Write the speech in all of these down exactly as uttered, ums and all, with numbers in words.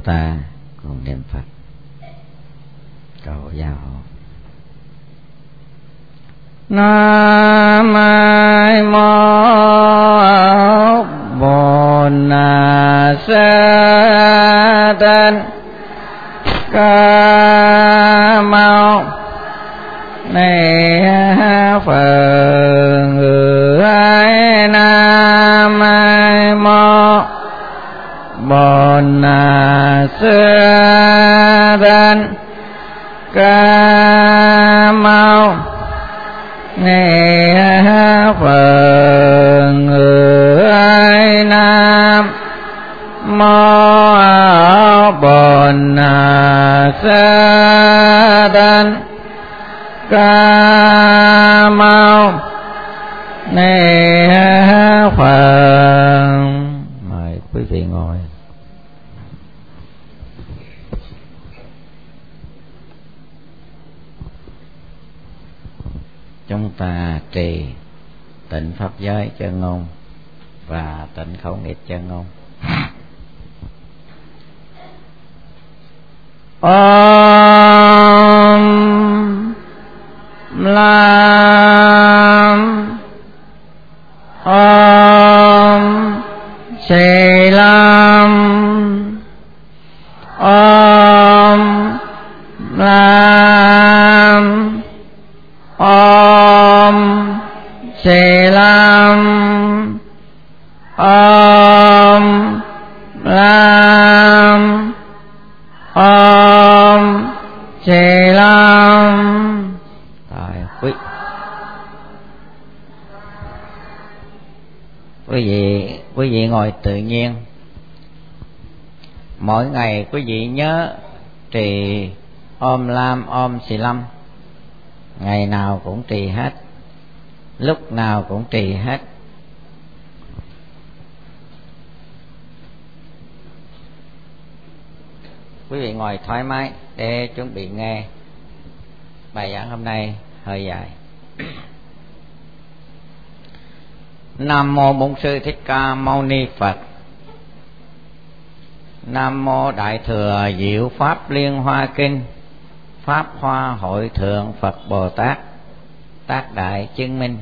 ta cùng niệm Phật cầu giao hộ. Nam mô Bổn Sa Tát Ca Mâu Ni Phật. Người Nam mô Bổn Sa Tát Ca Mâu Ni Phật. Người Nam mô Bổn Sa Tát Ca Mâu Ni Phật. Mời quý vị ngồi. Chúng ta trì tịnh pháp giới chân ngôn và tịnh khẩu nghiệp chân ngôn. Om Lam Om Xê Lam Om Lam Om Xê Lam Om Lam Om Xê Lam. Rồi quý quý vị quý vị ngồi tự nhiên. Mỗi ngày quý vị nhớ trì Om Lam Om Xê Lam, ngày nào cũng trì hết, lúc nào cũng trì hết. Quý vị ngồi thoải mái để chuẩn bị nghe bài giảng hôm nay hơi dài. Nam mô Bổn Sư Thích Ca Mâu Ni Phật. Nam mô Đại Thừa Diệu Pháp Liên Hoa Kinh. Pháp Hoa Hội Thượng Phật Bồ Tát Tác Đại Chứng Minh.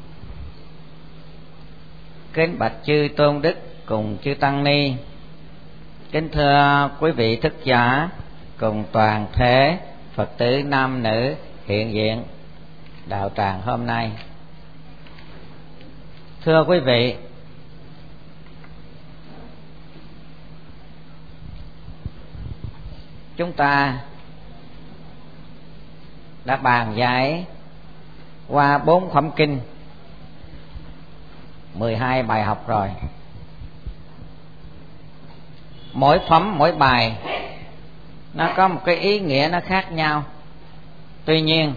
Kính bạch chư tôn đức cùng chư tăng ni. Kính thưa quý vị thức giả cùng toàn thể Phật tử nam nữ hiện diện đạo tràng hôm nay. Thưa quý vị, chúng ta đã bàn giải qua bốn phẩm kinh, mười hai bài học rồi. Mỗi phẩm mỗi bài nó có một cái ý nghĩa nó khác nhau. Tuy nhiên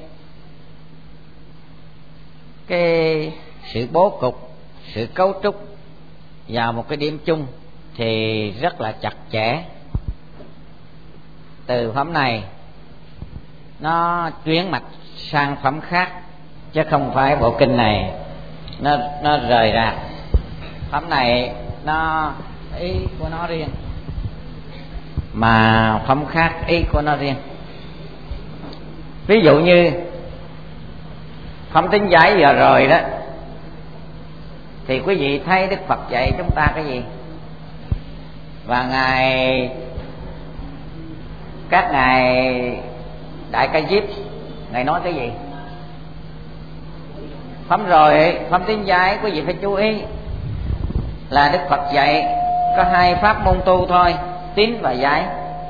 cái sự bố cục, sự cấu trúc vào một cái điểm chung thì rất là chặt chẽ. Từ phẩm này nó chuyển mạch sang phẩm khác, chứ không phải bộ kinh này nó nó rời rạc. Phẩm này nó ý của nó riêng, mà phẩm khác ý của nó riêng. Ví dụ như phẩm tính giải vừa rồi đó, thì quý vị thấy Đức Phật dạy chúng ta cái gì? Và ngài các ngài Đại Ca Diếp ngài nói cái gì? Phẩm rồi, phẩm tính giải quý vị phải chú ý là Đức Phật dạy có hai pháp môn tu thôi, tín và giải.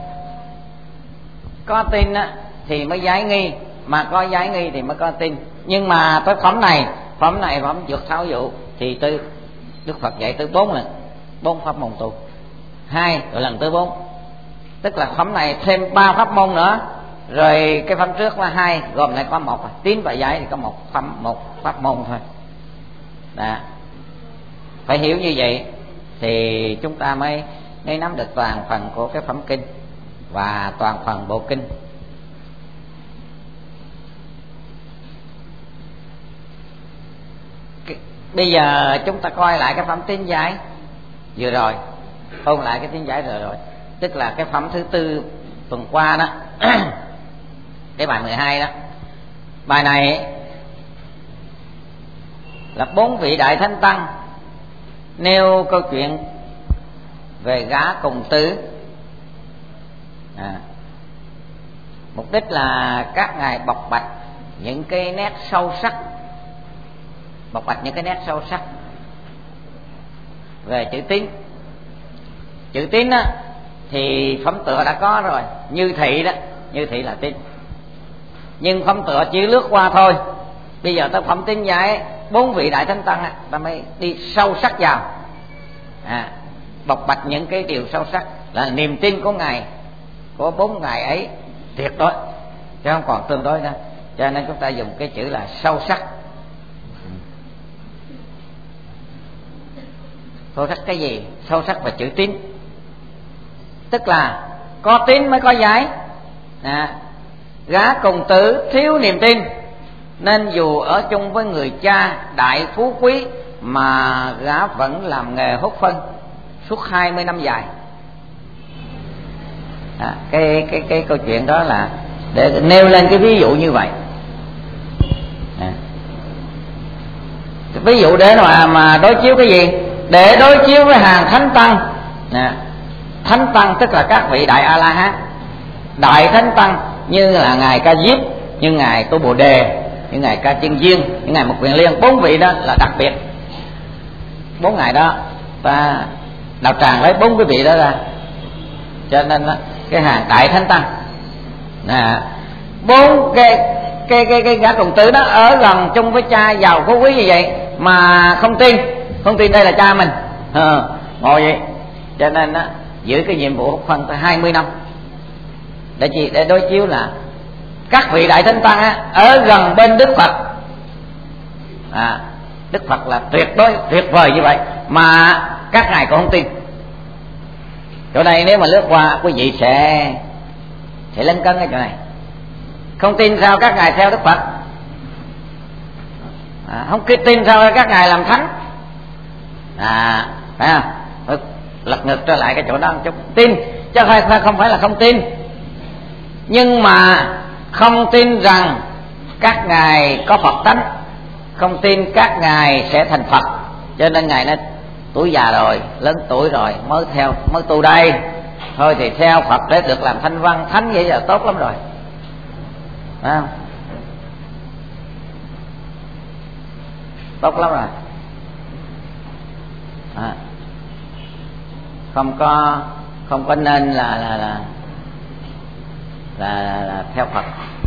Có tin á thì mới giải nghi, mà có giải nghi thì mới có tin. Nhưng mà tới phẩm này, phẩm này phẩm vượt tháo dụ thì tư Đức Phật dạy tới bốn lần, bốn pháp môn tu. Hai rồi lần tới bốn, tức là phẩm này thêm ba pháp môn nữa. Rồi cái phẩm trước là hai, gồm lại có một, tín và giải thì có một phẩm, một pháp môn thôi. Đó. Phải hiểu như vậy thì chúng ta mới mới nắm được toàn phần của cái phẩm kinh và toàn phần bộ kinh. Bây giờ chúng ta coi lại cái phẩm tín giải vừa rồi, ôn lại cái tín giải rồi rồi. tức là cái phẩm thứ tư tuần qua đó. Cái bài mười hai đó. Bài này là bốn vị đại thánh tăng nêu câu chuyện về Gã Cùng Tứ. à, Mục đích là các ngài bộc bạch những cái nét sâu sắc, bộc bạch những cái nét sâu sắc về chữ tín. Chữ tín á thì phẩm tựa đã có rồi, như thị đó, như thị là tín. Nhưng phẩm tựa chỉ lướt qua thôi. Bây giờ tới phẩm tín giải bốn vị đại thánh tăng á, ta mới đi sâu sắc vào, à, bộc bạch những cái điều sâu sắc là niềm tin của ngài, của bốn ngài ấy tuyệt đối, chứ không còn tương đối nữa. Cho nên chúng ta dùng cái chữ là sâu sắc. Sâu sắc cái gì? Sâu sắc về chữ tín, tức là có tín mới có giải. à, Gã Cùng Tứ thiếu niềm tin, nên dù ở chung với người cha đại phú quý mà gã vẫn làm nghề hút phân suốt hai mươi năm dài. à, cái, cái, cái câu chuyện đó là để nêu lên cái ví dụ như vậy. à. Ví dụ để mà, mà đối chiếu cái gì? Để đối chiếu với hàng thánh tăng. à. Thánh tăng tức là các vị đại A La Hán. Đại thánh tăng như là ngài Ca Diếp, như ngài Tô Bồ Đề, như ngài Ca Chân Duyên, như ngài Mục Quyền Liên. Bốn vị đó là đặc biệt. Bốn ngài đó ta đạo tràng lấy bốn cái vị đó ra, cho nên đó, cái hàng đại thánh tăng. à, bốn cái cái cái cái Gã Cùng Tứ đó ở gần chung với cha giàu phú quý như vậy mà không tin, không tin đây là cha mình, à, ngồi vậy. Cho nên đó, giữ cái nhiệm vụ hút phân tới hai mươi năm. Để gì? Để đối chiếu là các vị đại thánh tăng á, ở gần bên Đức Phật. à, Đức Phật là tuyệt đối tuyệt vời như vậy mà các ngài cũng không tin. Chỗ này nếu mà lướt qua quý vị sẽ sẽ lên cân cái chỗ này. Không tin sao các ngài theo Đức Phật, à, không tin sao các ngài làm thánh. à phải không? Phải lật ngược trở lại cái chỗ đó một chút. Tin chứ không phải là không tin, nhưng mà không tin rằng các ngài có Phật tánh, không tin các ngài sẽ thành Phật. Cho nên ngài nói tuổi già rồi, lớn tuổi rồi mới theo, mới tu đây. Thôi thì theo Phật để được làm thanh văn thánh vậy là tốt lắm rồi, phải không? Tốt lắm rồi. à, không có không có nên là là là là, là, là theo Phật.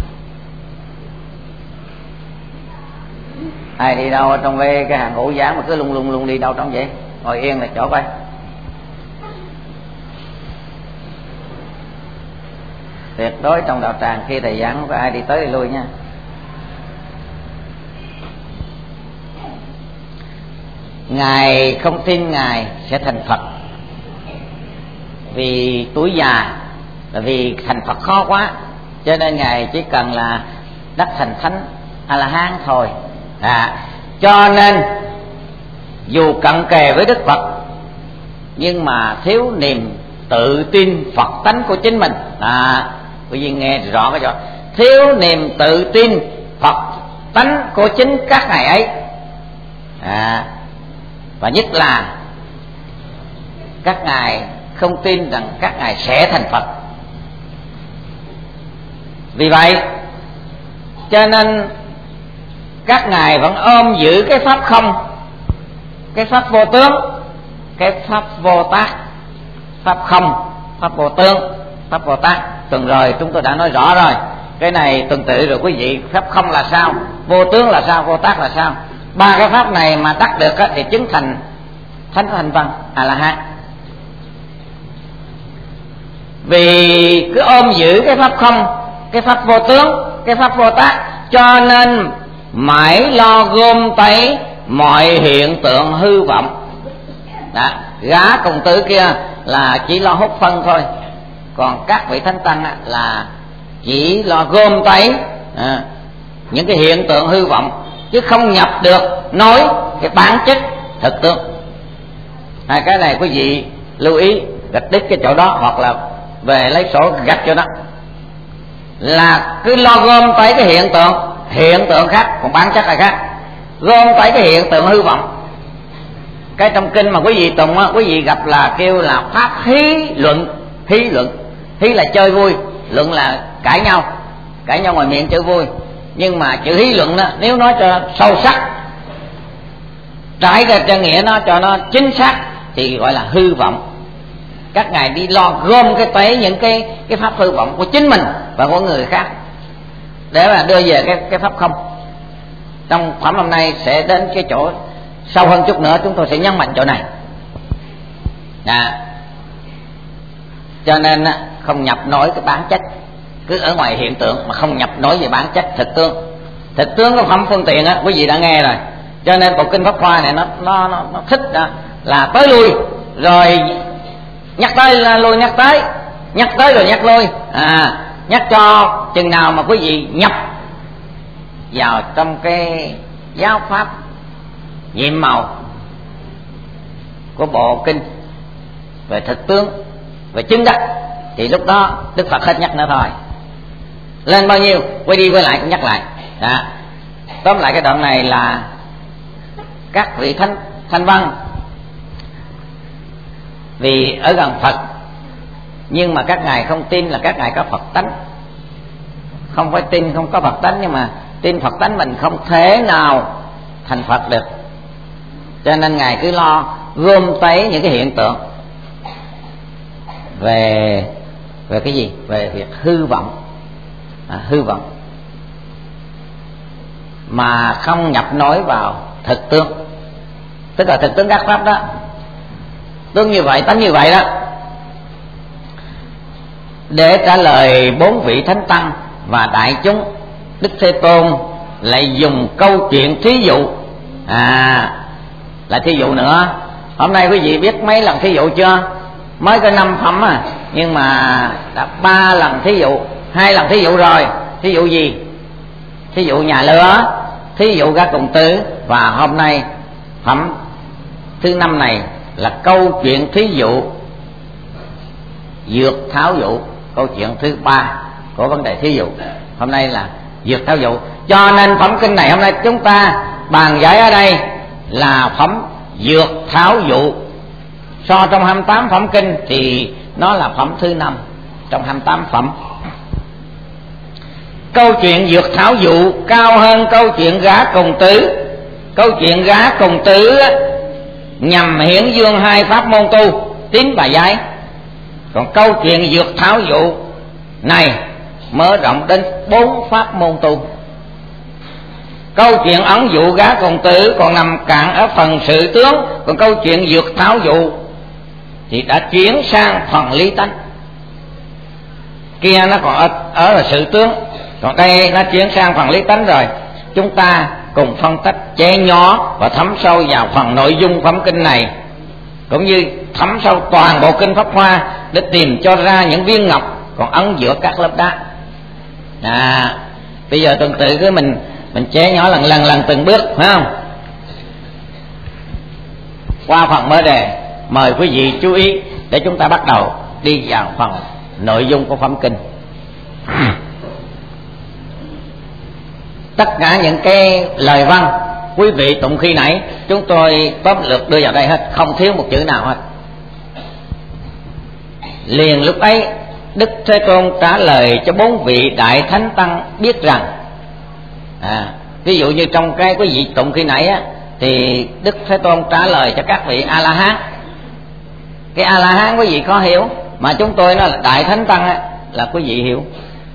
Ai đi đâu ở trong cái, cái hàng ngũ giảng mà cứ lung lung lung đi đâu trong vậy? Ngồi yên là chỗ coi. Tuyệt đối trong đạo tràng khi thầy giảng không có ai đi tới đi lui nha. Ngài không tin ngài sẽ thành Phật vì tuổi già, là vì thành Phật khó quá, cho nên ngài chỉ cần là đắc thành thánh A La Hán thôi. à, Cho nên dù cận kề với Đức Phật nhưng mà thiếu niềm tự tin Phật tánh của chính mình. à, Quý vị nghe rõ cái chỗ thiếu niềm tự tin Phật tánh của chính các ngài ấy. à, Và nhất là các ngài không tin rằng các ngài sẽ thành Phật. Vì vậy cho nên các ngài vẫn ôm giữ cái pháp không, cái pháp vô tướng, cái pháp vô tác. Pháp không, pháp vô tướng, pháp vô tác. Tuần rồi chúng tôi đã nói rõ rồi. Cái này tuần tự rồi quý vị. Pháp không là sao, vô tướng là sao, vô tác là sao. Ba cái pháp này mà đắc được thì chứng thành thánh thanh văn A La Hán. Vì cứ ôm giữ cái pháp không, cái pháp vô tướng, cái pháp vô tác, cho nên mãi lo gom tấy mọi hiện tượng hư vọng. Đó, Gã Cùng Tứ kia là chỉ lo hút phân thôi, còn các vị thánh tăng là chỉ lo gom tấy à, những cái hiện tượng hư vọng, chứ không nhập được nói cái bản chất thực tướng. Hai cái này quý vị lưu ý gạch đít cái chỗ đó, hoặc là về lấy sổ gạch chỗ đó, là cứ lo gom tới cái hiện tượng hiện tượng khác, còn bản chất là khác. Gom tới cái hiện tượng hư vọng. Cái trong kinh mà quý vị tùng á, quý vị gặp là kêu là pháp hí luận. Hí luận, hí là chơi vui, luận là cãi nhau, cãi nhau ngoài miệng chơi vui. Nhưng mà chữ hí luận đó, nếu nói cho sâu sắc, trải ra cho nghĩa nó cho nó chính xác, thì gọi là hư vọng. Các ngài đi lo gom cái tới những cái cái pháp hư vọng của chính mình và của người khác để mà đưa về cái cái pháp không. Trong phẩm hôm nay sẽ đến cái chỗ sâu hơn chút nữa, chúng tôi sẽ nhấn mạnh chỗ này. À, cho nên không nhập nổi cái bản chất, cứ ở ngoài hiện tượng mà không nhập nổi về bản chất thực tướng. Thực tướng của phẩm phương tiện á, quý vị đã nghe rồi. Cho nên bộ kinh Pháp Hoa này nó nó nó, nó thích đó, là tới lui rồi nhắc tới là lui, nhắc tới nhắc tới rồi nhắc lui. À, nhắc cho chừng nào mà quý vị nhập vào trong cái giáo pháp nhiệm màu của bộ kinh về thực tướng, về chứng đắc, thì lúc đó Đức Phật hết nhắc nữa thôi. Lên bao nhiêu quay đi quay lại cũng nhắc lại. Đó. Tóm lại cái đoạn này là các vị thánh thanh văn vì ở gần Phật, nhưng mà các ngài không tin là các ngài có Phật tánh. Không phải tin không có Phật tánh, nhưng mà tin Phật tánh mình không thể nào thành Phật được. Cho nên ngài cứ lo gom tới những cái hiện tượng về về cái gì, về việc hư vọng, à, hư vọng mà không nhập nối vào thực tướng. Tức là thực tướng các pháp đó, tướng như vậy, tánh như vậy đó. Để trả lời bốn vị thánh tăng và đại chúng, Đức Thế Tôn lại dùng câu chuyện thí dụ. À, là thí dụ nữa. Hôm nay quý vị biết mấy lần thí dụ chưa? Mới có năm phẩm à, nhưng mà đã ba lần thí dụ, hai lần thí dụ rồi. Thí dụ gì? Thí dụ nhà lửa, thí dụ Gã Cùng Tứ, và hôm nay phẩm thứ năm này là câu chuyện thí dụ dược tháo dụ, câu chuyện thứ ba của vấn đề thí dụ. Hôm nay là dược tháo dụ. Cho nên phẩm kinh này hôm nay chúng ta bàn giải ở đây là phẩm dược tháo dụ. So trong hai mươi tám phẩm kinh thì nó là phẩm thứ năm trong hai mươi tám phẩm. Câu chuyện dược tháo dụ cao hơn câu chuyện Gã Cùng Tứ. Câu chuyện Gã Cùng Tứ nhằm hiển dương hai pháp môn tu, tín và giải. Còn câu chuyện dược tháo dụ này mở rộng đến bốn pháp môn tu. Câu chuyện ẩn dụ Gã Cùng Tứ còn nằm cạn ở phần sự tướng, còn câu chuyện dược tháo dụ thì đã chuyển sang phần lý tánh. Kia nó còn ở, ở là sự tướng, còn đây nó chuyển sang phần lý tánh rồi. Chúng ta cùng phân tích chế nhỏ và thấm sâu vào phần nội dung phẩm kinh này, cũng như thấm sâu toàn bộ kinh Pháp Hoa để tìm cho ra những viên ngọc còn ẩn giữa các lớp đá. À, bây giờ tuần tự cứ mình mình chế nhỏ lần lần lần từng bước, phải không? Qua phần mở đề, mời quý vị chú ý để chúng ta bắt đầu đi vào phần nội dung của phẩm kinh. Tất cả những cái lời văn quý vị tụng khi nãy chúng tôi tóm lược đưa vào đây hết, không thiếu một chữ nào hết. Liền lúc ấy Đức Thế Tôn trả lời cho bốn vị đại thánh tăng biết rằng, à, ví dụ như trong cái quý vị tụng khi nãy á, thì Đức Thế Tôn trả lời cho các vị A La Hán. Cái A La Hán quý vị có hiểu, mà chúng tôi nói là đại thánh tăng á, là quý vị hiểu.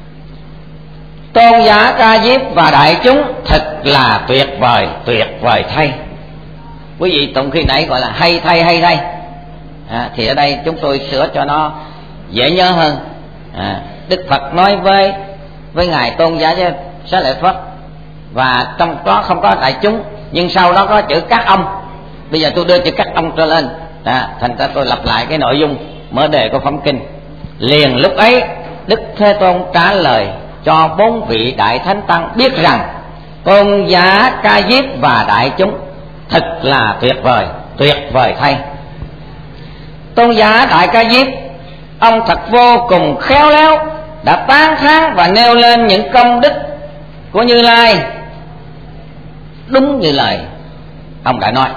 Tôn giả Ca Diếp và đại chúng thật là tuyệt vời, tuyệt vời thay. Quý vị tụng khi nãy gọi là hay thay, hay thay. À, thì ở đây chúng tôi sửa cho nó dễ nhớ hơn. À, Đức Phật nói với với ngài Tôn giả Xá Lợi Phất, và trong đó không có đại chúng, nhưng sau đó có chữ các ông. Bây giờ tôi đưa chữ các ông trở lên, à, thành ra tôi lặp lại cái nội dung mở đề của phẩm kinh. Liền lúc ấy Đức Thế Tôn trả lời cho bốn vị đại thánh tăng biết rằng Tôn giả Ca Diếp và đại chúng thật là tuyệt vời, tuyệt vời thay. Tôn giả Đại Ca Diếp, ông thật vô cùng khéo léo, đã tán thán và nêu lên những công đức của Như Lai đúng như lời ông đã nói.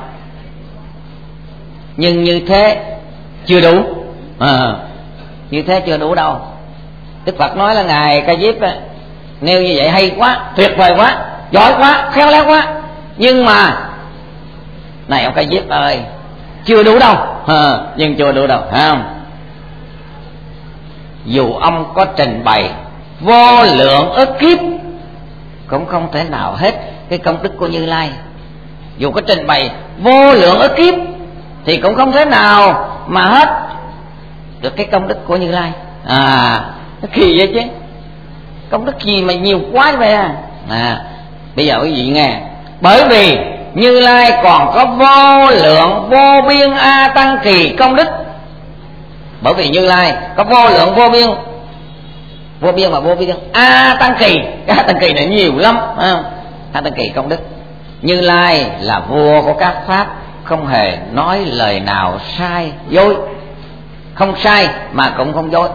Nhưng như thế chưa đủ, à, như thế chưa đủ đâu. Đức Phật nói là Ngài Ca Diếp nêu như vậy hay quá, tuyệt vời quá, giỏi quá, khéo léo quá, nhưng mà này ông Ca Diếp ơi, chưa đủ đâu, à, nhưng chưa đủ đâu, phải không? Dù ông có trình bày vô lượng ức kiếp cũng không thể nào hết cái công đức của Như Lai. Dù có trình bày vô lượng ức kiếp thì cũng không thể nào mà hết được cái công đức của Như Lai. À, nó kỳ vậy chứ, công đức gì mà nhiều quá vậy à? À, bây giờ quý vị nghe, bởi vì Như Lai còn có vô lượng vô biên a tăng kỳ công đức. Bởi vì Như Lai có vô lượng vô biên, vô biên và vô biên a tăng kỳ, cái a tăng kỳ này nhiều lắm, à, a tăng kỳ công đức. Như Lai là vua của các pháp, không hề nói lời nào sai dối, không sai mà cũng không dối.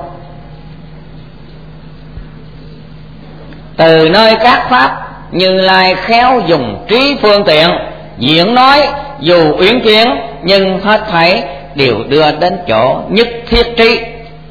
Từ nơi các pháp, Như Lai khéo dùng trí phương tiện diễn nói, dù uyển chuyển nhưng hết thảy đều đưa đến chỗ nhất thiết trí.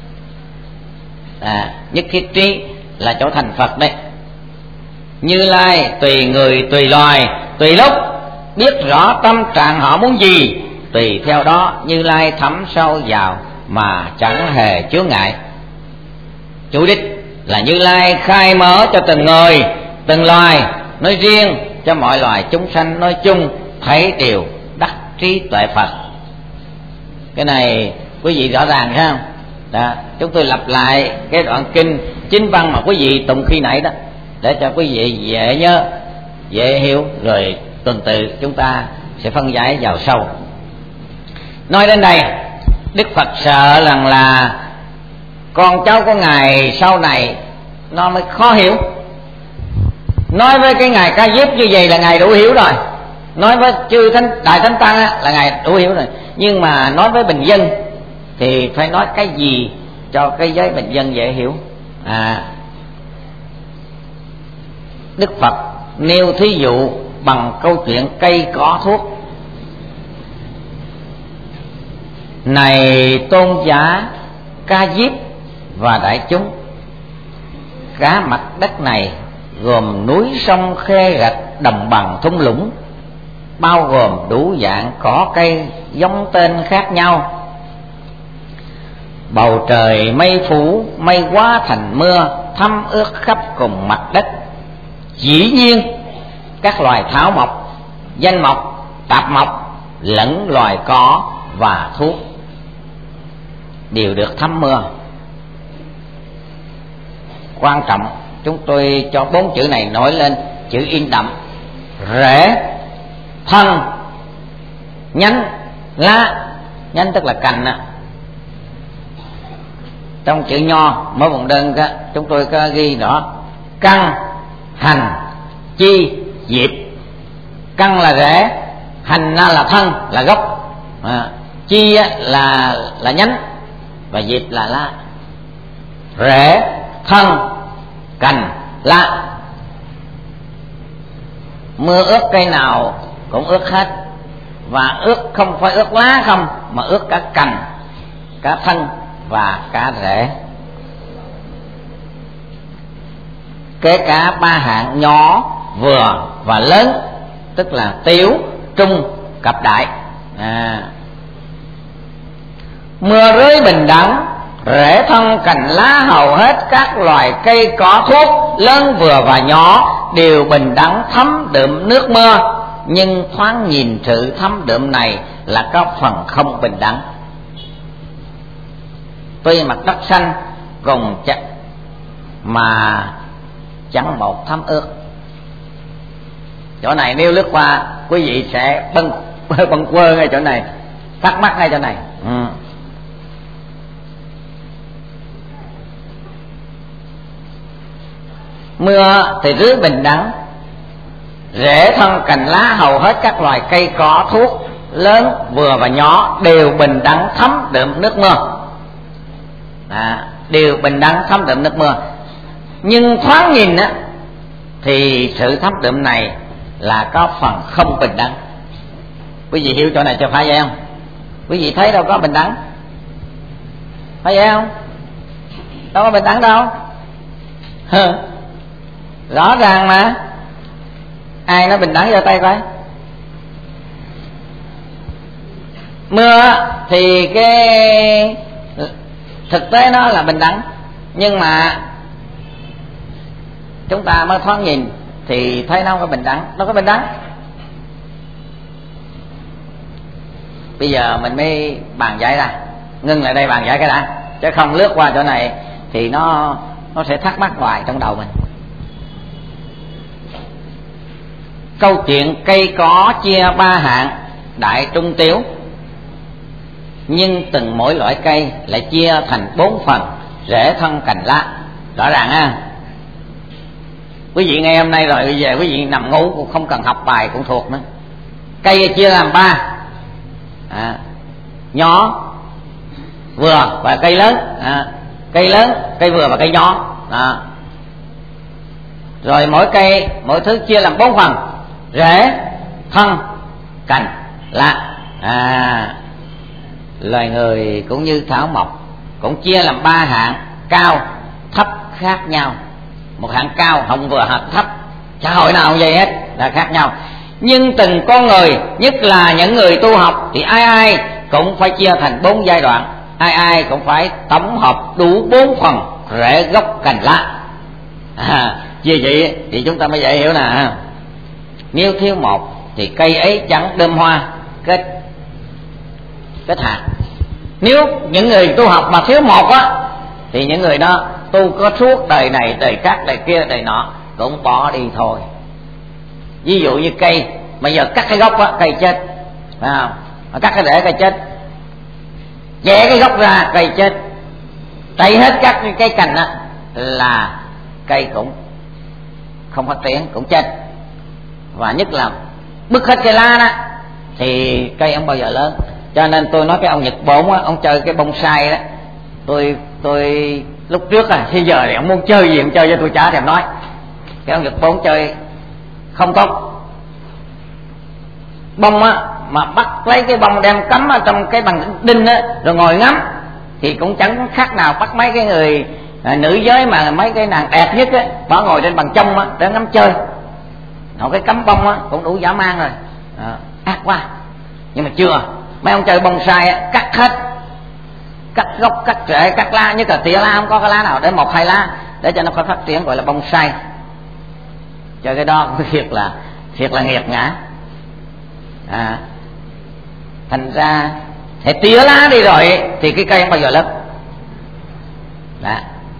À, nhất thiết trí là chỗ thành Phật đấy. Như Lai tùy người tùy loài tùy lúc, biết rõ tâm trạng họ muốn gì, tùy theo đó Như Lai thấm sâu vào mà chẳng hề chướng ngại. Chủ đích là Như Lai khai mở cho từng người từng loài nói riêng, cho mọi loài chúng sanh nói chung, thấy đều đắc trí tuệ Phật. Cái này quý vị rõ ràng thấy không? Đó, chúng tôi lặp lại cái đoạn kinh chính văn mà quý vị tụng khi nãy đó, để cho quý vị dễ nhớ, dễ hiểu, rồi tuần tự chúng ta sẽ phân giải vào sâu. Nói đến đây, Đức Phật sợ rằng là con cháu của Ngài sau này nó mới khó hiểu. Nói với cái Ngài Ca Diếp như vậy là Ngài đủ hiểu rồi, nói với chư thánh Đại Thánh Tăng á, là Ngài đủ hiểu rồi. Nhưng mà nói với bình dân thì phải nói cái gì cho cái giới bình dân dễ hiểu. À, Đức Phật nêu thí dụ bằng câu chuyện cây cỏ thuốc. Này tôn giả Ca Diếp và đại chúng, cả mặt đất này gồm núi sông khe rạch đồng bằng thung lũng, bao gồm đủ dạng cỏ cây giống tên khác nhau. Bầu trời mây phủ, mây hóa thành mưa, thấm ướt khắp cùng mặt đất. Dĩ nhiên các loài thảo mộc, danh mộc, tạp mộc lẫn loài cỏ và thuốc đều được thấm mưa. Quan trọng chúng tôi cho bốn chữ này nổi lên chữ in đậm: rễ, thân, nhánh, lá. Nhánh tức là cành á. Trong chữ nho mỗi vùng đơn đó, chúng tôi có ghi đó căn, hành, chi, diệp. Căn là rễ, hành là thân, là gốc, à, chi là là nhánh và diệp là lá. Rễ, thân, cành, lá. Mưa ướt cây nào cũng ướt hết, và ướt không phải ướt lá không, mà ướt cả cành, cả thân và cả rễ. Kể cả ba hạng nhỏ, vừa và lớn, tức là tiểu, trung, cập đại. À, mưa rơi bình đẳng, rễ thân cành lá hầu hết các loài cây cỏ thuốc lớn vừa và nhỏ đều bình đẳng thấm đượm nước mưa. Nhưng thoáng nhìn sự thấm đượm này là có phần không bình đẳng. Tuy mặt đất xanh cùng chặt mà chẳng một thấm ướt. Chỗ này nếu lướt qua quý vị sẽ bâng bâng quơ ngay chỗ này, thắc mắc ngay chỗ này. Ừ. Mưa thì rưới bình đẳng, rễ thân cành lá hầu hết các loài cây cỏ thuốc lớn, vừa và nhỏ đều bình đẳng thấm đượm nước mưa, à, đều bình đẳng thấm đượm nước mưa. Nhưng thoáng nhìn á thì sự thấm đượm này là có phần không bình đẳng. Quý vị hiểu chỗ này cho phải vậy không? Quý vị thấy đâu có bình đẳng, phải vậy không? Đâu có bình đẳng đâu. Hừ, rõ ràng mà. Ai nói bình đẳng giơ tay coi. Mưa thì cái thực tế nó là bình đẳng, nhưng mà chúng ta mới thoáng nhìn thì thấy nó không có bình đẳng. Nó có bình đẳng. Bây giờ mình mới bàn giải ra, ngưng lại đây bàn giải cái đã, chứ không lướt qua chỗ này thì nó nó sẽ thắc mắc hoài trong đầu mình. Câu chuyện cây cỏ chia ba hạng đại trung tiểu, nhưng từng mỗi loại cây lại chia thành bốn phần: rễ, thân, cành, lá. Rõ ràng ha. Quý vị nghe hôm nay rồi bây giờ quý vị nằm ngủ cũng không cần học bài cũng thuộc nữa. Cây chia làm ba, à, nhỏ, vừa và cây lớn, à, cây lớn, cây vừa và cây nhỏ, à. Rồi mỗi cây mỗi thứ chia làm bốn phần: rễ, thân, cành, lá. À, loài người cũng như thảo mộc cũng chia làm ba hạng cao thấp khác nhau. Một hạng cao, hạng vừa, hạng thấp, xã hội nào cũng vậy hết, là khác nhau. Nhưng từng con người, nhất là những người tu học, thì ai ai cũng phải chia thành bốn giai đoạn, ai ai cũng phải tổng hợp đủ bốn phần: rễ, gốc, cành, lá. À, như vậy thì chúng ta mới dễ hiểu nè. Nếu thiếu một thì cây ấy chẳng đơm hoa kết kết hạt. Nếu những người tu học mà thiếu một á thì những người đó tu có suốt đời này, đời khác, đời kia, đời nọ cũng bỏ đi thôi. Ví dụ như cây, bây giờ cắt cái gốc á, cây chết, phải không? Mà cắt cái rễ, cây chết. Chẻ cái gốc ra, cây chết. Tay hết các cái cành á là cây cũng không phát triển, cũng chết. Và nhất là bứt hết cây lá đó thì cây không bao giờ lớn. Cho nên tôi nói cái ông Nhật Bổn á, ông chơi cái bonsai đó, tôi tôi lúc trước à, bây giờ thì ông muốn chơi gì ông chơi cho tôi chả thèm nói. Cái ông Nhật Bổn chơi không tốt. Bông á mà bắt lấy cái bông đem cắm ở trong cái bằng đinh á rồi ngồi ngắm thì cũng chẳng khác nào bắt mấy cái người à, nữ giới mà mấy cái nàng đẹp nhất á, bỏ ngồi trên bằng chông á để ngắm chơi. Họ cái cắm bông á cũng đủ dã man rồi, à, ác quá. Nhưng mà chưa, mấy ông chơi bonsai á, cắt hết, cắt gốc, cắt rễ, cắt lá, nhất là tỉa lá, không có cái lá nào để một hai lá để cho nó phải phát triển, gọi là bonsai. Chơi cái đó thiệt là thiệt là nghiệt ngã. À, thành ra thì tỉa lá đi rồi thì cái cây không bao giờ lớn. Đó.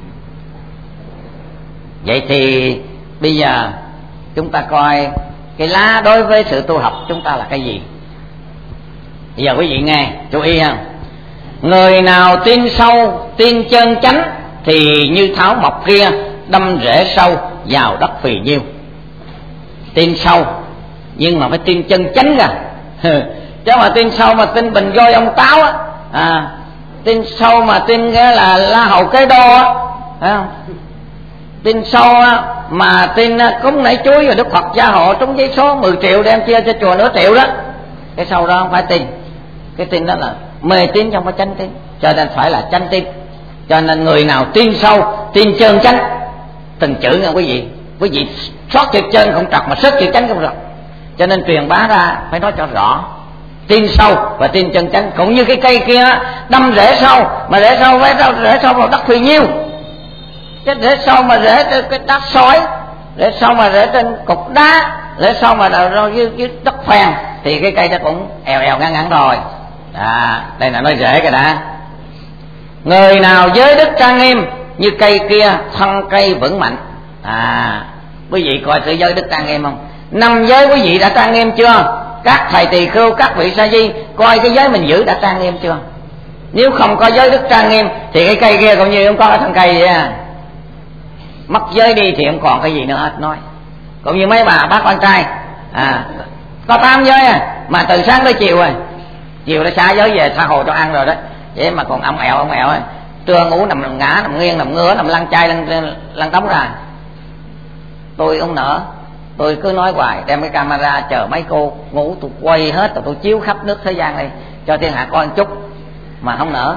Vậy thì bây giờ chúng ta coi cái lá đối với sự tu học chúng ta là cái gì. Bây giờ quý vị nghe chú ý ha. Người nào tin sâu, tin chân chánh thì như thảo mộc kia đâm rễ sâu vào đất phì nhiêu. Tin sâu nhưng mà phải tin chân chánh ra. Chứ mà tin sâu mà tin bình voi ông táo á, à, tin sâu mà tin cái là la hầu kế đô á, phải không? Tin sâu á mà tin cúng nảy chuối rồi Đức Phật gia hộ trúng giấy số mười triệu đem chia cho chùa nửa triệu đó, cái sâu đó không phải tin. Cái tin đó là mê tín trong cái chánh tín, cho nên phải là chánh tín. Cho nên người nào tin sâu, tin chân chánh, từng chữ nha quý vị, quý vị sót chữ chân không trật mà sót chữ chánh không trật. Cho nên truyền bá ra phải nói cho rõ, tin sâu và tin chân chánh. Cũng như cái cây kia đâm rễ sâu, mà rễ sâu phải rễ sâu vào đất phì nhiêu, chứ rễ sâu mà rễ trên cái đá sỏi, rễ sâu mà rễ trên cục đá, rễ sâu mà rồi dưới, dưới đất phèn thì cái cây nó cũng èo èo ngắn ngắn rồi. À, đây là nói rễ cái đã. Người nào giới đức trang nghiêm như cây kia, thân cây vững mạnh. À, quý vị coi sự giới đức trang nghiêm không? Năm giới quý vị đã trang nghiêm chưa? Các thầy tỳ khưu, các vị sa di, coi cái giới mình giữ đã trang nghiêm chưa? Nếu không có giới đức trang nghiêm thì cái cây kia cũng như không có cái thân cây vậy à. Mất giới đi thì không còn cái gì nữa hết nói. Cũng như mấy bà bác con trai, à, có tám giới à, mà từ sáng tới chiều rồi, chiều đã xả giới về tha hồ cho ăn rồi đó, vậy mà còn ong ẹo ong ẹo ấy. Trưa ngủ nằm, nằm ngã nằm nghiêng nằm ngửa nằm lăn chai lăn lăn tống ra. Tôi không nỡ, tôi cứ nói hoài, đem cái camera chờ mấy cô ngủ, tôi quay hết rồi tôi chiếu khắp nước thế gian này cho thiên hạ coi một chút, mà không nỡ.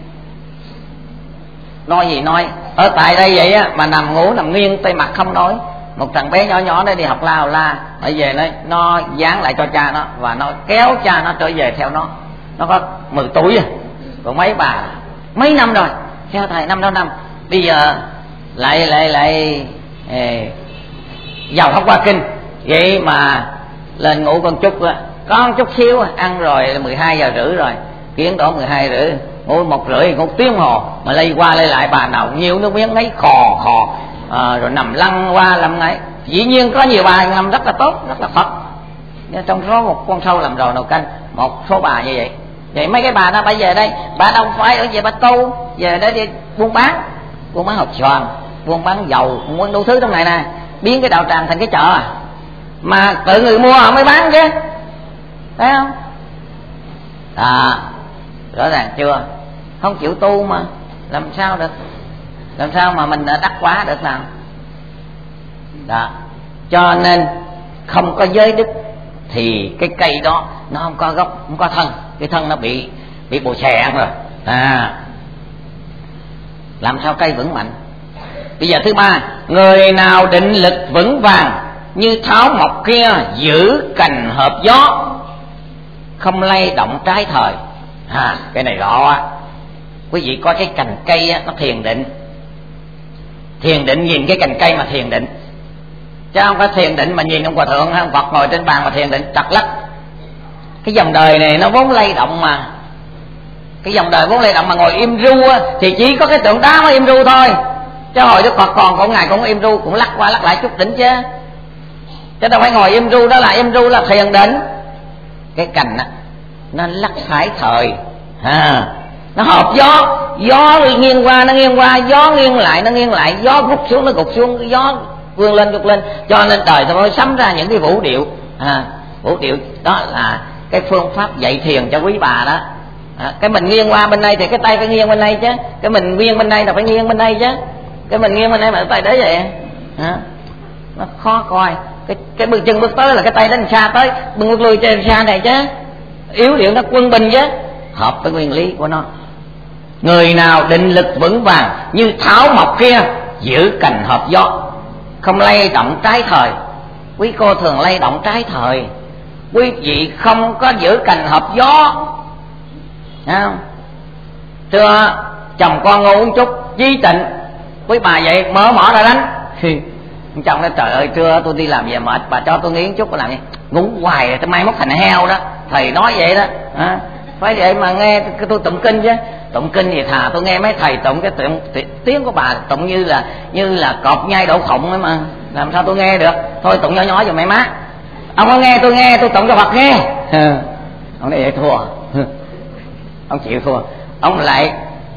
Nói gì nói, ở tại đây vậy á mà nằm ngủ nằm nghiêng tay mặt không nói. Một thằng bé nhỏ nhỏ nó đi học la la, ở về nó nó dán lại cho cha nó và nó kéo cha nó trở về theo nó. Nó có mười tuổi rồi, còn mấy bà mấy năm rồi theo thầy năm đó năm, bây giờ lại lại lại ê, giàu không qua kinh vậy mà lên ngủ con chút á, con chút xíu ăn rồi mười hai giờ rưỡi rồi, kiến đổ mười hai rưỡi ngủ một rưỡi ngủ tiếng hồ mà lây qua lây lại bà nào nhiều nước miếng nấy khò khò à, rồi nằm lăn qua làm ngay. Dĩ nhiên có nhiều bà nằm rất là tốt, rất là Phật, nhưng trong số một con sâu làm rồi nồi canh, một số bà như vậy. Vậy mấy cái bà đó bà về đây, bà đâu phải ở về bà tu, về đây đi buôn bán, buôn bán hộp xoàn, buôn bán dầu, buôn bán đủ thứ trong này nè, biến cái đạo tràng thành cái chợ à. Mà tự người mua họ mới bán chứ, thấy không? À, rõ ràng chưa? Không chịu tu mà làm sao được, làm sao mà mình đắc quá được nào? Đó, cho nên không có giới đức thì cái cây đó nó không có gốc, không có thân, cái thân nó bị bị bồ xè ăn rồi. À, làm sao cây vững mạnh? Bây giờ thứ ba, người nào định lực vững vàng như tháo mộc kia, giữ cành hợp gió, không lay động trái thời. À, cái này rõ á. Quý vị có cái cành cây á, nó thiền định, thiền định nhìn cái cành cây mà thiền định, chứ không có thiền định mà nhìn ông hòa thượng ông Phật ngồi trên bàn mà thiền định trật lắc. Cái dòng đời này nó vốn lay động mà, cái dòng đời vốn lay động mà ngồi im ru á, thì chỉ có cái tượng đá mới im ru thôi. Chứ hồi Đức Phật còn còn ngày cũng im ru, cũng lắc qua lắc lại chút đỉnh chứ, chứ đâu phải ngồi im ru đó là im ru là thiền định. Cái cành á nó lắc phải thời, à, nó hợp gió, gió nghiêng qua nó nghiêng qua, gió nghiêng lại nó nghiêng lại, gió gục xuống nó gục xuống, gió vươn lên vươn lên, cho nên trời ta mới sắm ra những cái vũ điệu. À, vũ điệu đó là cái phương pháp dạy thiền cho quý bà đó. À, cái mình nghiêng qua bên đây thì cái tay phải nghiêng bên đây chứ, cái mình nghiêng bên đây là phải nghiêng bên đây chứ, cái mình nghiêng bên đây mà cái tay đấy vậy. À, nó khó coi. Cái cái bước chân bước tới là cái tay đến xa tới, bước lui trên xa này chứ, yếu điệu nó quân bình chứ, hợp với nguyên lý của nó. Người nào định lực vững vàng như tháo mộc kia, giữ cành hợp gió, không lay động trái thời. Quý cô thường lay động trái thời, quý vị không có giữ cành hợp gió. Thấy không? Trưa chồng con ngủ một chút chí tịnh, quý bà vậy mở mỏ ra đánh. Chồng nói trời ơi trưa tôi đi làm về mệt, bà cho tôi nghỉ một chút, tôi làm gì ngủ hoài rồi mai mốt thành heo đó, thầy nói vậy đó. À, phải vậy mà nghe tôi tụng kinh chứ, tụng kinh thì thà tôi nghe mấy thầy tụng cái tụng, tiếng của bà tụng như là như là cọp nhai đậu phộng ấy mà, làm sao tôi nghe được. Thôi tụng nhỏ nhỏ cho mẹ má, ông có nghe tôi nghe, tôi tụng cho Phật nghe. Ông nói vậy thua, ông chịu thua, ông lại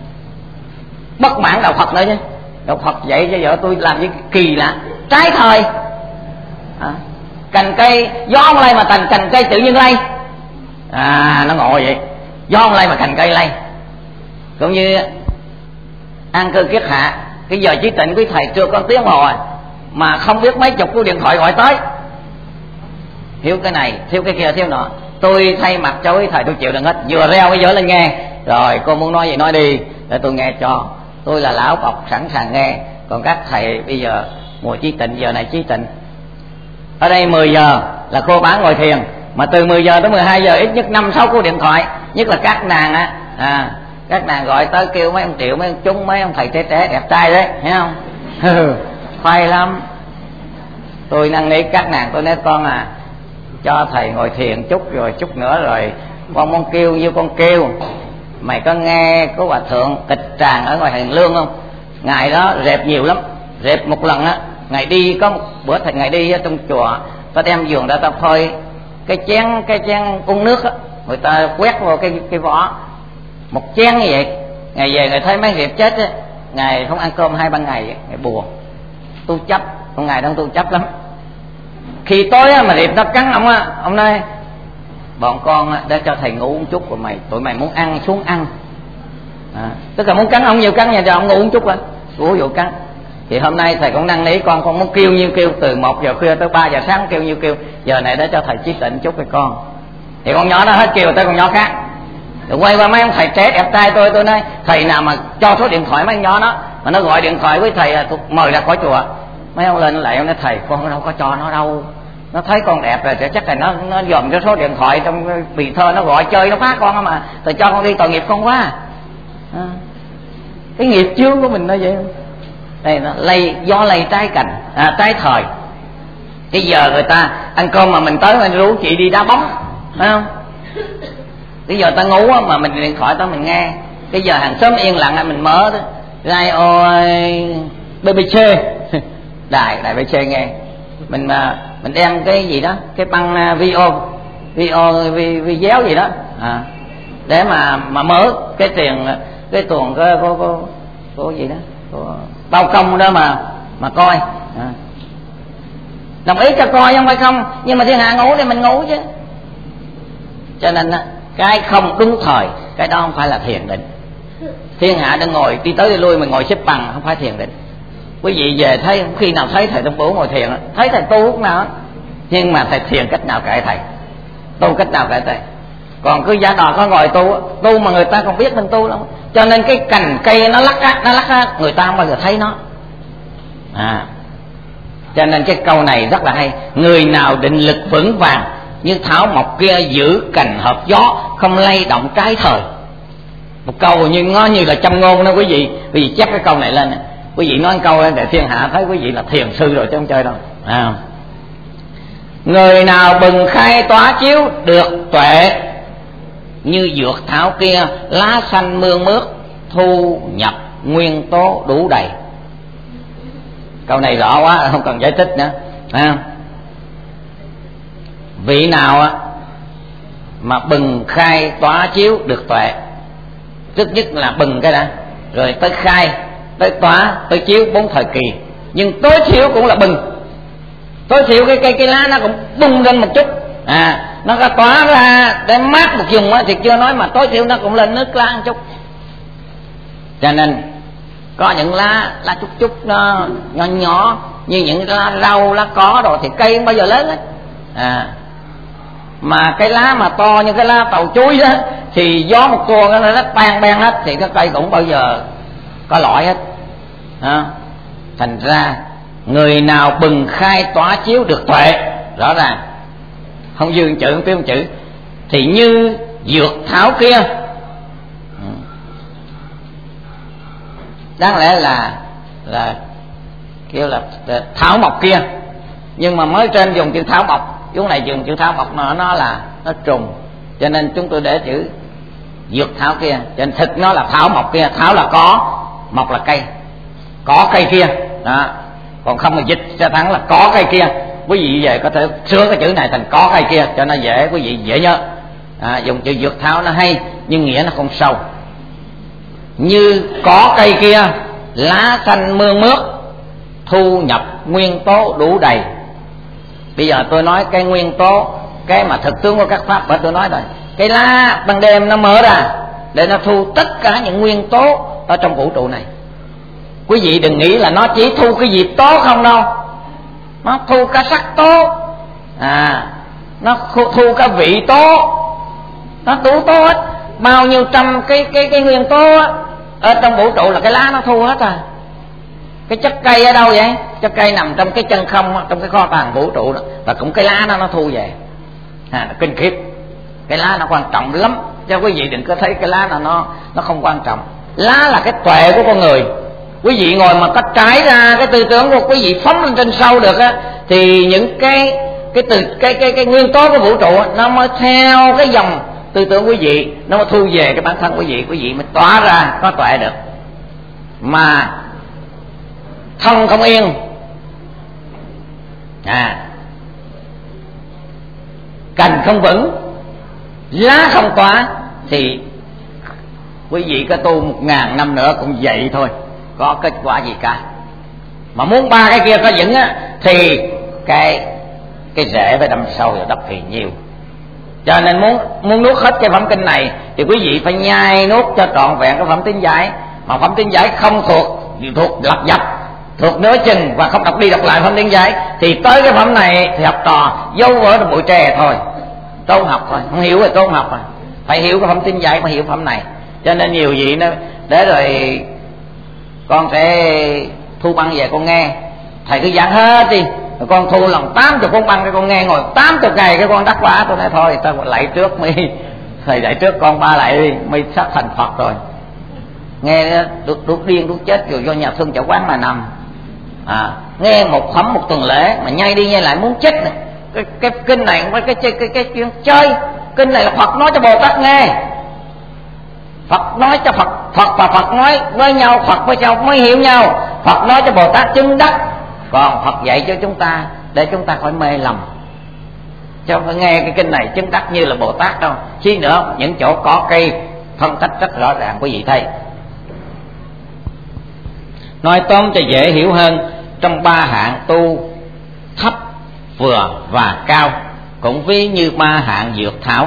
bất mãn đạo Phật nữa chứ. Đạo Phật vậy cho vợ tôi làm gì kỳ lạ, trái thời. À, cành cây gió không lay mà cành cành cây tự nhiên lay. À, nó ngộ vậy, gió không lay mà cành cây lay. Cũng như an cư kiết hạ, cái giờ chí tịnh quý thầy chưa có tiếng hồ mà không biết mấy chục cuộc điện thoại gọi tới, thiếu cái này thiếu cái kia thiếu nọ. Tôi thay mặt cho quý thầy tôi chịu đựng hết, vừa reo cái vở lên nghe, rồi cô muốn nói gì nói đi để tôi nghe cho. Tôi là lão Phật sẵn sàng nghe. Còn các thầy bây giờ mùa chí tịnh, giờ này chí tịnh, ở đây mười giờ là cô bán ngồi thiền, mà từ mười giờ tới mười hai giờ ít nhất năm sáu cuộc điện thoại, nhất là các nàng á, à, các nàng gọi tới kêu mấy ông Triệu, mấy ông Trung, mấy ông thầy trẻ trẻ đẹp trai đấy, thấy không? Khoai lắm. Tôi năn nỉ các nàng, tôi nói con à, cho thầy ngồi thiền chút, rồi chút nữa rồi con muốn kêu như con kêu. Mày có nghe có hòa thượng kịch tràng ở ngoài Hiền Lương không? Ngày đó rẹp nhiều lắm, rẹp một lần á, ngày đi có một bữa thầy ngày đi ở trong chùa, ta đem giường ra ta phơi cái chén cái chén uống nước á, người ta quét vào cái cái vỏ một chén như vậy. Ngày về người thấy mấy rệp chết á, ngày không ăn cơm hai ba ngày, ngày buồn tu chấp, con ngày đang tu chấp lắm. Khi tối á mà rệp nó cắn ông á, ông nói bọn con đã cho thầy ngủ một chút rồi mày tụi mày muốn ăn xuống ăn, à, tức là muốn cắn ông nhiều cắn nhà cho ông ngủ một chút lên, ngủ vô cắn. Thì hôm nay thầy cũng năn nỉ con con muốn kêu nhiêu kêu, từ một giờ khuya tới ba giờ sáng kêu nhiêu kêu, giờ này để cho thầy chiết định chút với con. Thì con nhỏ đó hết kêu tới con nhỏ khác, rồi quay qua mấy ông thầy trẻ đẹp trai tôi tôi nói thầy nào mà cho số điện thoại mấy ông nhỏ đó mà nó gọi điện thoại với thầy tôi mời ra khỏi chùa. Mấy ông lên lại ông nói thầy con đâu có cho nó đâu, nó thấy con đẹp rồi chắc là nó nó dòm cho số điện thoại trong bì thơ nó gọi chơi nó phá con mà thầy cho con đi tội nghiệp con quá. À, cái nghiệp chướng của mình nó vậy. Đây nó lây do lây trái cành, à, trái thời. Bây giờ người ta ăn cơm mà mình tới mình rủ chị đi đá bóng, phải không? Bây giờ ta ngủ mà mình điện thoại tới mình nghe. Bây giờ hàng xóm yên lặng mình mở đó, rai ôi bê bê xê đài đài bê bê xê nghe. Mình mình đem cái gì đó, cái băng video video video gì đó, à, để mà mà mở cái tiền cái tuần có có có, có gì đó, có bao công đó mà mà coi, à. Đồng ý cho coi không phải không, nhưng mà thiên hạ ngủ thì mình ngủ chứ. Cho nên cái không đúng thời, cái đó không phải là thiền định. Thiên hạ đang ngồi đi tới đi lui mình ngồi xếp bằng không phải thiền định. Quý vị về thấy khi nào thấy thầy Tông Bửu ngồi thiền, thấy thầy tu lúc nào, nhưng mà thầy thiền cách nào kệ thầy, tu cách nào kệ thầy. Còn cứ giả đò có ngồi tu, tu mà người ta không biết mình tu lắm. Cho nên cái cành cây nó lắc á, nó lắc á, người ta không bao giờ thấy nó. À, cho nên cái câu này rất là hay. Người nào định lực vững vàng như thảo mộc kia, giữ cành hợp gió, không lay động trái thời. Một câu như nó như là châm ngôn đó quý vị. Quý vị chép cái câu này lên, quý vị nói câu để thiên hạ thấy quý vị là thiền sư rồi chứ không chơi đâu. À, người nào bừng khai tỏa chiếu được tuệ, như dược thảo kia, lá xanh mương mướt, thu nhập nguyên tố đủ đầy. Câu này rõ quá không cần giải thích nữa, à, vị nào mà bừng khai tỏa chiếu được tuệ, trước nhất là bừng cái đã, rồi tới khai, tới tỏa, tới chiếu, bốn thời kỳ. Nhưng tối thiểu cũng là bừng, tối thiểu cái cây cái lá nó cũng bung lên một chút, à, nó có tỏa ra để mát một vùng á thì chưa nói, mà tối thiểu nó cũng lên nước lá một chút. Cho nên có những lá lá chút chút nó nhỏ nhỏ như những lá rau, lá có rồi thì cây không bao giờ lớn hết. À, mà cái lá mà to như cái lá tàu chuối đó thì gió một tua nó nó tan ben hết thì cái cây cũng bao giờ có lõi hết. À, thành ra người nào bừng khai tỏa chiếu được tuệ, rõ ràng không dư chữ không tiêu chữ, thì như dược thảo kia. Đáng lẽ là là kêu là thảo mộc kia, nhưng mà mới trên dùng chữ thảo mộc, chỗ này dùng chữ thảo mộc nó nó là nó trùng, cho nên chúng tôi để chữ dược thảo kia. Cho nên thực nó là thảo mộc kia, thảo là có, mộc là cây, có cây kia đó. Còn không là dịch cho thẳng là có cây kia. Quý vị về có thể sửa cái chữ này thành có cây kia cho nó dễ, quý vị dễ nhớ. À, dùng chữ dược thảo nó hay nhưng nghĩa nó không sâu. Như có cây kia, lá xanh mương mướt, thu nhập nguyên tố đủ đầy. Bây giờ tôi nói cái nguyên tố, cái mà thực tướng của các pháp mà tôi nói rồi. Cái lá ban đêm nó mở ra để nó thu tất cả những nguyên tố ở trong vũ trụ này. Quý vị đừng nghĩ là nó chỉ thu cái gì tốt không đâu, nó thu cả sắc tố, à, nó thu cả vị tố, nó đủ tố hết. Bao nhiêu trăm cái cái cái nguyên tố á, ở trong vũ trụ là cái lá nó thu hết à. Cái chất cây ở đâu vậy? Chất cây nằm trong cái chân không, trong cái kho tàng vũ trụ đó, và cũng cái lá nó nó thu về. À, nó kinh khiếp. Cái lá nó quan trọng lắm, cho quý vị đừng có thấy cái lá là nó nó không quan trọng. Lá là cái tuệ của con người. Quý vị ngồi mà có trải ra cái tư tưởng của quý vị phóng lên trên sâu được á, thì những cái cái từ cái cái cái nguyên tố của vũ trụ á, nó mới theo cái dòng tư tưởng quý vị, nó mới thu về cái bản thân quý vị, quý vị mới tỏa ra có tuệ được. Mà thân không yên, à, cành không vững, lá không tỏa, thì quý vị có tu một ngàn năm nữa cũng vậy thôi, có kết quả gì cả. Mà muốn ba cái kia có vững á, thì cái cái rễ phải đâm sâu vào đất thì nhiều. Cho nên muốn muốn nuốt hết cái phẩm kinh này thì quý vị phải nhai nuốt cho trọn vẹn cái phẩm tín giải. Mà phẩm tín giải không thuộc thuộc lặp dập, thuộc nửa chừng và không đọc đi đọc lại phẩm tín giải, thì tới cái phẩm này thì học trò dâu vỡ được bụi tre thôi, trốn học thôi, không hiểu rồi trốn học rồi. Phải hiểu cái phẩm tín giải mà hiểu phẩm này. Cho nên nhiều vị nó để rồi con sẽ thu băng về con nghe, thầy cứ giảng hết đi, rồi con thu lòng tám chục con băng cái con nghe, ngồi tám chục ngày cái con đắc quả. Tôi nói thôi ta lại trước mi, thầy dạy trước con ba lại đi, mi sắp thành Phật rồi. Nghe đút, đút điên đút chết rồi do nhà thương chợ quán mà nằm. À, nghe một phẩm một tuần lễ mà nhai đi nhai lại muốn chết này. Cái, cái kinh này không phải cái, cái, cái, cái chuyện chơi. Kinh này là Phật nói cho Bồ Tát nghe, Phật nói cho Phật, Phật và Phật nói với nhau, Phật với nhau mới hiểu nhau. Phật nói cho Bồ Tát chứng đắc, còn Phật dạy cho chúng ta để chúng ta khỏi mê lầm. Chứ không phải nghe cái kinh này chứng đắc như là Bồ Tát đâu. Chi nữa, những chỗ có cây phân tích rất rõ ràng quý vị thấy. Nói tóm cho dễ hiểu hơn, trong ba hạng tu thấp, vừa và cao, cũng ví như ba hạng dược thảo,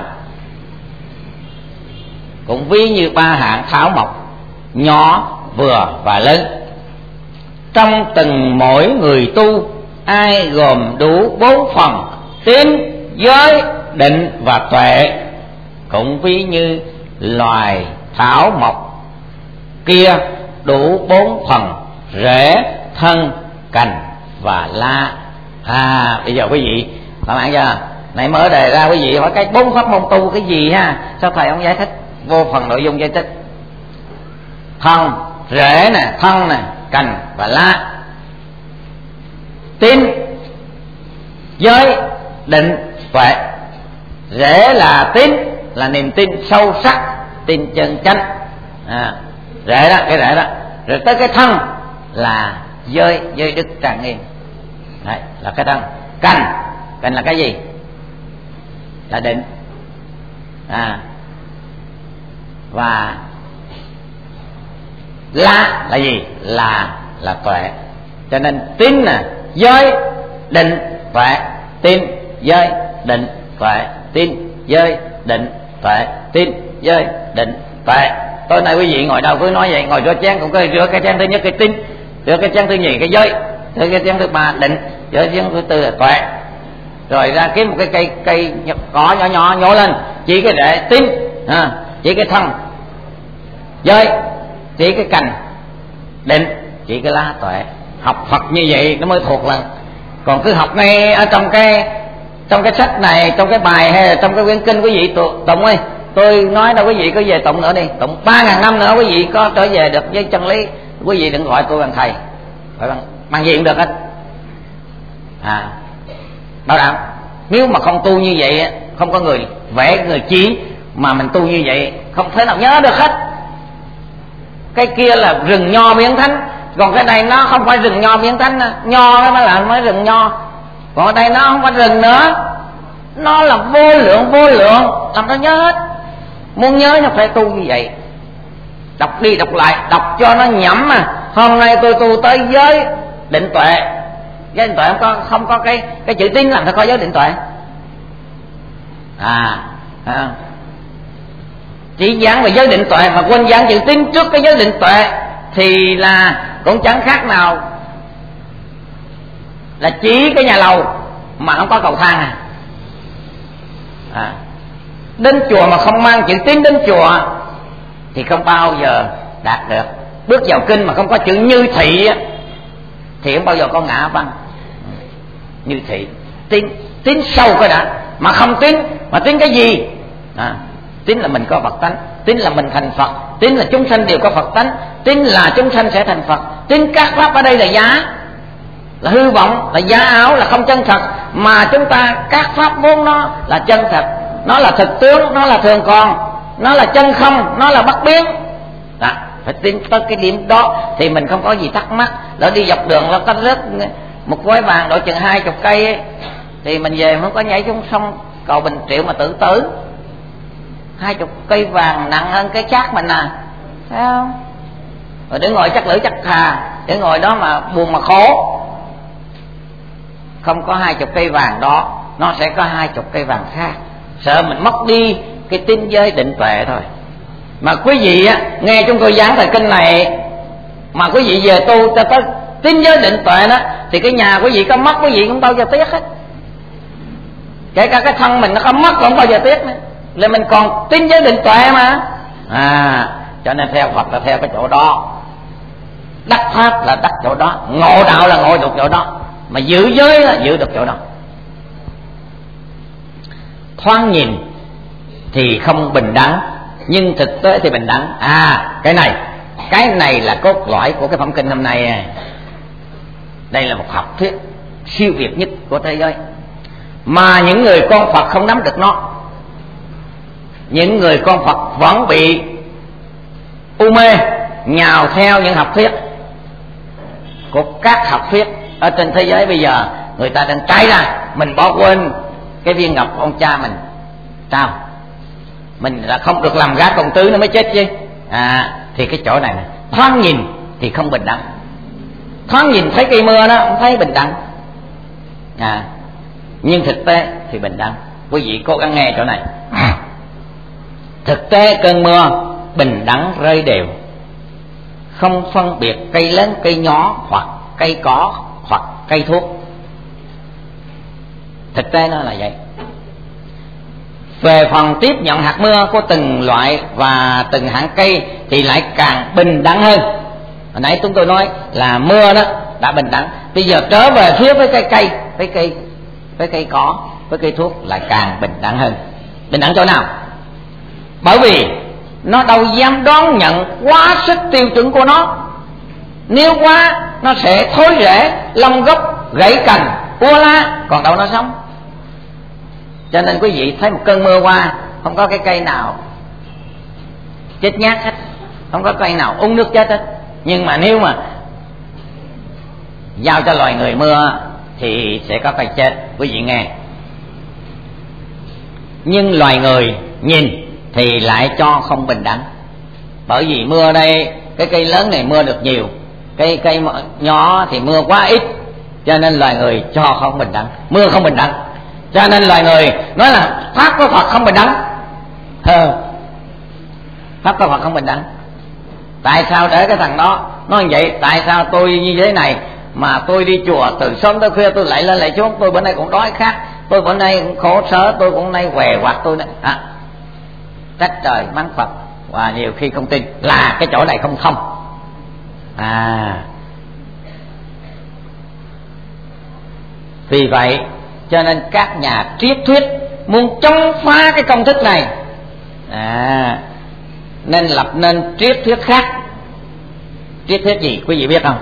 cũng ví như ba hạng thảo mộc, nhỏ, vừa và lớn. Trong từng mỗi người tu, ai gồm đủ bốn phần tín, giới, định và tuệ, cũng ví như loài thảo mộc kia đủ bốn phần rễ, thân, cành và lá. À, bây giờ quý vị các bạn chưa? Nãy mở đề ra quý vị hỏi cái bốn pháp môn tu cái gì ha? Sao thầy không giải thích? Vô phần nội dung giải thích. Thân, rễ nè, thân nè, cành và lá. Tín, giới, định, tuệ. Rễ là tín, là niềm tin sâu sắc, tin chân chánh. À, rễ đó, cái rễ đó. Rồi tới cái thân là giới, giới đức trang nghiêm. Đấy, là cái thân. Cành, cành là cái gì? Là định. À, và lá là gì? Là là tuệ. Cho nên tín nè, giới, định, tuệ. Tín, giới, định, tuệ. Tín, giới, định, tuệ. Tín, giới, định, tuệ. Tối nay quý vị ngồi đâu cứ nói vậy, ngồi rửa chén cũng cứ rửa cái chén thứ nhất cái tín, rửa cái chén thứ nhì cái giới, rửa cái chén thứ ba định, rửa chén thứ tư là tuệ. Rồi ra kiếm một cái cây cây cỏ nhỏ nhỏ nhổ lên, chỉ cái rễ tín, à, chỉ cái thân, giới, chỉ cái cành, định, chỉ cái lá, tuệ. Học Phật như vậy nó mới thuộc lần. Còn cứ học ngay ở trong cái trong cái sách này, trong cái bài hay là trong cái quyển kinh quý vị tụng ơi, tôi nói đâu quý vị có về tụng nữa đi, tụng ba ngàn năm nữa quý vị có trở về được với chân lý. Quý vị đừng gọi tôi bằng thầy, gọi bằng bằng gì cũng được hết. À, bảo đảm. Nếu mà không tu như vậy, không có người vẽ người chỉ mà mình tu như vậy, không thể nào nhớ được hết. Cái kia là rừng nho biến thánh, còn cái này nó không phải rừng nho biến thánh. Nho nó mới là mới rừng nho, còn ở đây nó không phải rừng nữa, nó là vô lượng vô lượng, làm sao nhớ hết. Muốn nhớ nó phải tu như vậy, đọc đi đọc lại, đọc cho nó nhẩm. Mà hôm nay tôi tu tới giới định tuệ, giới định tuệ không có không có cái cái chữ tín, làm sao có giới định tuệ? À, à chỉ giảng về giới định tuệ mà quên giảng chữ tín trước cái giới định tuệ thì là cũng chẳng khác nào là chỉ cái nhà lầu mà không có cầu thang. À, à đến chùa mà không mang chữ tín đến chùa thì không bao giờ đạt được. Bước vào kinh mà không có chữ như thị thì không bao giờ có ngã văn. Như thị, tín, tín sâu cái đã. Mà không tín, mà tín cái gì? À, tín là mình có Phật tánh, tín là mình thành Phật, tín là chúng sanh đều có Phật tánh, tín là chúng sanh sẽ thành Phật. Tín các pháp ở đây là giả, là hư vọng, là giả ảo, là không chân thật. Mà chúng ta các pháp vốn nó là chân thật, nó là thực tướng, nó là thường còn, nó là chân không, nó là bất biến. Đó, phải tin tới cái điểm đó thì mình không có gì thắc mắc. Lỡ đi dọc đường nó có rớt một gói vàng độ chừng hai chục cây ấy, thì mình về không có nhảy xuống sông cầu Bình Triệu mà tự tử. Hai chục cây vàng nặng hơn cái xác mình à, thấy không? Rồi để ngồi chắc lưỡi chắc thà, để ngồi đó mà buồn mà khổ. Không có hai chục cây vàng đó, nó sẽ có hai chục cây vàng khác. sợ mình mất đi cái tinh giới định tuệ thôi. Mà quý vị á, nghe chúng tôi giảng thời kinh này mà quý vị về tu cho tới tinh giới định tuệ đó, thì cái nhà quý vị có mất quý vị cũng bao giờ tiếc hết. Kể cả cái thân mình nó không mất cũng không bao giờ tiếc nữa, là mình còn tinh giới định tuệ mà. À, cho nên theo Phật là theo cái chỗ đó, đắc pháp là đắc chỗ đó, ngộ đạo là ngộ được chỗ đó, mà giữ giới là giữ được chỗ đó. Thoáng nhìn thì không bình đẳng, nhưng thực tế thì bình đẳng. À, cái này cái này là cốt lõi của cái phẩm kinh hôm nay. Đây là một học thuyết siêu việt nhất của thế giới, mà những người con Phật không nắm được nó. Những người con Phật vẫn bị u mê, nhào theo những học thuyết của các học thuyết ở trên thế giới bây giờ. Người ta đang trái ra, mình bỏ quên cái viên ngọc ông cha mình. Sao? Mình là không được làm gái công tứ nó mới chết chứ. À, thì cái chỗ này này, thoáng nhìn thì không bình đẳng. Thoáng nhìn thấy cây mưa đó không thấy bình đẳng. À, nhưng thực tế thì bình đẳng. Quý vị cố gắng nghe chỗ này. Thực tế cơn mưa bình đẳng rơi đều, không phân biệt cây lớn cây nhỏ, hoặc cây cỏ hoặc cây thuốc. Thực tế nó là vậy. Về phần tiếp nhận hạt mưa của từng loại và từng hạng cây thì lại càng bình đẳng hơn. Hồi nãy chúng tôi nói là mưa đó đã bình đẳng, bây giờ trở về phía với cây cây, với cây với cây cỏ, với cây thuốc lại càng bình đẳng hơn. Bình đẳng chỗ nào? Bởi vì nó đâu dám đón nhận quá sức tiêu chuẩn của nó. Nếu quá nó sẽ thối rễ, lông gốc, gãy cành, ua la, còn đâu nó sống. Cho nên quý vị thấy một cơn mưa qua, không có cái cây nào chết nhát hết, không có cây nào uống nước chết hết. Nhưng mà nếu mà giao cho loài người mưa thì sẽ có cây chết. Quý vị nghe. Nhưng loài người nhìn thì lại cho không bình đẳng. Bởi vì mưa đây, cái cây lớn này mưa được nhiều, cây cây nhỏ thì mưa quá ít, cho nên loài người cho không bình đẳng, mưa không bình đẳng. Cho nên loài người nói là pháp của Phật không bình đẳng. Hờ, pháp của Phật không bình đẳng. Tại sao để cái thằng đó nói như vậy? Tại sao tôi như thế này mà tôi đi chùa từ sớm tới khuya, tôi lại lên lại xuống, tôi bữa nay cũng đói khát, tôi bữa nay cũng khổ sở, tôi cũng nay què quạt, tôi này à, trách trời mắng Phật, và nhiều khi không tin là cái chỗ này không thông. À, vì vậy cho nên các nhà triết thuyết muốn chống phá cái công thức này, à, nên lập nên triết thuyết khác. Triết thuyết gì quý vị biết không?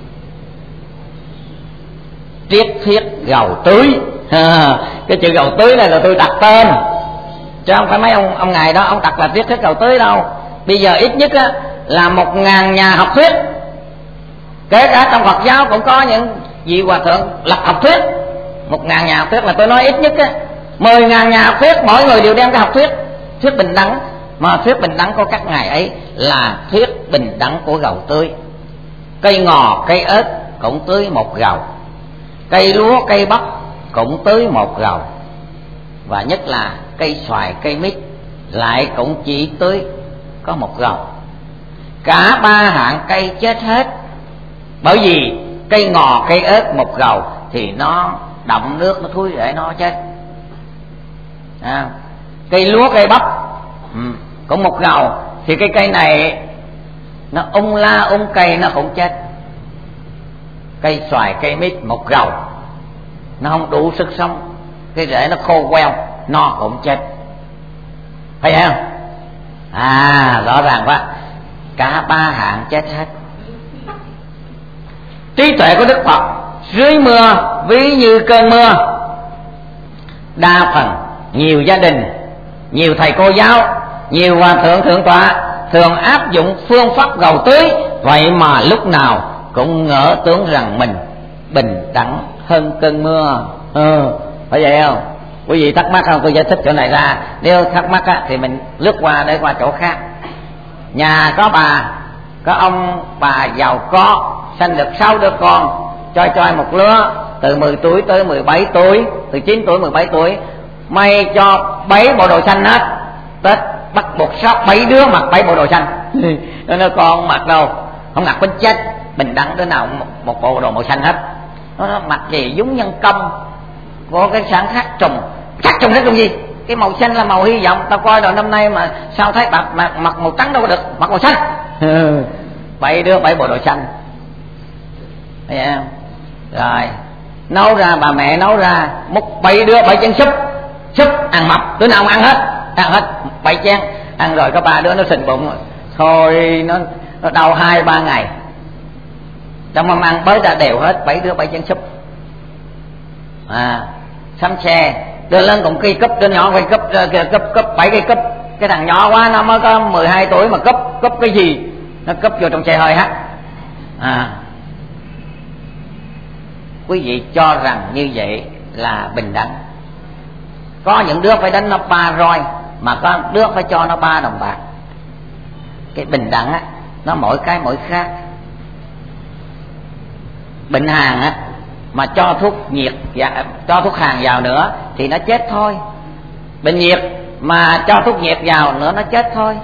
Triết thuyết gầu tưới. À, cái chữ gầu tưới này là tôi đặt tên, chứ không phải mấy ông ông ngài đó ông đặt là triết thuyết gầu tưới đâu. Bây giờ ít nhất á, là một ngàn nhà học thuyết, kể cả trong Phật giáo cũng có những vị hòa thượng lập học thuyết. Một ngàn nhà học thuyết là tôi nói ít nhất á, mười ngàn nhà học thuyết, mỗi người đều đem cái học thuyết, thuyết bình đẳng. Mà thuyết bình đẳng của các ngài ấy là thuyết bình đẳng của gầu tưới. Cây ngò, cây ớt cũng tưới một gầu, cây lúa, cây bắp cũng tưới một gầu, và nhất là cây xoài, cây mít lại cũng chỉ tưới có một gầu. Cả ba hạng cây chết hết. Bởi vì cây ngò, cây ớt một gầu thì nó đậm nước, nó thúi rễ, nó chết. À, cây lúa, cây bắp ừ, cũng một gầu thì cái cây này nó ung la ung cây nó cũng chết. Cây xoài, cây mít một gầu nó không đủ sức sống, cái rễ nó khô queo, nó cũng chết. Thấy không? À, rõ ràng quá, cả ba hạng chết hết. Trí tuệ của Đức Phật dưới mưa ví như cơn mưa. Đa phần nhiều gia đình, nhiều thầy cô giáo, nhiều hòa thượng thượng tọa thường áp dụng phương pháp gầu tưới, vậy mà lúc nào cũng ngỡ tưởng rằng mình bình đẳng hơn cơn mưa. Ừ, phải vậy không? Quý vị thắc mắc không? Tôi giải thích chỗ này ra. Nếu thắc mắc á, thì mình lướt qua để qua chỗ khác. Nhà có bà, có ông bà giàu có, sanh được sáu đứa con, choi choi một lứa, từ mười tuổi tới mười bảy tuổi, từ chín tuổi mười bảy tuổi. mày cho bảy bộ đồ xanh hết, Tết bắt buộc sáu bảy đứa mặc bảy bộ đồ xanh. Nó nói con không mặc đâu, không mặc bên chết, bình đẳng đứa nào một, một bộ đồ màu xanh hết. Nó nói mặc gì giống nhân công, có cái sáng khác trùng, khác trùng khác trùng gì? Cái màu xanh là màu hy vọng, tao coi rồi năm nay mà sao thấy bạc mặc, mặc màu trắng đâu có được, mặc màu xanh. Bảy đứa bảy bộ đồ xanh, thấy không? Rồi nấu ra, bà mẹ nấu ra múc bảy đứa bảy chén súp, súp ăn mập, đứa nào cũng ăn hết, ăn hết bảy chén, ăn rồi có ba đứa nó sình bụng, thôi nó nó đau hai ba ngày, trong mâm ăn bới ra đều hết, bảy đứa bảy chén súp. À, sắm xe, đứa lớn cũng cây cúp, đứa nhỏ phải cúp cúp cúp bảy cây cúp, cái thằng nhỏ quá nó mới có mười hai tuổi mà cúp cúp cái gì, nó cúp vô trong xe hơi hát. À, quý vị cho rằng như vậy là bình đẳng. Có những đứa phải đánh nó ba roi, mà có đứa phải cho nó ba đồng bạc. Cái bình đẳng á, nó mỗi cái mỗi khác. Bệnh hàn á, mà cho thuốc nhiệt, cho thuốc hàn vào nữa thì nó chết thôi. Bệnh nhiệt mà cho thuốc nhiệt vào nữa nó chết thôi.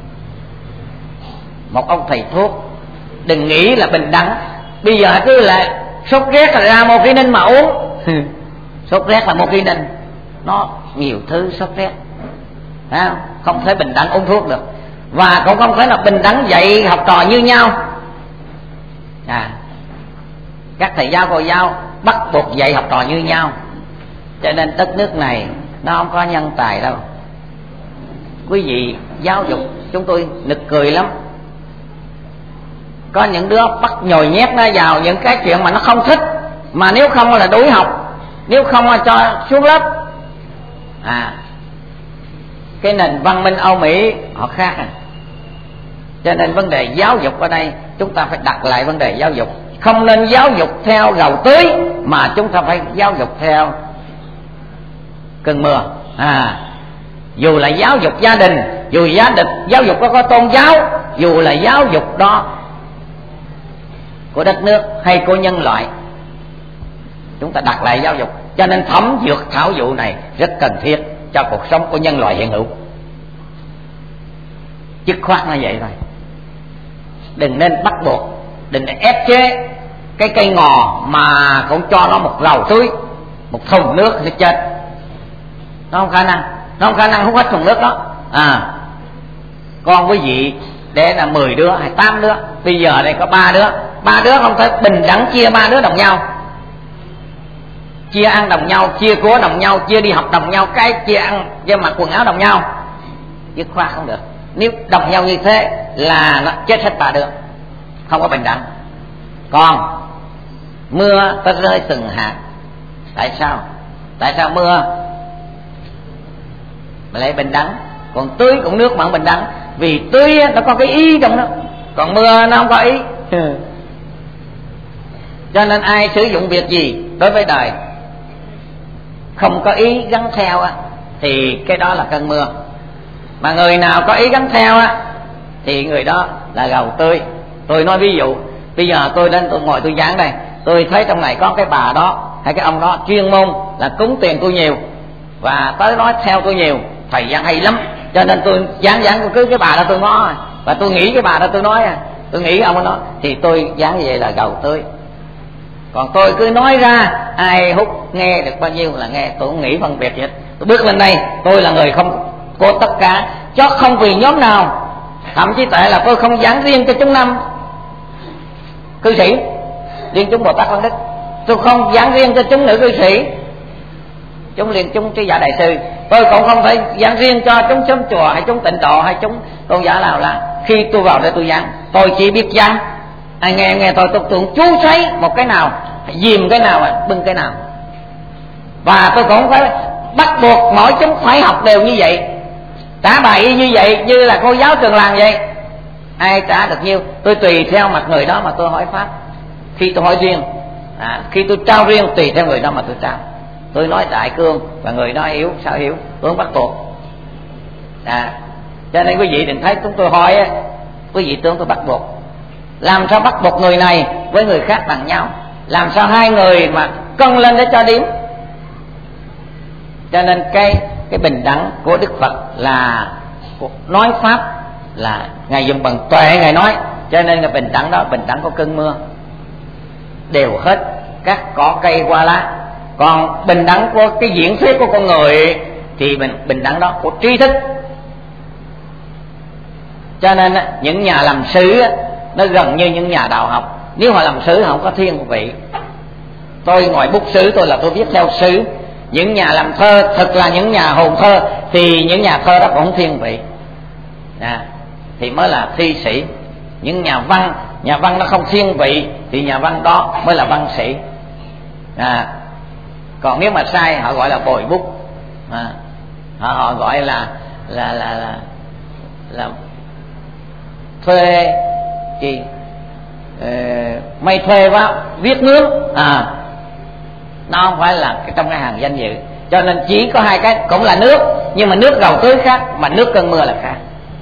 Một ông thầy thuốc đừng nghĩ là bình đẳng. Bây giờ cứ là sốt rét là ra morphine mà uống. Sốt rét là morphine, nó nhiều thứ sốt rét, không? Không thể bình đẳng uống thuốc được. Và cũng không thể nào bình đẳng dạy học trò như nhau. À, các thầy giáo cô giáo bắt buộc dạy học trò như nhau, cho nên đất nước này nó không có nhân tài đâu. Quý vị giáo dục chúng tôi nực cười lắm. Có những đứa bắt nhồi nhét nó vào những cái chuyện mà nó không thích, mà nếu không là đuổi học, nếu không là cho xuống lớp. À, cái nền văn minh Âu Mỹ họ khác à. Cho nên vấn đề giáo dục ở đây chúng ta phải đặt lại vấn đề giáo dục. Không nên giáo dục theo gầu tưới, mà chúng ta phải giáo dục theo cơn mưa. À, dù là giáo dục gia đình, dù gia đình giáo dục có, có tôn giáo, dù là giáo dục đó của đất nước hay của nhân loại, chúng ta đặt lại giáo dục. Cho nên thẩm dược thảo dụ này rất cần thiết cho cuộc sống của nhân loại hiện hữu. Dứt khoát là vậy thôi. Đừng nên bắt buộc, đừng nên ép chế cái cây ngò mà cũng cho nó một rầu tưới, một thùng nước thì chết. Nó không khả năng, nó không khả năng hút hết thùng nước đó. À, con quý vị để là mười đứa hay tám đứa, bây giờ đây có ba đứa, ba đứa không thể bình đẳng chia ba đứa đồng nhau, chia ăn đồng nhau, chia của đồng nhau, chia đi học đồng nhau, cái chia ăn, chia mặc quần áo đồng nhau. Dứt khoát không được. Nếu đồng nhau như thế là nó chết hết ba đứa, không có bình đẳng. Còn mưa tất rơi từng hạt. Tại sao? Tại sao mưa mà lại bình đẳng, còn tưới cũng nước mà không bình đẳng? Vì tưới nó có cái ý trong đó, còn mưa nó không có ý. Cho nên ai sử dụng việc gì đối với đời không có ý gắn theo á, thì cái đó là cơn mưa. Mà người nào có ý gắn theo á, thì người đó là gầu tươi. Tôi nói ví dụ, bây giờ tôi đến tôi ngồi tôi giảng đây, tôi thấy trong này có cái bà đó hay cái ông đó chuyên môn là cúng tiền tôi nhiều, và tới nói theo tôi nhiều, thầy giảng hay lắm, cho nên tôi giảng giảng cứ cái bà đó tôi nói, và tôi nghĩ cái bà đó tôi nói, tôi nghĩ ông đó, thì tôi giảng như vậy là gầu tươi. Còn tôi cứ nói ra, ai hút nghe được bao nhiêu là nghe, tôi không nghĩ phân biệt gì hết. Tôi bước lên đây, tôi là người không có tất cả, chứ không vì nhóm nào. Thậm chí tệ là tôi không giảng riêng cho chúng năm cư sĩ, riêng chúng Bồ Tát Văn Đức. Tôi không giảng riêng cho chúng nữ cư sĩ, chúng liền chúng trí giả đại sư. Tôi cũng không thể giảng riêng cho chúng sớm chùa hay chúng tịnh độ hay chúng tôn giả nào. Là khi tôi vào đây tôi giảng, tôi chỉ biết giảng. Ai nghe nghe tôi tôi tưởng chú thấy một cái nào, dìm cái nào, bưng cái nào. Và tôi cũng phải bắt buộc mỗi chúng phải học đều như vậy, trả bài y như vậy, như là cô giáo trường làng vậy. Ai trả được nhiêu, tôi tùy theo mặt người đó mà tôi hỏi pháp. Khi tôi hỏi riêng, à, khi tôi trao riêng tùy theo người đó mà tôi trao. Tôi nói đại cương và người đó hiểu sao hiểu, tôi không bắt buộc. À, cho nên quý vị đừng thấy chúng tôi hỏi á, quý vị tưởng tôi bắt buộc. Làm sao bắt buộc người này với người khác bằng nhau? Làm sao hai người mà cân lên để cho điểm? Cho nên cái cái bình đẳng của Đức Phật là nói pháp là ngài dùng bằng tuệ ngài nói, cho nên cái bình đẳng đó bình đẳng của cơn mưa đều hết các cỏ cây hoa lá. Còn bình đẳng của cái diễn thuyết của con người thì bình, bình đẳng đó của trí thức. Cho nên những nhà làm sử nó gần như những nhà đạo học. Nếu họ làm sử họ không có thiên vị. Tôi ngoài bút sử tôi là tôi viết theo sử. Những nhà làm thơ thật là những nhà hồn thơ thì những nhà thơ đó cũng không thiên vị à, thì mới là thi sĩ. Những nhà văn, nhà văn nó không thiên vị thì nhà văn đó mới là văn sĩ à. Còn nếu mà sai họ gọi là bồi bút à, họ, họ gọi là là là là, là thuê gì ờ, mày thuê quá viết nước à, nó không phải là cái trong cái hàng danh dự. Cho nên chỉ có hai cái, cũng là nước nhưng mà nước gầu tưới khác, mà nước cơn mưa là khác.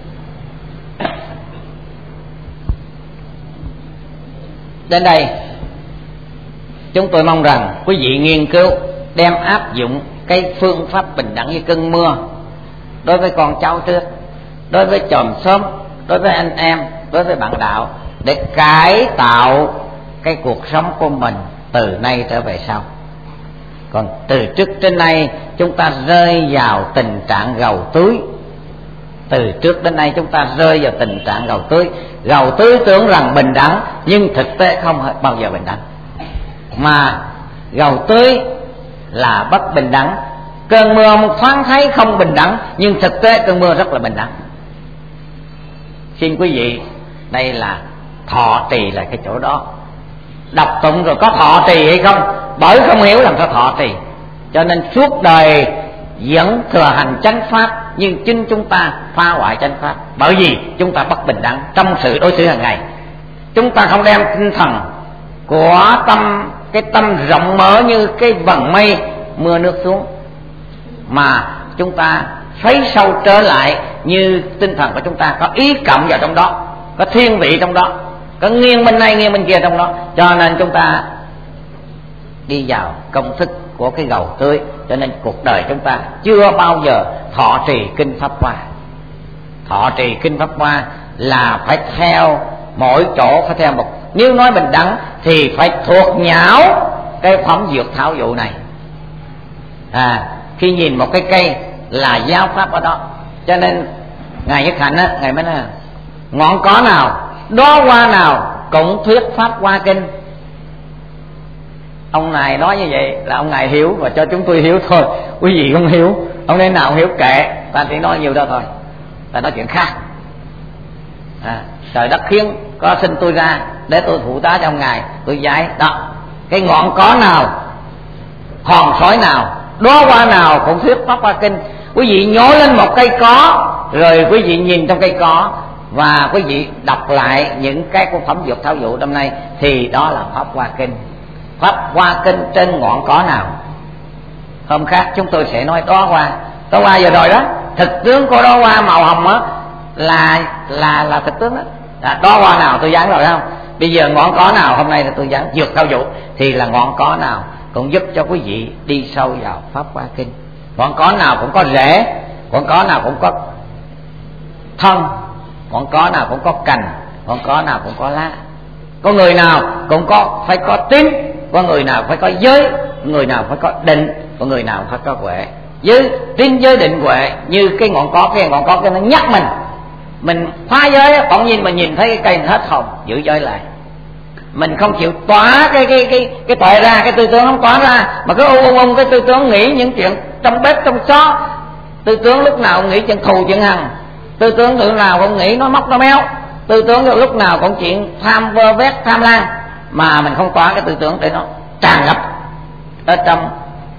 Đến đây chúng tôi mong rằng quý vị nghiên cứu đem áp dụng cái phương pháp bình đẳng như cơn mưa đối với con cháu trước, đối với chòm xóm, đối với anh em, đối với bạn đạo, để cải tạo cái cuộc sống của mình từ nay trở về sau. Còn từ trước đến nay chúng ta rơi vào tình trạng gầu tưới. Từ trước đến nay chúng ta rơi vào tình trạng gầu tưới. Gầu tưới tưởng rằng bình đẳng nhưng thực tế không bao giờ bình đẳng. Mà gầu tưới là bất bình đẳng. Cơn mưa thoáng thấy không bình đẳng nhưng thực tế cơn mưa rất là bình đẳng. Xin quý vị, đây là thọ trì là cái chỗ đó. Đọc tụng rồi có thọ trì hay không? Bởi không hiểu làm sao thọ trì. Cho nên suốt đời vẫn thừa hành chánh pháp, nhưng chính chúng ta phá hoại chánh pháp. Bởi vì chúng ta bất bình đẳng trong sự đối xử hàng ngày. Chúng ta không đem tinh thần của tâm, cái tâm rộng mở như cái vầng mây mưa nước xuống, mà chúng ta thấy sâu trở lại như tinh thần của chúng ta có ý cộng vào trong đó, có thiên vị trong đó, có nghiêng bên này nghiêng bên kia trong đó. Cho nên chúng ta đi vào công thức của cái gầu tưới. Cho nên cuộc đời chúng ta chưa bao giờ thọ trì kinh Pháp Hoa. Thọ trì kinh Pháp Hoa là phải theo mỗi chỗ, phải theo một, nếu nói bình đẳng thì phải thuộc nhão cái phẩm dược thảo dụ này à, khi nhìn một cái cây là giáo pháp ở đó. Cho nên ngài Nhất Hạnh á, ngài mới nói ngọn cỏ nào, đóa hoa nào cũng thuyết Pháp Hoa kinh. Ông này nói như vậy là ông ngài hiểu và cho chúng tôi hiểu thôi. Quý vị không hiểu, ông nên nào hiểu kệ, ta chỉ nói nhiều đó thôi, ta nói chuyện khác à, trời đất khiến có sinh tôi ra để tôi phụ tá cho ông ngài, tôi giải đó. Cái ngọn cỏ nào, hòn sỏi nào, đóa hoa nào cũng thuyết Pháp Hoa kinh. Quý vị nhổ lên một cây cỏ, rồi quý vị nhìn trong cây cỏ và quý vị đọc lại những cái của phẩm dược thảo dụ năm nay, thì đó là Pháp Hoa kinh. Pháp Hoa kinh trên ngọn cỏ nào? Hôm khác chúng tôi sẽ nói đóa hoa. Đóa hoa giờ rồi đó, thực tướng của đóa hoa màu hồng á là là là thực tướng đó. À, đóa hoa nào tôi dán rồi không? Bây giờ ngọn cỏ nào hôm nay là tôi dán dược thảo dụ, thì là ngọn cỏ nào cũng giúp cho quý vị đi sâu vào Pháp Hoa kinh. Ngọn cỏ nào cũng có rễ, ngọn cỏ nào cũng có thân, ngọn cỏ nào cũng có cành, ngọn cỏ nào cũng có lá. Có người nào cũng có phải có tín, có người nào phải có giới, người nào phải có định, có người nào phải có huệ. Giới tín giới định huệ như cái ngọn cỏ kia, ngọn cỏ kia nó nhắc mình, mình phá giới, bỗng nhiên mình nhìn thấy cái cây hết hồn, giữ giới lại. Mình không chịu tỏa cái cái cái cái tuệ ra, cái tư tưởng không tỏa ra, mà cứ ung ung ung cái tư tưởng nghĩ những chuyện trong bếp trong xó. Tư tưởng lúc nào cũng nghĩ chuyện thù chuyện hằn, tư tưởng lúc nào cũng nghĩ nó móc nó méo, tư tưởng lúc nào cũng chuyện tham vơ vét tham lam, mà mình không tỏa cái tư tưởng để nó tràn ngập ở trong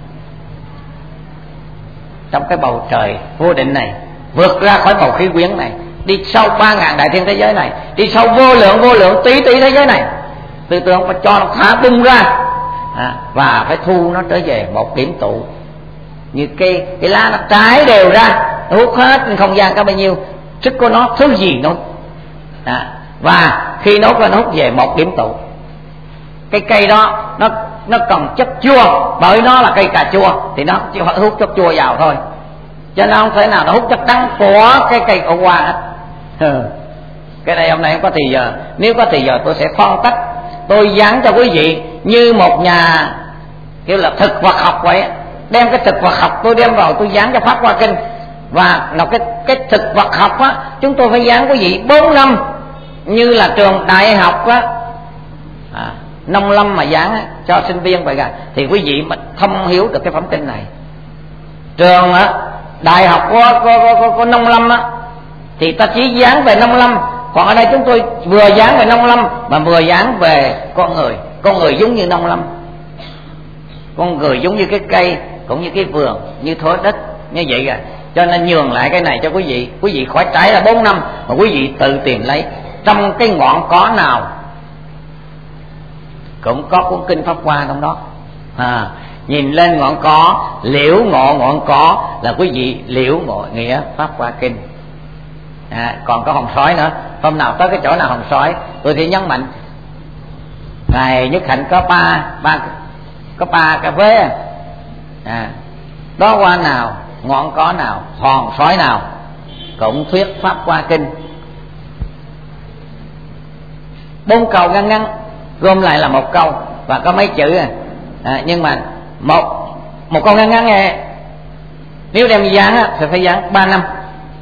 trong cái bầu trời vô định này, vượt ra khỏi bầu khí quyển này, đi sâu ba ngàn đại thiên thế giới này, đi sâu vô lượng vô lượng tỷ tỷ thế giới này. Tư tưởng phải cho nó thả bung ra à, và phải thu nó trở về một điểm tụ, như cái cái lá nó trái đều ra, nó hút hết không gian có bao nhiêu sức của nó, thứ gì nó à, và khi nó nó hút về một điểm tụ. cái cây đó nó nó cần chất chua, bởi nó là cây cà chua thì nó chỉ phải hút chất chua vào thôi, cho nên không thể nào nó hút chất đắng của cái cây cổ qua hết. Ừ. Cái này hôm nay không có thì giờ, nếu có thì giờ tôi sẽ phân tách, tôi giảng cho quý vị như một nhà kiểu là thực vật học vậy, đem cái thực vật học tôi đem vào tôi giảng cho Pháp Hoa Kinh. Và là cái cái thực vật học á, chúng tôi phải giảng quý vị bốn năm, như là trường đại học á, à, nông lâm mà giảng á, cho sinh viên vậy cả, thì quý vị mà thông hiểu được cái phẩm kinh này. Trường á, đại học có có, có, có, có nông lâm á, thì ta chỉ giảng về nông lâm, còn ở đây chúng tôi vừa giảng về nông lâm mà vừa giảng về con người. Con người giống như nông lâm, con người giống như cái cây, cũng như cái vườn, như thổ đất, như vậy rồi. Cho nên nhường lại cái này cho quý vị, quý vị khỏi trải là bốn năm mà quý vị tự tìm lấy trong cái ngọn cỏ nào cũng có cuốn kinh Pháp Hoa trong đó. À, nhìn lên ngọn cỏ, liễu ngộ ngọn cỏ là quý vị liễu ngộ nghĩa Pháp Hoa Kinh. À, còn có hồng sói nữa, hôm nào tới cái chỗ nào hồng sói tôi thì nhấn mạnh Ngài Nhất Hạnh có ba ba có ba cà phê. À, đó hoa nào, ngọn cỏ nào, hòn sói nào cũng thuyết Pháp Hoa Kinh. Bốn câu ngắn ngắn gom lại là một câu và có mấy chữ à. À, nhưng mà một một câu ngắn ngắn nghe, nếu đem giảng á, thì phải giảng ba năm.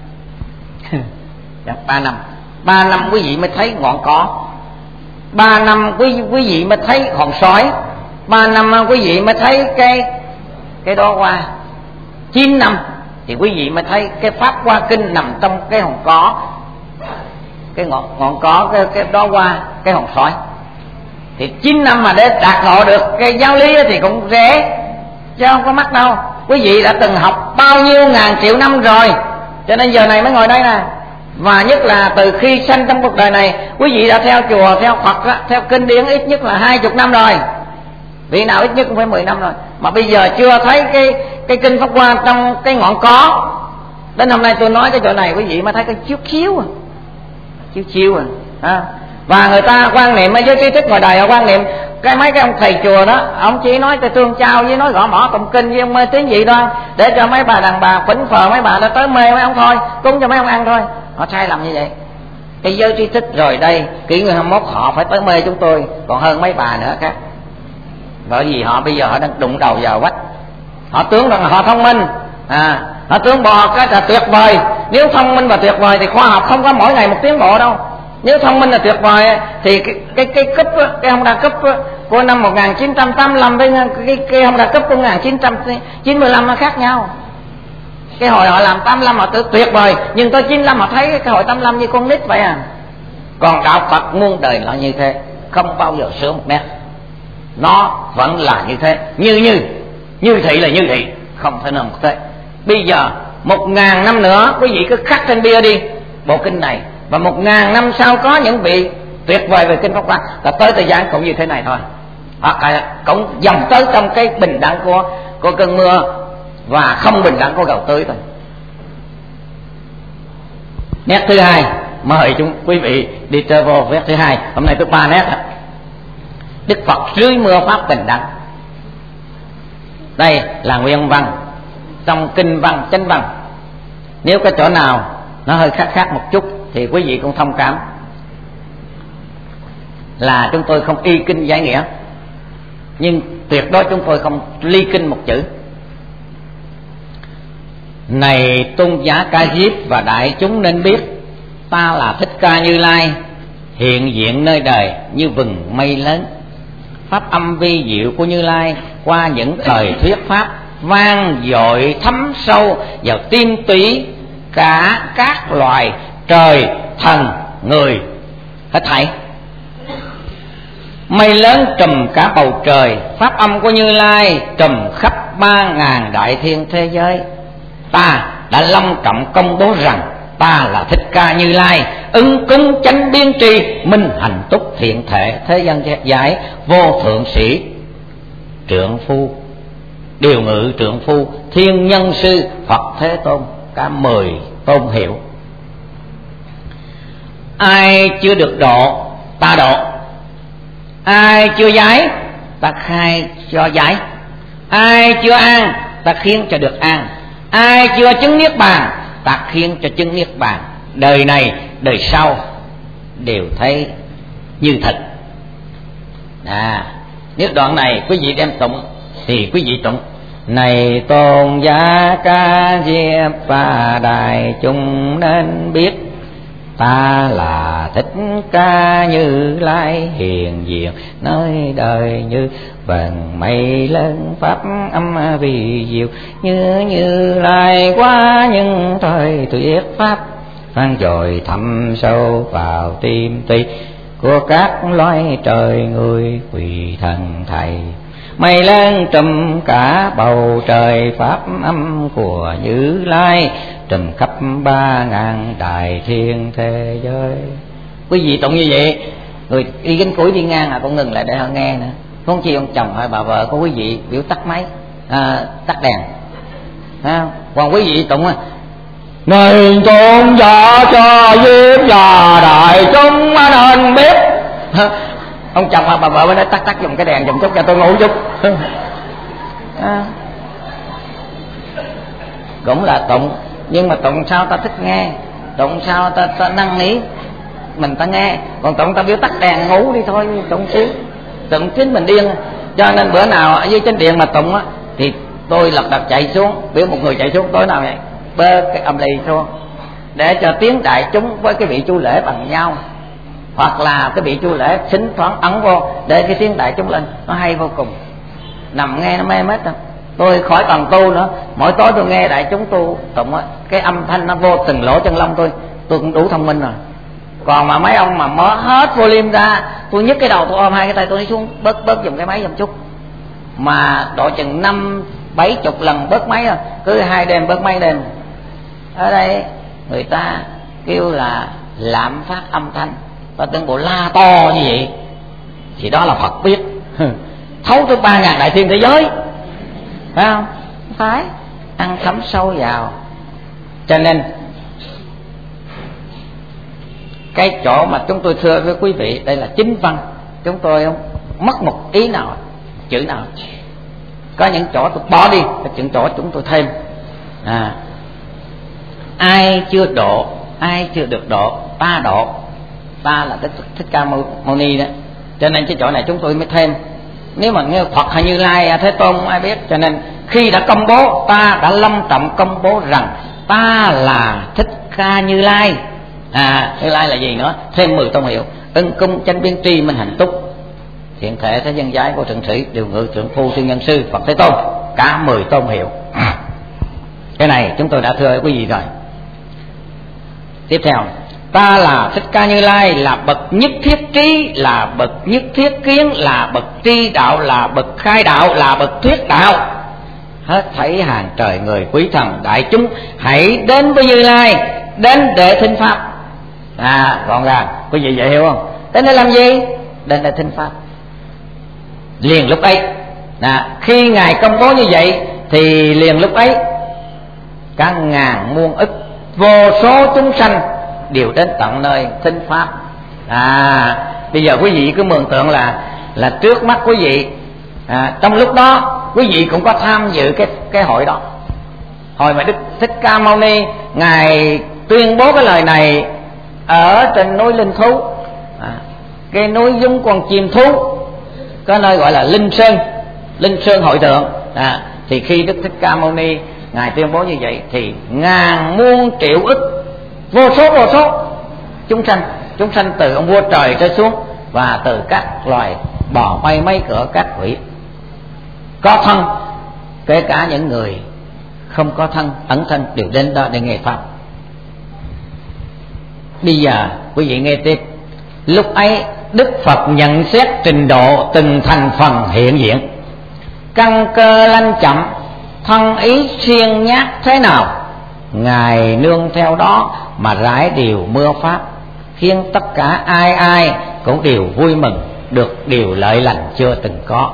ba năm ba năm quý vị mới thấy ngọn cỏ, ba năm quý quý vị mới thấy hòn sói, ba năm quý vị mới thấy cái cái đó hoa, chín năm thì quý vị mới thấy cái Pháp Hoa Kinh nằm trong cái hòn cỏ, cái ngọn ngọn cỏ, cái cái đó hoa, cái hòn sói. Thì chín năm mà để đạt ngộ được cái giáo lý thì cũng dễ, chứ không có mắc đâu. Quý vị đã từng học bao nhiêu ngàn triệu năm rồi, cho nên giờ này mới ngồi đây nè. Và nhất là từ khi sanh trong cuộc đời này, quý vị đã theo chùa, theo Phật á, theo kinh điển ít nhất là hai chục năm rồi, vị nào ít nhất cũng phải mười năm rồi, mà bây giờ chưa thấy cái cái kinh Pháp Hoa trong cái ngọn cỏ. Đến hôm nay tôi nói cái chỗ này quý vị mới thấy cái chiếu chiếu à, chiếu chiếu à, à. Và người ta quan niệm ở giới trí thức ngoài đời, họ quan niệm cái mấy cái ông thầy chùa đó, ông chỉ nói tới tương trao với nói gõ mỏ tụng kinh với ông mê tín dị đoan, để cho mấy bà đàn bà phỉnh phờ mấy bà đã tới mê mấy ông thôi, cúng cho mấy ông ăn thôi. Họ sai lầm như vậy. Cái giới trí thức rồi đây kỷ nguyên hai mươi mốt họ phải tới mê chúng tôi còn hơn mấy bà nữa khác, bởi vì họ bây giờ họ đang đụng đầu vào vách. Họ tưởng rằng họ thông minh, à, họ tưởng bò cái là tuyệt vời. Nếu thông minh và tuyệt vời thì khoa học không có mỗi ngày một tiến bộ đâu. Nếu thông minh là tuyệt vời thì cái cái cái cúp cái Honda Cup của năm một nghìn chín trăm tám mươi lăm với cái cái Honda Cup của một nghìn chín trăm chín mươi lăm nó khác nhau. Cái hồi họ làm tám mươi lăm họ tự tuyệt vời, nhưng tới chín mươi lăm họ thấy cái hồi tám mươi lăm như con nít vậy à. Còn đạo Phật muôn đời là như thế, không bao giờ sửa một nét, nó vẫn là như thế, như như như thị là như thị, không thể nào một thế. Bây giờ một ngàn năm nữa quý vị cứ khắc trên bia đi bộ kinh này, và một ngàn năm sau có những vị tuyệt vời về kinh Pháp Hoa, là tới thời gian cũng như thế này thôi, hoặc là cũng dòng tới trong cái bình đẳng của của cơn mưa và không bình đẳng của gạo tưới thôi. Nét thứ hai, mời chúng quý vị đi chơi vô nét thứ hai. Hôm nay tôi ba nét. Đức Phật dưới mưa pháp bình đẳng. Đây là nguyên văn trong kinh văn chánh văn. Nếu có chỗ nào nó hơi khác khác một chút thì quý vị cũng thông cảm là chúng tôi không y kinh giải nghĩa, nhưng tuyệt đối chúng tôi không ly kinh một chữ. Này tôn giả Ca Diếp và đại chúng nên biết, ta là Thích Ca Như Lai, hiện diện nơi đời như vừng mây lớn. Pháp âm vi diệu của Như Lai qua những thời thuyết pháp vang dội thấm sâu vào tim tủy cả các loài trời, thần, người hết thảy. Mây lớn trùm cả bầu trời, pháp âm của Như Lai trùm khắp ba ngàn đại thiên thế giới. Ta đã long trọng công bố rằng ta là Thích Ca Như Lai, ứng cúng chánh biên tri, minh hành túc thiện thể, thế gian giải vô thượng sĩ trượng phu, điều ngự trượng phu, thiên nhân sư, Phật Thế Tôn, cả mười tôn hiệu. Ai chưa được độ ta độ, Ai chưa giải ta khai cho giải, ai chưa an ta khiến cho được an, ai chưa chứng niết bàn ta khiến cho chứng niết bàn. Đời này đời sau đều thấy như thật. À, nếu đoạn này quý vị đem tụng thì quý vị tụng: này tôn giá ca diếp và đại chúng nên biết, ta là Thích Ca Như Lai hiền diện nơi đời như vầng mây lớn pháp âm vì diệu, như Như Lai qua những thời tuyết pháp vang dội thâm sâu vào tim tỳ của các loài trời người quỳ thần thầy. Mây lớn trùm cả bầu trời pháp âm của Như Lai, trùm khắp ba ngàn đại thiên thế giới. Quý vị tụng như vậy, người đi gánh củi đi ngang à cũng ngừng lại để họ nghe nữa. Không chi ông chồng hay bà vợ của quý vị biểu tắt máy, à, tắt đèn. À, còn quý vị tụng á: này tôn giả cho diếp và đại chúng nên biết. Ông chồng hoặc bà vợ mới nói: tắt tắt dùng cái đèn dùng chút cho tôi ngủ chút. À, cũng là tụng, nhưng mà tụng sao ta thích nghe, tụng sao ta, ta năn nỉ mình ta nghe, còn tụng ta biểu tắt đèn ngủ đi thôi, tụng chứ tụng chính mình điên. Cho nên bữa nào ở dưới trên điện mà tụng á thì tôi lật đật chạy xuống, biểu một người chạy xuống tối nào vậy bơ cái âm ly xuống để cho tiếng đại chúng với cái vị chu lễ bằng nhau, hoặc là cái vị chu lễ xính thoáng ấn vô để cái tiếng đại chúng lên, nó hay vô cùng. Nằm nghe nó mê mết đâu. Tôi khỏi cần tu nữa, mỗi tối tôi nghe đại chúng tu tụng á, cái âm thanh nó vô từng lỗ chân lông tôi, tôi cũng đủ thông minh rồi. Còn mà mấy ông mà mở hết volume ra, tôi nhấc cái đầu tôi ôm hai cái tay tôi đi xuống bớt bớt dùng cái máy giùm chút, mà độ chừng năm bảy chục lần bớt máy rồi, cứ hai đêm bớt máy đêm. Ở đây người ta kêu là lạm phát âm thanh, và từng bộ la to như vậy thì đó là Phật biết thấu tới ba ngàn đại thiên thế giới, phải không? Phải ăn thấm sâu vào. Cho nên cái chỗ mà chúng tôi thưa với quý vị, đây là chính văn, chúng tôi không mất một ý nào, chữ nào. Có những chỗ tôi bỏ đi, có những chỗ chúng tôi thêm. À, ai chưa độ, ai chưa được độ, ta độ. Ta là Thích, Thích Ca Mâu Ni đó. Cho nên cái chỗ này chúng tôi mới thêm. Nếu mà nghe Phật hay Như Lai Thế Tôn ai biết. Cho nên khi đã công bố, ta đã lâm trọng công bố rằng ta là Thích Ca Như Lai. À, Như Lai là gì nữa? Thêm mười tông hiệu: ưng cung chánh biên tri minh hạnh túc, thiện thể thế nhân giái của thượng sĩ, điều ngự trưởng phu thiên nhân sư Phật Thế Tôn. Cả mười tôn hiệu. Cái này chúng tôi đã thưa với quý vị rồi. Tiếp theo, ta là Thích Ca Như Lai, là bậc nhất thiết trí, là bậc nhất thiết kiến, là bậc tri đạo, là bậc khai đạo, là bậc thuyết đạo. Hết thảy hàng trời người quý thần đại chúng hãy đến với Như Lai, đến để thinh pháp. À, gọn gàng, quý vị vậy hiểu không? Đến để làm gì? Đến để thinh pháp. Liền lúc ấy, à, khi Ngài công bố như vậy thì liền lúc ấy cả ngàn muôn ức vô số chúng sanh đều đến tận nơi thinh pháp. À, bây giờ quý vị cứ mường tượng là là trước mắt quý vị, à, trong lúc đó quý vị cũng có tham dự cái cái hội đó. Hồi mà Đức Thích Ca Mâu Ni Ngài tuyên bố cái lời này ở trên núi Linh Thú, à, cái núi dung con chim thú, có nơi gọi là Linh Sơn, Linh Sơn hội thượng. À, thì khi Đức Thích Ca Mâu Ni Ngài tuyên bố như vậy thì ngàn muôn triệu ức vô số vô số chúng sanh, chúng sanh từ ông vua trời trở xuống, và từ các loài bò bay mấy cửa các quỷ có thân, kể cả những người không có thân ẩn thân đều đến đó để nghe pháp. Bây giờ quý vị nghe tiếp. Lúc ấy Đức Phật nhận xét trình độ từng thành phần hiện diện, căn cơ lanh chậm, thân ý siêng nhát thế nào, Ngài nương theo đó mà rải điều mưa pháp, khiến tất cả ai ai cũng đều vui mừng, được điều lợi lành chưa từng có.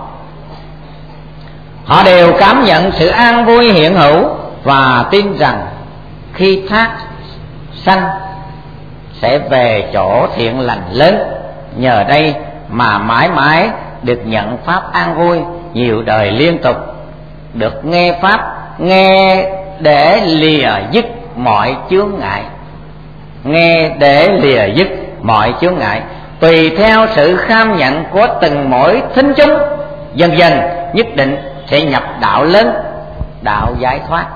Họ đều cảm nhận sự an vui hiện hữu và tin rằng khi thác sanh sẽ về chỗ thiện lành lớn. Nhờ đây mà mãi mãi được nhận pháp an vui nhiều đời liên tục, được nghe pháp, nghe để lìa dứt mọi chướng ngại, nghe để lìa dứt mọi chướng ngại, tùy theo sự kham nhận của từng mỗi thính chúng, dần dần nhất định sẽ nhập đạo lớn, đạo giải thoát.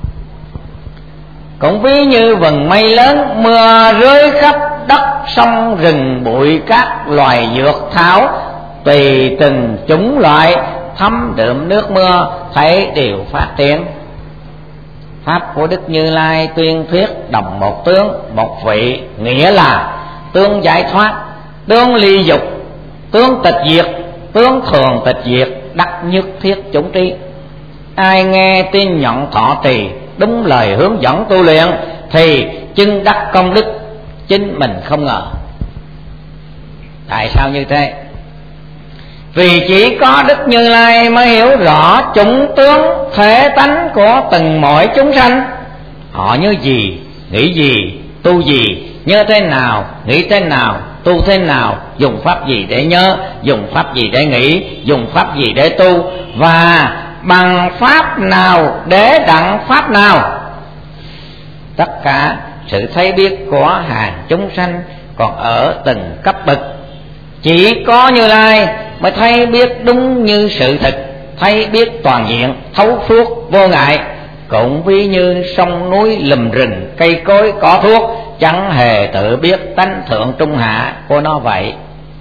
Cũng ví như vầng mây lớn, mưa rơi khắp đất sông rừng bụi, các loài dược thảo tùy từng chủng loại thấm đượm nước mưa, thấy đều phát triển. Pháp của Đức Như Lai tuyên thuyết đồng một tướng, một vị, nghĩa là tướng giải thoát, tướng ly dục, tướng tịch diệt, tướng thường tịch diệt, đắc nhất thiết chủng tri. Ai nghe tin nhận thọ trì đúng lời hướng dẫn tu luyện thì chứng đắc công đức chính mình không ngờ. Tại sao như thế? Vì chỉ có Đức Như Lai mới hiểu rõ chủng tướng thể tánh của từng mỗi chúng sanh. Họ như gì, nghĩ gì, tu gì, nhớ thế nào, nghĩ thế nào, tu thế nào, dùng pháp gì để nhớ, dùng pháp gì để nghĩ, dùng pháp gì để tu, và bằng pháp nào để đặng pháp nào. Tất cả sự thấy biết của hàng chúng sanh còn ở từng cấp bậc. Chỉ có Như Lai mới thấy biết đúng như sự thật, thấy biết toàn diện, thấu suốt vô ngại. Cũng ví như sông núi lùm rừng, cây cối cỏ thuốc, chẳng hề tự biết tánh thượng trung hạ của nó vậy.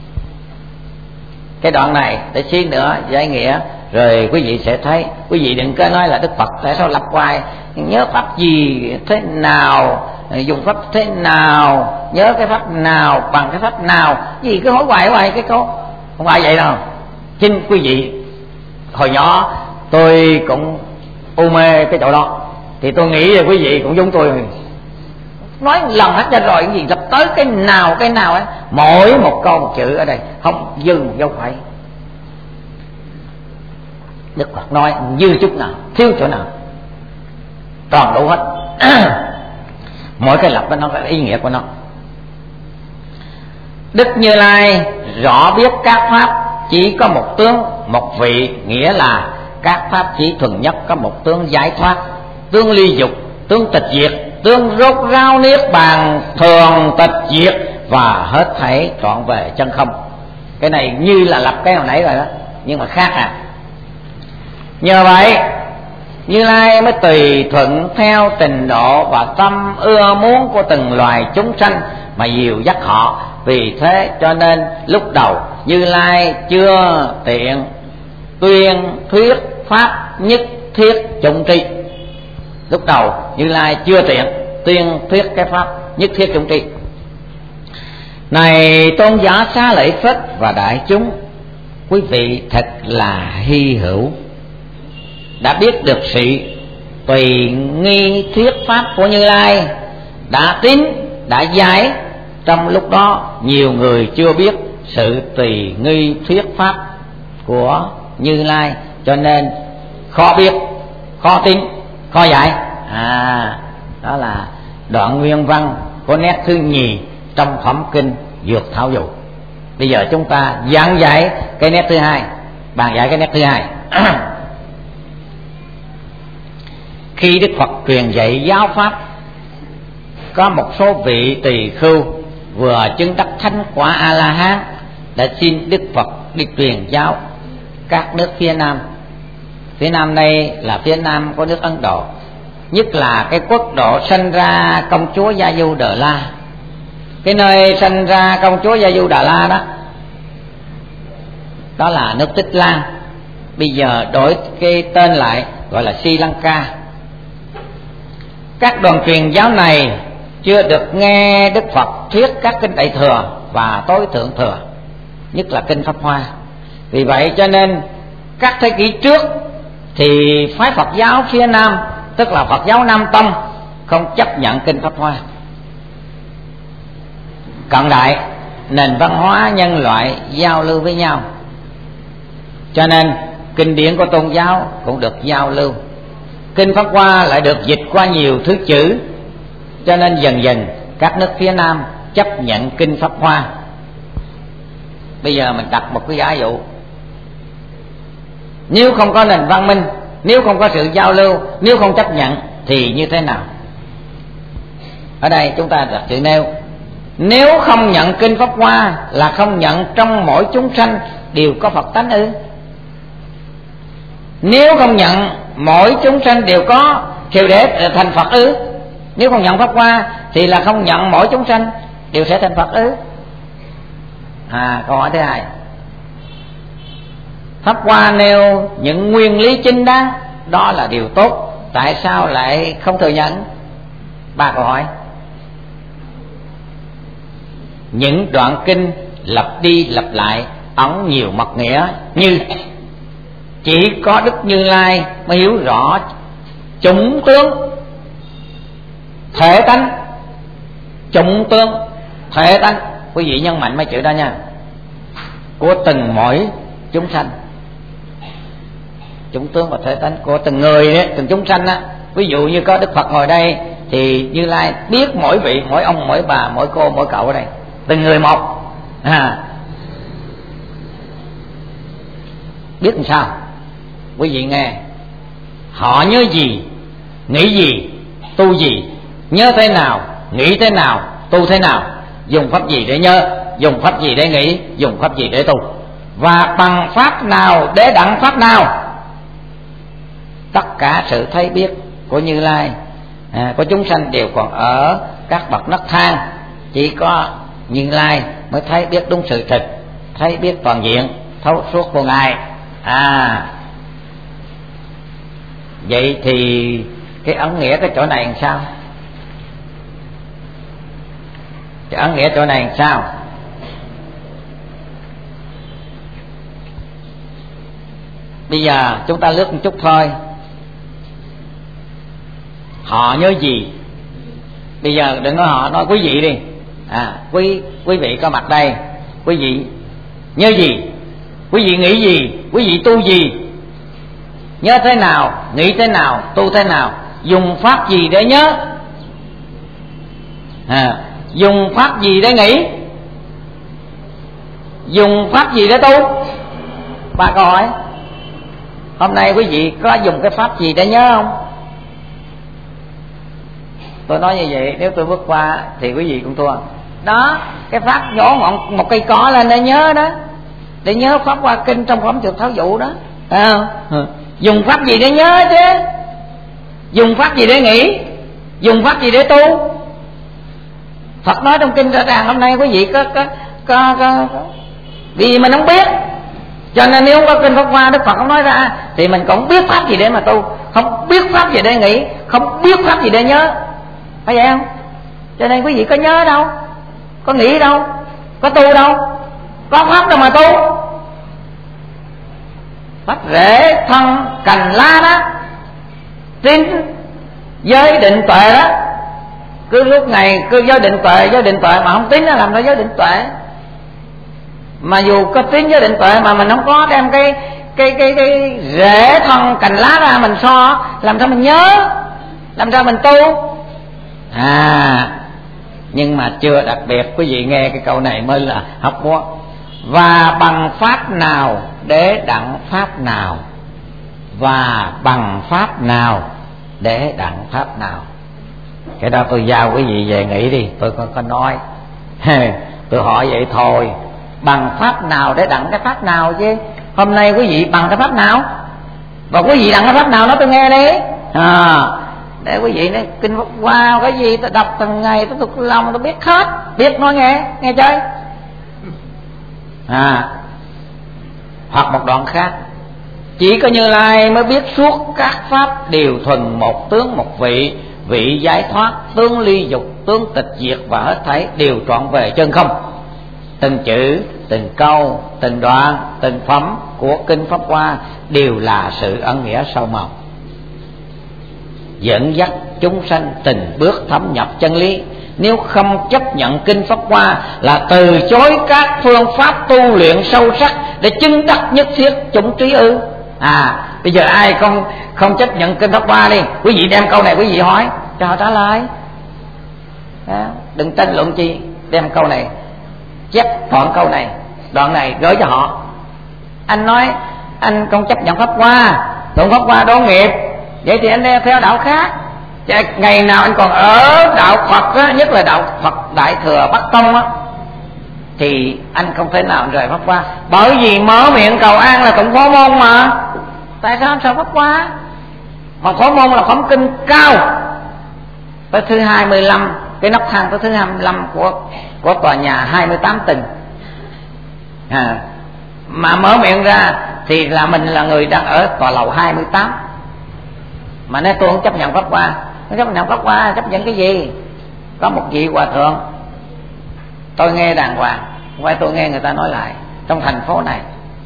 Cái đoạn này để xí nữa giải nghĩa, rồi quý vị sẽ thấy. Quý vị đừng có nói là Đức Phật tại sao lặp hoài, nhớ pháp gì thế nào, dùng pháp thế nào, nhớ cái pháp nào, bằng cái pháp nào, gì cứ hỏi hoài hoài cái câu. Không phải vậy đâu. Chính quý vị, hồi nhỏ tôi cũng u mê cái chỗ đó, thì tôi nghĩ là quý vị cũng giống tôi, nói lần hết ra rồi, cái gì lập tới cái nào cái nào ấy, mỗi một câu một chữ ở đây không dư một dấu phẩy. Đức Phật nói dư chút nào, thiếu chỗ nào, toàn đủ hết. Mỗi cái lập nó có ý nghĩa của nó. Đức Như Lai rõ biết các pháp chỉ có một tướng, một vị, nghĩa là các pháp chỉ thuần nhất có một tướng giải thoát, tướng ly dục, tướng tịch diệt, tướng rốt ráo niết bàn, thường tịch diệt và hết thảy trọn về chân không. Cái này như là lập cái hồi nãy rồi đó, nhưng mà khác à. Nhờ vậy Như Lai mới tùy thuận theo trình độ và tâm ưa muốn của từng loài chúng sanh mà dìu dắt họ. Vì thế cho nên lúc đầu Như Lai chưa tiện tuyên thuyết pháp nhất thiết chủng tri. Lúc đầu Như Lai chưa tiện tuyên thuyết cái pháp nhất thiết chủng tri. Này tôn giả Xá Lợi Phất và đại chúng, quý vị thật là hy hữu, đã biết được sự tùy nghi thuyết pháp của Như Lai, đã tín, đã giải. Trong lúc đó nhiều người chưa biết sự tùy nghi thuyết pháp của Như Lai, cho nên khó biết, khó tin, khó giải. À, đó là đoạn nguyên văn của nét thứ nhì trong phẩm kinh Dược Thảo Dụ. Bây giờ chúng ta giảng giải cái nét thứ hai, bàn giải cái nét thứ hai. Khi Đức Phật truyền dạy giáo pháp, có một số vị tỳ khưu vừa chứng đắc thánh quả A La Hán đã xin Đức Phật đi truyền giáo các nước phía Nam. Phía Nam đây là phía Nam của nước Ấn Độ, nhất là cái quốc độ sanh ra công chúa Gia Du Đà La. Cái nơi sanh ra công chúa Gia Du Đà La đó, đó là nước Tích Lan. Bây giờ đổi cái tên lại gọi là Sri Lanka. Các đoàn truyền giáo này chưa được nghe Đức Phật thuyết các kinh Đại Thừa và Tối Thượng Thừa, nhất là kinh Pháp Hoa. Vì vậy cho nên các thế kỷ trước thì phái Phật giáo phía Nam, tức là Phật giáo Nam Tông, không chấp nhận kinh Pháp Hoa. Cận đại, nền văn hóa nhân loại giao lưu với nhau, cho nên kinh điển của tôn giáo cũng được giao lưu. Kinh Pháp Hoa lại được dịch qua nhiều thứ chữ, cho nên dần dần các nước phía Nam chấp nhận kinh Pháp Hoa. Bây giờ mình đặt một cái giả dụ, nếu không có nền văn minh, nếu không có sự giao lưu, nếu không chấp nhận thì như thế nào? Ở đây chúng ta đặt chữ nêu. Nếu không nhận kinh Pháp Hoa là không nhận trong mỗi chúng sanh đều có Phật tánh ư? Nếu không nhận mỗi chúng sanh đều có Kiều Đế thành Phật ư? Nếu không nhận Pháp Hoa thì là không nhận mỗi chúng sanh đều sẽ thành Phật ư? À, câu hỏi thứ hai. Pháp Hoa nêu những nguyên lý chính đáng, đó là điều tốt, tại sao lại không thừa nhận? Ba câu hỏi. Những đoạn kinh lặp đi lặp lại ẩn nhiều mật nghĩa, như chỉ có Đức Như Lai mới hiểu rõ chủng tướng thể tánh. Chủng tướng thể tánh, quý vị nhân mạnh mấy chữ đó nha, của từng mỗi chúng sanh. Chủng tướng và thể tánh của từng người ấy, từng chúng sanh á. Ví dụ như có Đức Phật ngồi đây thì Như Lai biết mỗi vị, mỗi ông, mỗi bà, mỗi cô, mỗi cậu ở đây, từng người một. À, biết làm sao? Quý vị nghe, họ nhớ gì, nghĩ gì, tu gì, nhớ thế nào, nghĩ thế nào, tu thế nào, dùng pháp gì để nhớ, dùng pháp gì để nghĩ, dùng pháp gì để tu, và bằng pháp nào để đặng pháp nào. Tất cả sự thấy biết của Như Lai, à, của chúng sanh đều còn ở các bậc nấc thang. Chỉ có Như Lai mới thấy biết đúng sự thực, thấy biết toàn diện, thấu suốt vô ngại. À, vậy thì cái ấn nghĩa cái chỗ này làm sao? Cái ấn nghĩa chỗ này làm sao? Bây giờ chúng ta lướt một chút thôi. Họ nhớ gì? Bây giờ đừng nói họ, nói quý vị đi. À, quý quý vị có mặt đây, quý vị nhớ gì? Quý vị nghĩ gì? Quý vị tu gì? Nhớ thế nào, nghĩ thế nào, tu thế nào, dùng pháp gì để nhớ, à, dùng pháp gì để nghĩ, dùng pháp gì để tu? Ba câu hỏi. Hôm nay quý vị có dùng cái pháp gì để nhớ không? Tôi nói như vậy, nếu tôi bước qua thì quý vị cũng thua. Đó, cái pháp nhổ ngọn một cây cỏ lên để nhớ đó, để nhớ pháp Hoa Kinh trong phẩm Trượt Tháo Dụ đó, phải không? Ừ. Dùng pháp gì để nhớ chứ? Dùng pháp gì để nghĩ? Dùng pháp gì để tu? Phật nói trong kinh rõ ràng. Hôm nay quý vị có có có, có vì mình không biết, cho nên nếu không có kinh Pháp Hoa, Đức Phật không nói ra, thì mình cũng biết pháp gì để mà tu, không biết pháp gì để nghĩ, không biết pháp gì để nhớ, phải vậy không? Cho nên quý vị có nhớ đâu, có nghĩ đâu, có tu đâu, có pháp đâu mà tu. Pháp rễ thân cành lá đó, tin giới định tuệ đó. Cứ lúc này cứ giới định tuệ, giới định tuệ mà không tín nó làm ra giới định tuệ. Mà dù có tín giới định tuệ mà mình không có đem cái cái cái cái rễ thân cành lá ra mình so, làm sao mình nhớ, làm sao mình tu? À, nhưng mà chưa đặc biệt, quý vị nghe cái câu này mới là học quá. Và bằng pháp nào để đặng pháp nào, và bằng pháp nào để đặng pháp nào. Cái đó tôi giao quý vị về nghĩ đi, tôi có, có nói tôi hỏi vậy thôi. Bằng pháp nào để đặng cái pháp nào chứ? Hôm nay quý vị bằng cái pháp nào, và quý vị đặng cái pháp nào nói tôi nghe đi. À, để quý vị nói kinh Pháp Hoa cái gì tôi đọc từng ngày, tôi thuộc lòng tôi biết hết, biết nói nghe, nghe chơi. À, hoặc một đoạn khác, chỉ có Như Lai mới biết suốt các pháp đều thuần một tướng một vị, vị giải thoát, tướng ly dục, tướng tịch diệt, và hết thảy đều trọn về chân không. Từng chữ, từng câu, từng đoạn, từng phẩm của kinh Pháp Hoa đều là sự ẩn nghĩa sâu màu, dẫn dắt chúng sanh từng bước thấm nhập chân lý. Nếu không chấp nhận kinh Pháp Hoa là từ chối các phương pháp tu luyện sâu sắc để chứng đắc nhất thiết chủng trí ư? À, bây giờ ai không không chấp nhận kinh Pháp Hoa đi, quý vị đem câu này quý vị hỏi cho họ trả lời. Đó, đừng tranh luận chi, đem câu này chép gọn câu này đoạn này gửi cho họ. Anh nói anh không chấp nhận pháp hoa, tụng pháp hoa đốn nghiệp, vậy thì anh theo đạo khác. Ngày nào anh còn ở đạo Phật á, nhất là đạo Phật Đại Thừa Bắc Tông á, thì anh không thể nào rời pháp hoa. Bởi vì mở miệng cầu an là tụng Phổ Môn mà, tại sao anh sợ pháp hoa? Mà Phổ Môn là phẩm kinh cao, tới thứ hai mươi lăm, cái nóc thang tới thứ hai mươi lăm của của tòa nhà hai mươi tám tầng. À, mà mở miệng ra thì là mình là người đang ở tòa lầu hai mươi tám. Mà nếu tôi không chấp nhận pháp hoa, không chấp nhận pháp hoa, chấp nhận cái gì? Có một vị hòa thượng, tôi nghe đàng hoàng, không phải tôi nghe người ta nói lại, trong thành phố này,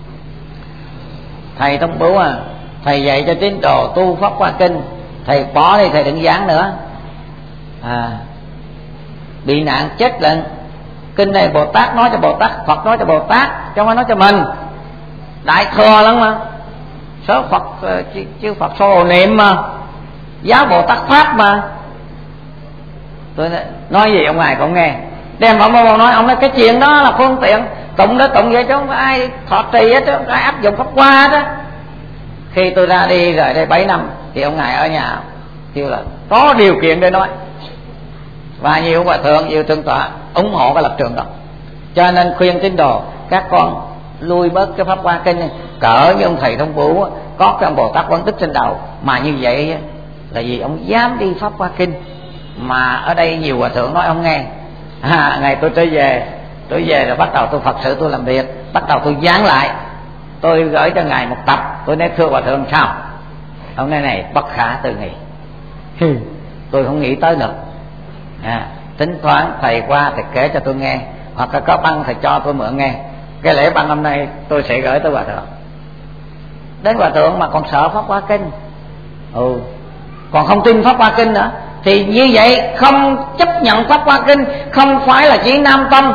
thầy thông bố à, thầy dạy cho tín đồ tu pháp hoa kinh, thầy bỏ đi, thầy đừng giảng nữa. À, bị nạn chết lận. Kinh này Bồ Tát nói cho Bồ Tát, Phật nói cho Bồ Tát, chứ không phải nói cho mình. Đại thừa lắm mà, số Phật chư Phật số niệm mà, giáo Bồ Tát Pháp mà. Tôi nói gì ông ngài cũng nghe. Đem ông ông nói, ông nói cái chuyện đó là phương tiện tụng đó tụng vậy chứ không có ai thọ trì hết, không có ai áp dụng pháp hoa đó. Khi tôi ra đi rồi đây bảy năm thì ông ngài ở nhà kêu là có điều kiện để nói, và nhiều hòa thượng, nhiều thượng tọa ủng hộ cái lập trường đó. Cho nên khuyên tín đồ các con lui bớt cái pháp hoa kinh. Cỡ như ông thầy Thông Vũ có cái ông Bồ Tát Quán Tích trên đầu, mà như vậy là vì ông dám đi pháp hoa kinh. Mà ở đây nhiều hòa thượng nói ông nghe. À, ngày tôi trở về, tôi về rồi bắt đầu tôi Phật sự, tôi làm việc, bắt đầu tôi dán lại, tôi gửi cho ngài một tập. Tôi nói thưa hòa thượng sao? Ông nói này bất khả tư nghị. Tôi không nghĩ tới được. À, tính toán thầy qua thì kể cho tôi nghe, hoặc là có băng thầy cho tôi mượn nghe. Cái lễ băng hôm nay tôi sẽ gửi tới hòa thượng. Đến hòa thượng mà còn sợ pháp hoa kinh, ừ, còn không tin pháp hoa kinh nữa, thì như vậy không chấp nhận pháp hoa kinh không phải là chỉ Nam Tông,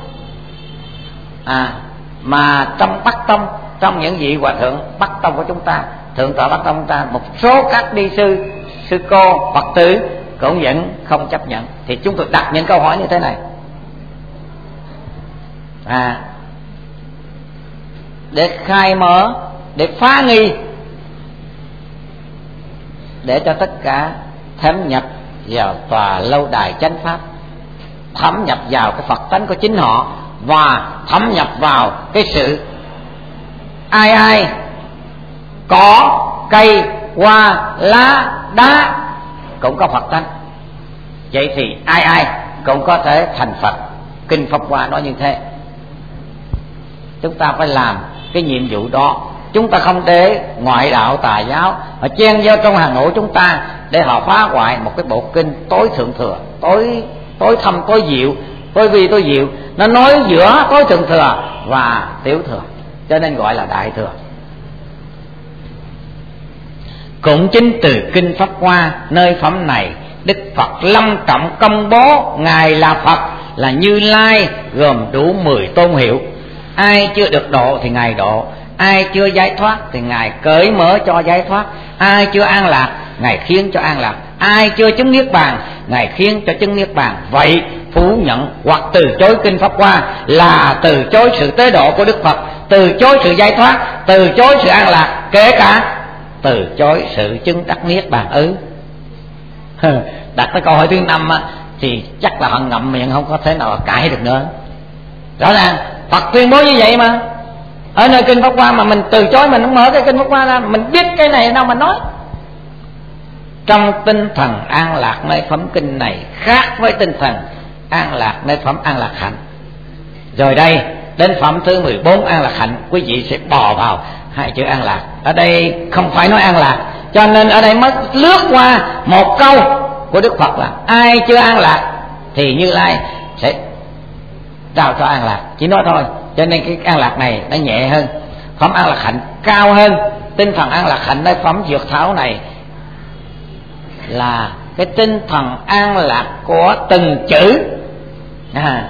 à, mà trong Bắc Tông, trong những vị hòa thượng Bắc Tông của chúng ta, thượng tọa Bắc Tông chúng ta, một số các đi sư, sư cô, Phật tử cũng vẫn không chấp nhận. Thì chúng tôi đặt những câu hỏi như thế này, à, để khai mở, để phá nghi, để cho tất cả thấm nhập vào tòa lâu đài chánh pháp, thấm nhập vào cái Phật tánh của chính họ, và thấm nhập vào cái sự ai ai cỏ, cây, hoa, lá, đá cũng có Phật tánh. Vậy thì ai ai cũng có thể thành Phật. Kinh Pháp Hoa nói như thế. Chúng ta phải làm cái nhiệm vụ đó. Chúng ta không để ngoại đạo tà giáo họ chen vô trong hàng ngũ chúng ta để họ phá hoại một cái bộ kinh tối thượng thừa, tối tối thâm, tối diệu, tối vi, tối diệu. Nó nói giữa tối thượng thừa và tiểu thừa, cho nên gọi là đại thừa. Cũng chính từ kinh Pháp Hoa, nơi phẩm này Đức Phật long trọng công bố Ngài là Phật, là Như Lai, gồm đủ mười tôn hiệu. Ai chưa được độ thì Ngài độ, ai chưa giải thoát thì Ngài cởi mở cho giải thoát, ai chưa an lạc Ngài khiến cho an lạc, ai chưa chứng niết bàn Ngài khiến cho chứng niết bàn. Vậy phủ nhận hoặc từ chối kinh Pháp Hoa là từ chối sự tế độ của Đức Phật, từ chối sự giải thoát, từ chối sự an lạc, kể cả từ chối sự chứng đắc niết bàn ư? Đặt cái câu hỏi thứ năm á, thì chắc là họ ngậm miệng không có thể nào cãi được nữa. Rõ ràng Phật tuyên bố như vậy mà, ở nơi kinh Pháp Hoa mà mình từ chối, mình không mở cái kinh Pháp Hoa ra, mình biết cái này đâu mà nói. Trong tinh thần an lạc nơi phẩm kinh này khác với tinh thần an lạc nơi phẩm An Lạc Hạnh. Rồi đây đến phẩm thứ mười bốn An Lạc Hạnh, quý vị sẽ bò vào hai chữ an lạc. Ở đây không phải nói an lạc, cho nên ở đây mới lướt qua một câu của Đức Phật là ai chưa an lạc thì Như Lai sẽ trao cho an lạc, chỉ nói thôi. Cho nên cái an lạc này nó nhẹ hơn, phẩm An Lạc Hạnh cao hơn. Tinh thần An Lạc Hạnh nơi phẩm Dược Thảo này là cái tinh thần an lạc của từng chữ. À,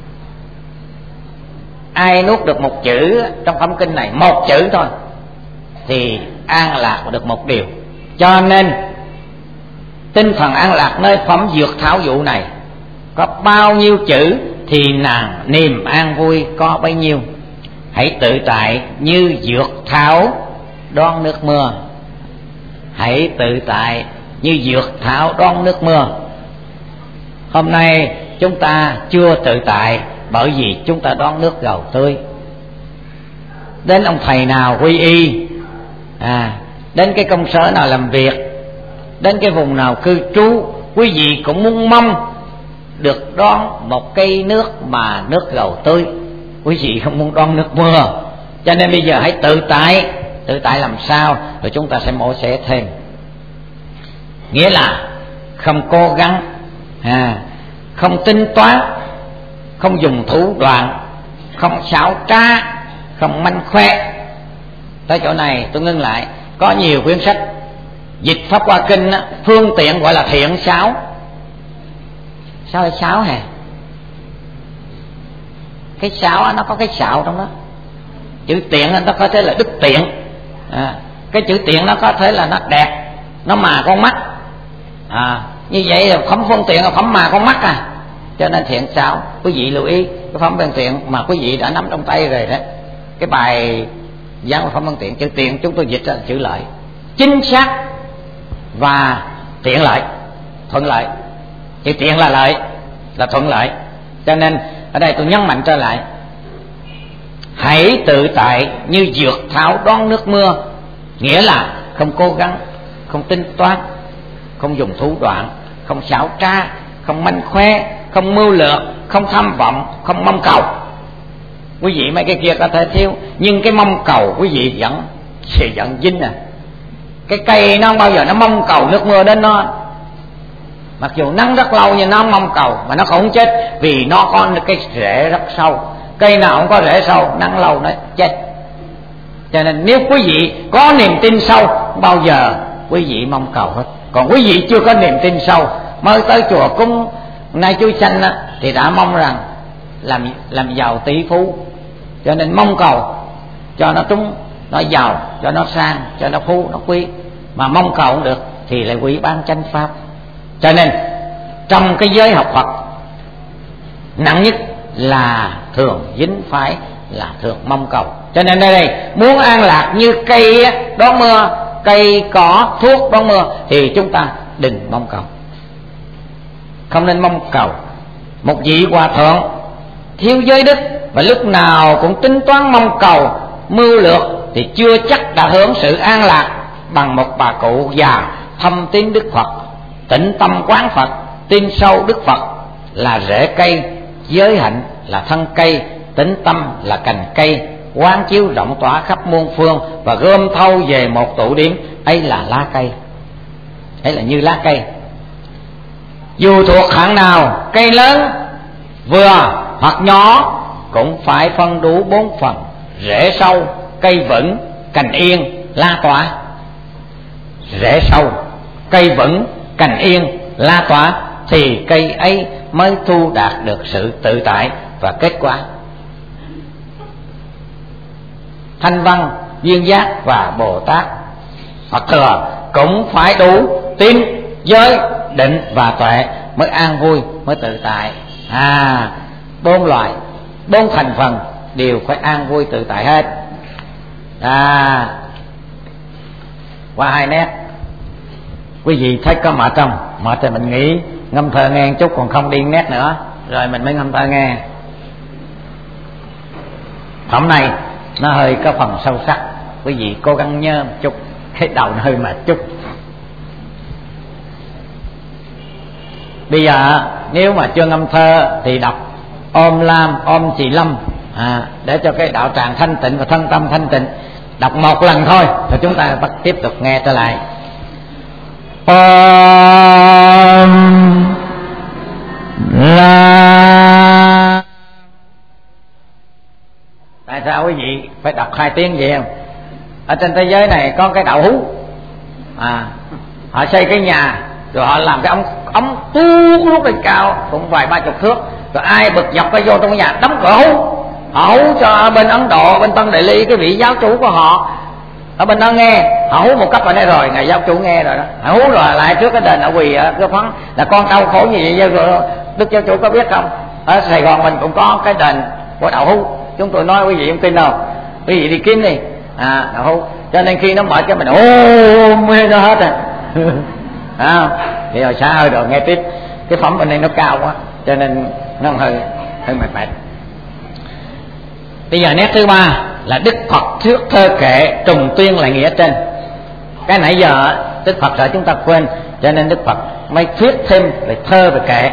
ai nuốt được một chữ trong phẩm kinh này, một chữ thôi, thì an lạc được một điều. Cho nên tinh thần an lạc nơi phẩm Dược Thảo vụ này, có bao nhiêu chữ thì nàng niềm an vui có bấy nhiêu. hãy tự tại như dược thảo đón nước mưa. Hãy tự tại như dược thảo đón nước mưa. Hôm nay chúng ta chưa tự tại bởi vì chúng ta đón nước gầu tươi. Đến ông thầy nào quy y, à, đến cái công sở nào làm việc, đến cái vùng nào cư trú, quý vị cũng muốn mong được đón một cây nước mà nước gầu tươi. Quý vị không muốn đón nước mưa. Cho nên bây giờ hãy tự tại. Tự tại làm sao? Rồi chúng ta sẽ mổ xẻ thêm. Nghĩa là không cố gắng, à, không tính toán, không dùng thủ đoạn, không xảo trá, không manh khoe. Tới chỗ này tôi ngưng lại. Có nhiều quyển sách dịch Pháp Hoa Kinh á, phương tiện gọi là thiện xảo. Sao lại xảo hả? Cái xảo á, nó có cái xạo trong đó. Chữ tiện nó có thể là đức tiện, à, cái chữ tiện nó có thể là nó đẹp, nó mà con mắt, à, như vậy là phẩm phương tiện là phẩm mà con mắt à. Cho nên thiện xảo, quý vị lưu ý cái phẩm phương tiện mà quý vị đã nắm trong tay rồi đó. Cái bài giảng phẩm phương tiện, chữ tiện chúng tôi dịch là chữ lợi, chính xác và tiện lợi, thuận lợi. Chữ tiện là lợi, là thuận lợi. Cho nên ở đây tôi nhấn mạnh trở lại, hãy tự tại như dược thảo đón nước mưa. Nghĩa là không cố gắng, không tính toán, không dùng thủ đoạn, không xảo trá, không manh khoe, không mưu lược, không tham vọng, không mong cầu. Quý vị mấy cái kia có thể thiếu, nhưng cái mong cầu quý vị vẫn sẽ vẫn dính à. Cái cây nó không bao giờ nó mong cầu nước mưa đến nó. Mặc dù nắng rất lâu nhưng nó không mong cầu, mà nó không chết vì nó có cái rễ rất sâu. Cây nào không có rễ sâu, nắng lâu nó chết. Cho nên nếu quý vị có niềm tin sâu, bao giờ quý vị mong cầu hết. Còn quý vị chưa có niềm tin sâu, mới tới chùa cúng nay chuối xanh á, thì đã mong rằng làm làm giàu tỷ phú. Cho nên mong cầu cho nó trúng, nó giàu, cho nó sang, cho nó phú, nó quý. Mà mong cầu không được thì lại hủy bán chánh pháp. Cho nên trong cái giới học Phật, nặng nhất là thường dính phái, là thường mong cầu. Cho nên đây đây muốn an lạc như cây đón mưa, cây cỏ thuốc đón mưa, thì chúng ta đừng mong cầu, không nên mong cầu. Một vị hòa thượng thiếu giới đức và lúc nào cũng tính toán mong cầu, mưu lược, thì chưa chắc đã hưởng sự an lạc bằng một bà cụ già thâm tín Đức Phật, tĩnh tâm quán Phật, tin sâu Đức Phật là rễ cây, giới hạnh là thân cây, tĩnh tâm là cành cây, quán chiếu rộng tỏa khắp muôn phương và gom thâu về một tụ điểm. Ấy là lá cây, ấy là như lá cây. Dù thuộc hạng nào, cây lớn vừa hoặc nhỏ cũng phải phân đủ bốn phần: rễ sâu, cây vững, cành yên, lá tỏa. Rễ sâu, cây vững, cành yên, lá tỏa, thì cây ấy mới thu đạt được sự tự tại và kết quả. Thanh Văn, Duyên Giác và Bồ Tát Phật Thừa cũng phải đủ tín, giới, định và tuệ mới an vui, mới tự tại. À, bốn loại, bốn thành phần đều phải an vui tự tại hết. À, qua hai nét. Quý vị thấy có mệt không? Mệt thì mình nghĩ ngâm thơ nghe chút, còn không đi nét nữa rồi mình mới ngâm thơ nghe. Hôm nay nó hơi có phần sâu sắc, quý vị cố gắng nhớ một chút, cái đầu nó hơi mệt chút. Bây giờ nếu mà chưa ngâm thơ thì đọc Om Lam Om Trì Lâm, à, để cho cái đạo tràng thanh tịnh và thân tâm thanh tịnh. Đọc một lần thôi rồi chúng ta bắt tiếp tục nghe trở lại. Om Lam. Tại sao quý vị phải đọc hai tiếng vậy không? Ở trên thế giới này có cái đạo hú, à, họ xây cái nhà rồi họ làm cái ống ống tuốt lúc lên cao cũng vài ba chục thước, rồi ai bực dọc cái vô trong cái nhà đóng cửa hú. Họ hú cho bên Ấn Độ, bên Tân Đại Ly, cái vị giáo chủ của họ ở bên đó nghe. Họ hú một cấp ở đây rồi, ngài giáo chủ nghe rồi đó. Họ hú rồi lại trước cái đền ở quỳ ở cái phấn là con đau khổ như vậy. Rồi Đức giáo chủ có biết không, ở Sài Gòn mình cũng có cái đền của đạo hú. chúng tôi nói quý vị không tin đâu, quý vị đi kiếm đi. À, đâu, cho nên khi nó mở cái mình ôm nó hết à. À, thì rồi sao rồi nghe tiếp cái phẩm bên đây nó cao quá cho nên nó hơi hơi mệt mệt. Bây giờ nét thứ ba là Đức Phật thuyết thơ kệ trùng tuyên lại nghĩa trên. Cái nãy giờ Đức Phật sợ chúng ta quên, cho nên Đức Phật mới thuyết thêm về thơ về kệ.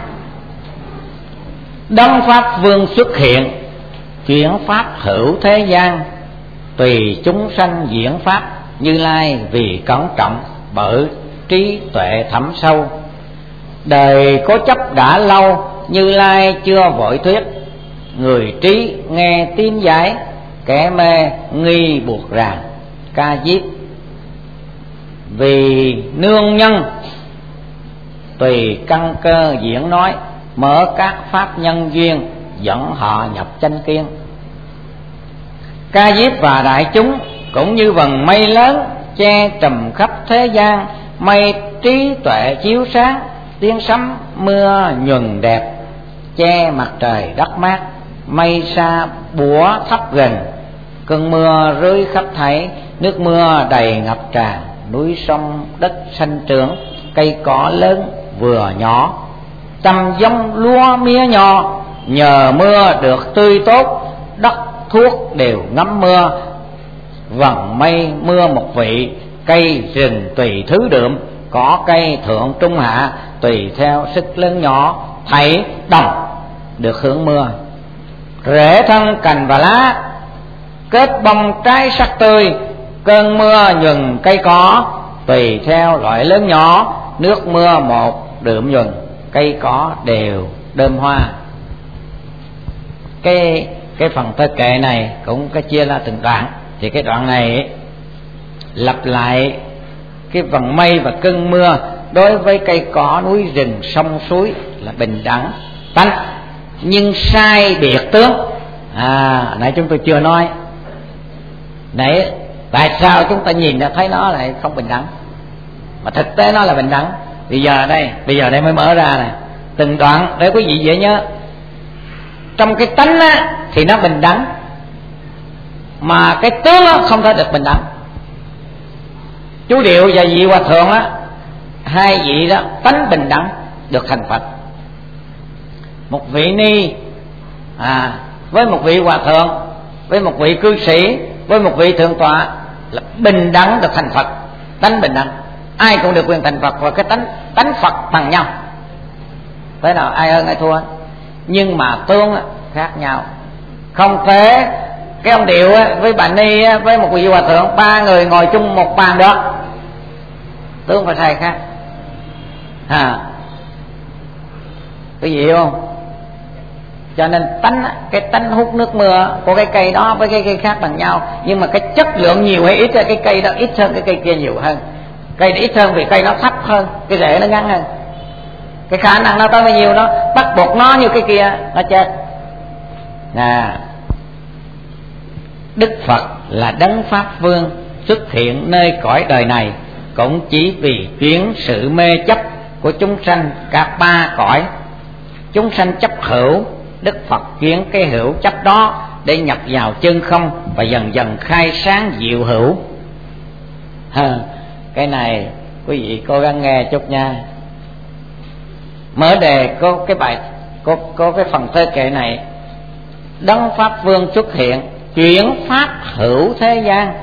Đấng Pháp Vương xuất hiện, chuyển pháp hữu thế gian, tùy chúng sanh diễn pháp, Như Lai vì cẩn trọng, bởi trí tuệ thẳm sâu. Đời cố chấp đã lâu, Như Lai chưa vội thuyết, người trí nghe tiếng giải, kẻ mê nghi buộc ràng. Ca Diếp vì nương nhân, tùy căn cơ diễn nói, mở các pháp nhân duyên, dẫn họ nhập chánh kiến. Ca Diếp và đại chúng cũng như vầng mây lớn, che trùm khắp thế gian, mây trí tuệ chiếu sáng, tiếng sấm mưa nhuần đẹp, che mặt trời đất mát, mây xa bủa thấp gần, cơn mưa rơi khắp thảy, nước mưa đầy ngập tràn, núi sông đất xanh trưởng, cây cỏ lớn vừa nhỏ, trăm giống lúa mía nho, nhờ mưa được tươi tốt, đất thuốc đều ngắm mưa. Vầng mây mưa một vị, cây rừng tùy thứ đượm, cỏ cây thượng trung hạ, tùy theo sức lớn nhỏ, thảy đồng được hưởng mưa. Rễ thân cành và lá, kết bông trái sắc tươi, cơn mưa nhuần cây cỏ, tùy theo loại lớn nhỏ, nước mưa một đượm nhuần, cây cỏ đều đơm hoa. Cái cái phần thơ kệ này cũng có chia ra từng đoạn. Thì cái đoạn này lặp lại cái vầng mây và cơn mưa đối với cây cỏ, núi rừng, sông suối là bình đẳng tánh, nhưng sai biệt tướng. À, nãy chúng tôi chưa nói. Nãy tại sao chúng ta nhìn ra thấy nó lại không bình đẳng, mà thực tế nó là bình đẳng. Bây giờ đây, bây giờ đây mới mở ra này, từng đoạn để quý vị dễ nhớ. Trong cái tánh á, thì nó bình đẳng, mà cái tướng á, không thể được bình đẳng. Chú Điệu và vị Hòa Thượng á, hai vị đó tánh bình đẳng được thành Phật. Một vị ni à, với một vị Hòa Thượng, với một vị cư sĩ, với một vị thượng tọa là bình đẳng được thành Phật. Tánh bình đẳng, ai cũng được quyền thành Phật, và cái tánh tánh Phật bằng nhau. Thế nào ai hơn ai thua. Nhưng mà tướng khác nhau. Không thể cái ông Điệu với bà Ni với một vị Hòa Thượng, ba người ngồi chung một bàn đó, tướng phải sai khác. À, cái gì hiểu không? Cho nên tánh cái tánh hút nước mưa của cái cây đó với cái cây khác bằng nhau, nhưng mà cái chất lượng nhiều hay ít, cái cây đó ít hơn cái cây kia nhiều hơn. Cây đó ít hơn vì cây nó thấp hơn, cái rễ nó ngắn hơn, cái khả năng nó tới bao nhiêu nó bắt buộc nó như cái kia nó chết. À, Đức Phật là đấng Pháp Vương xuất hiện nơi cõi đời này cũng chỉ vì chuyển sự mê chấp của chúng sanh cả ba cõi. Chúng sanh chấp hữu, Đức Phật chuyển cái hữu chấp đó để nhập vào chân không và dần dần khai sáng diệu hữu. À, cái này quý vị cố gắng nghe chút nha. Mở đề có cái bài có, có cái phần thơ kệ này: đấng Pháp Vương xuất hiện, chuyển pháp hữu thế gian.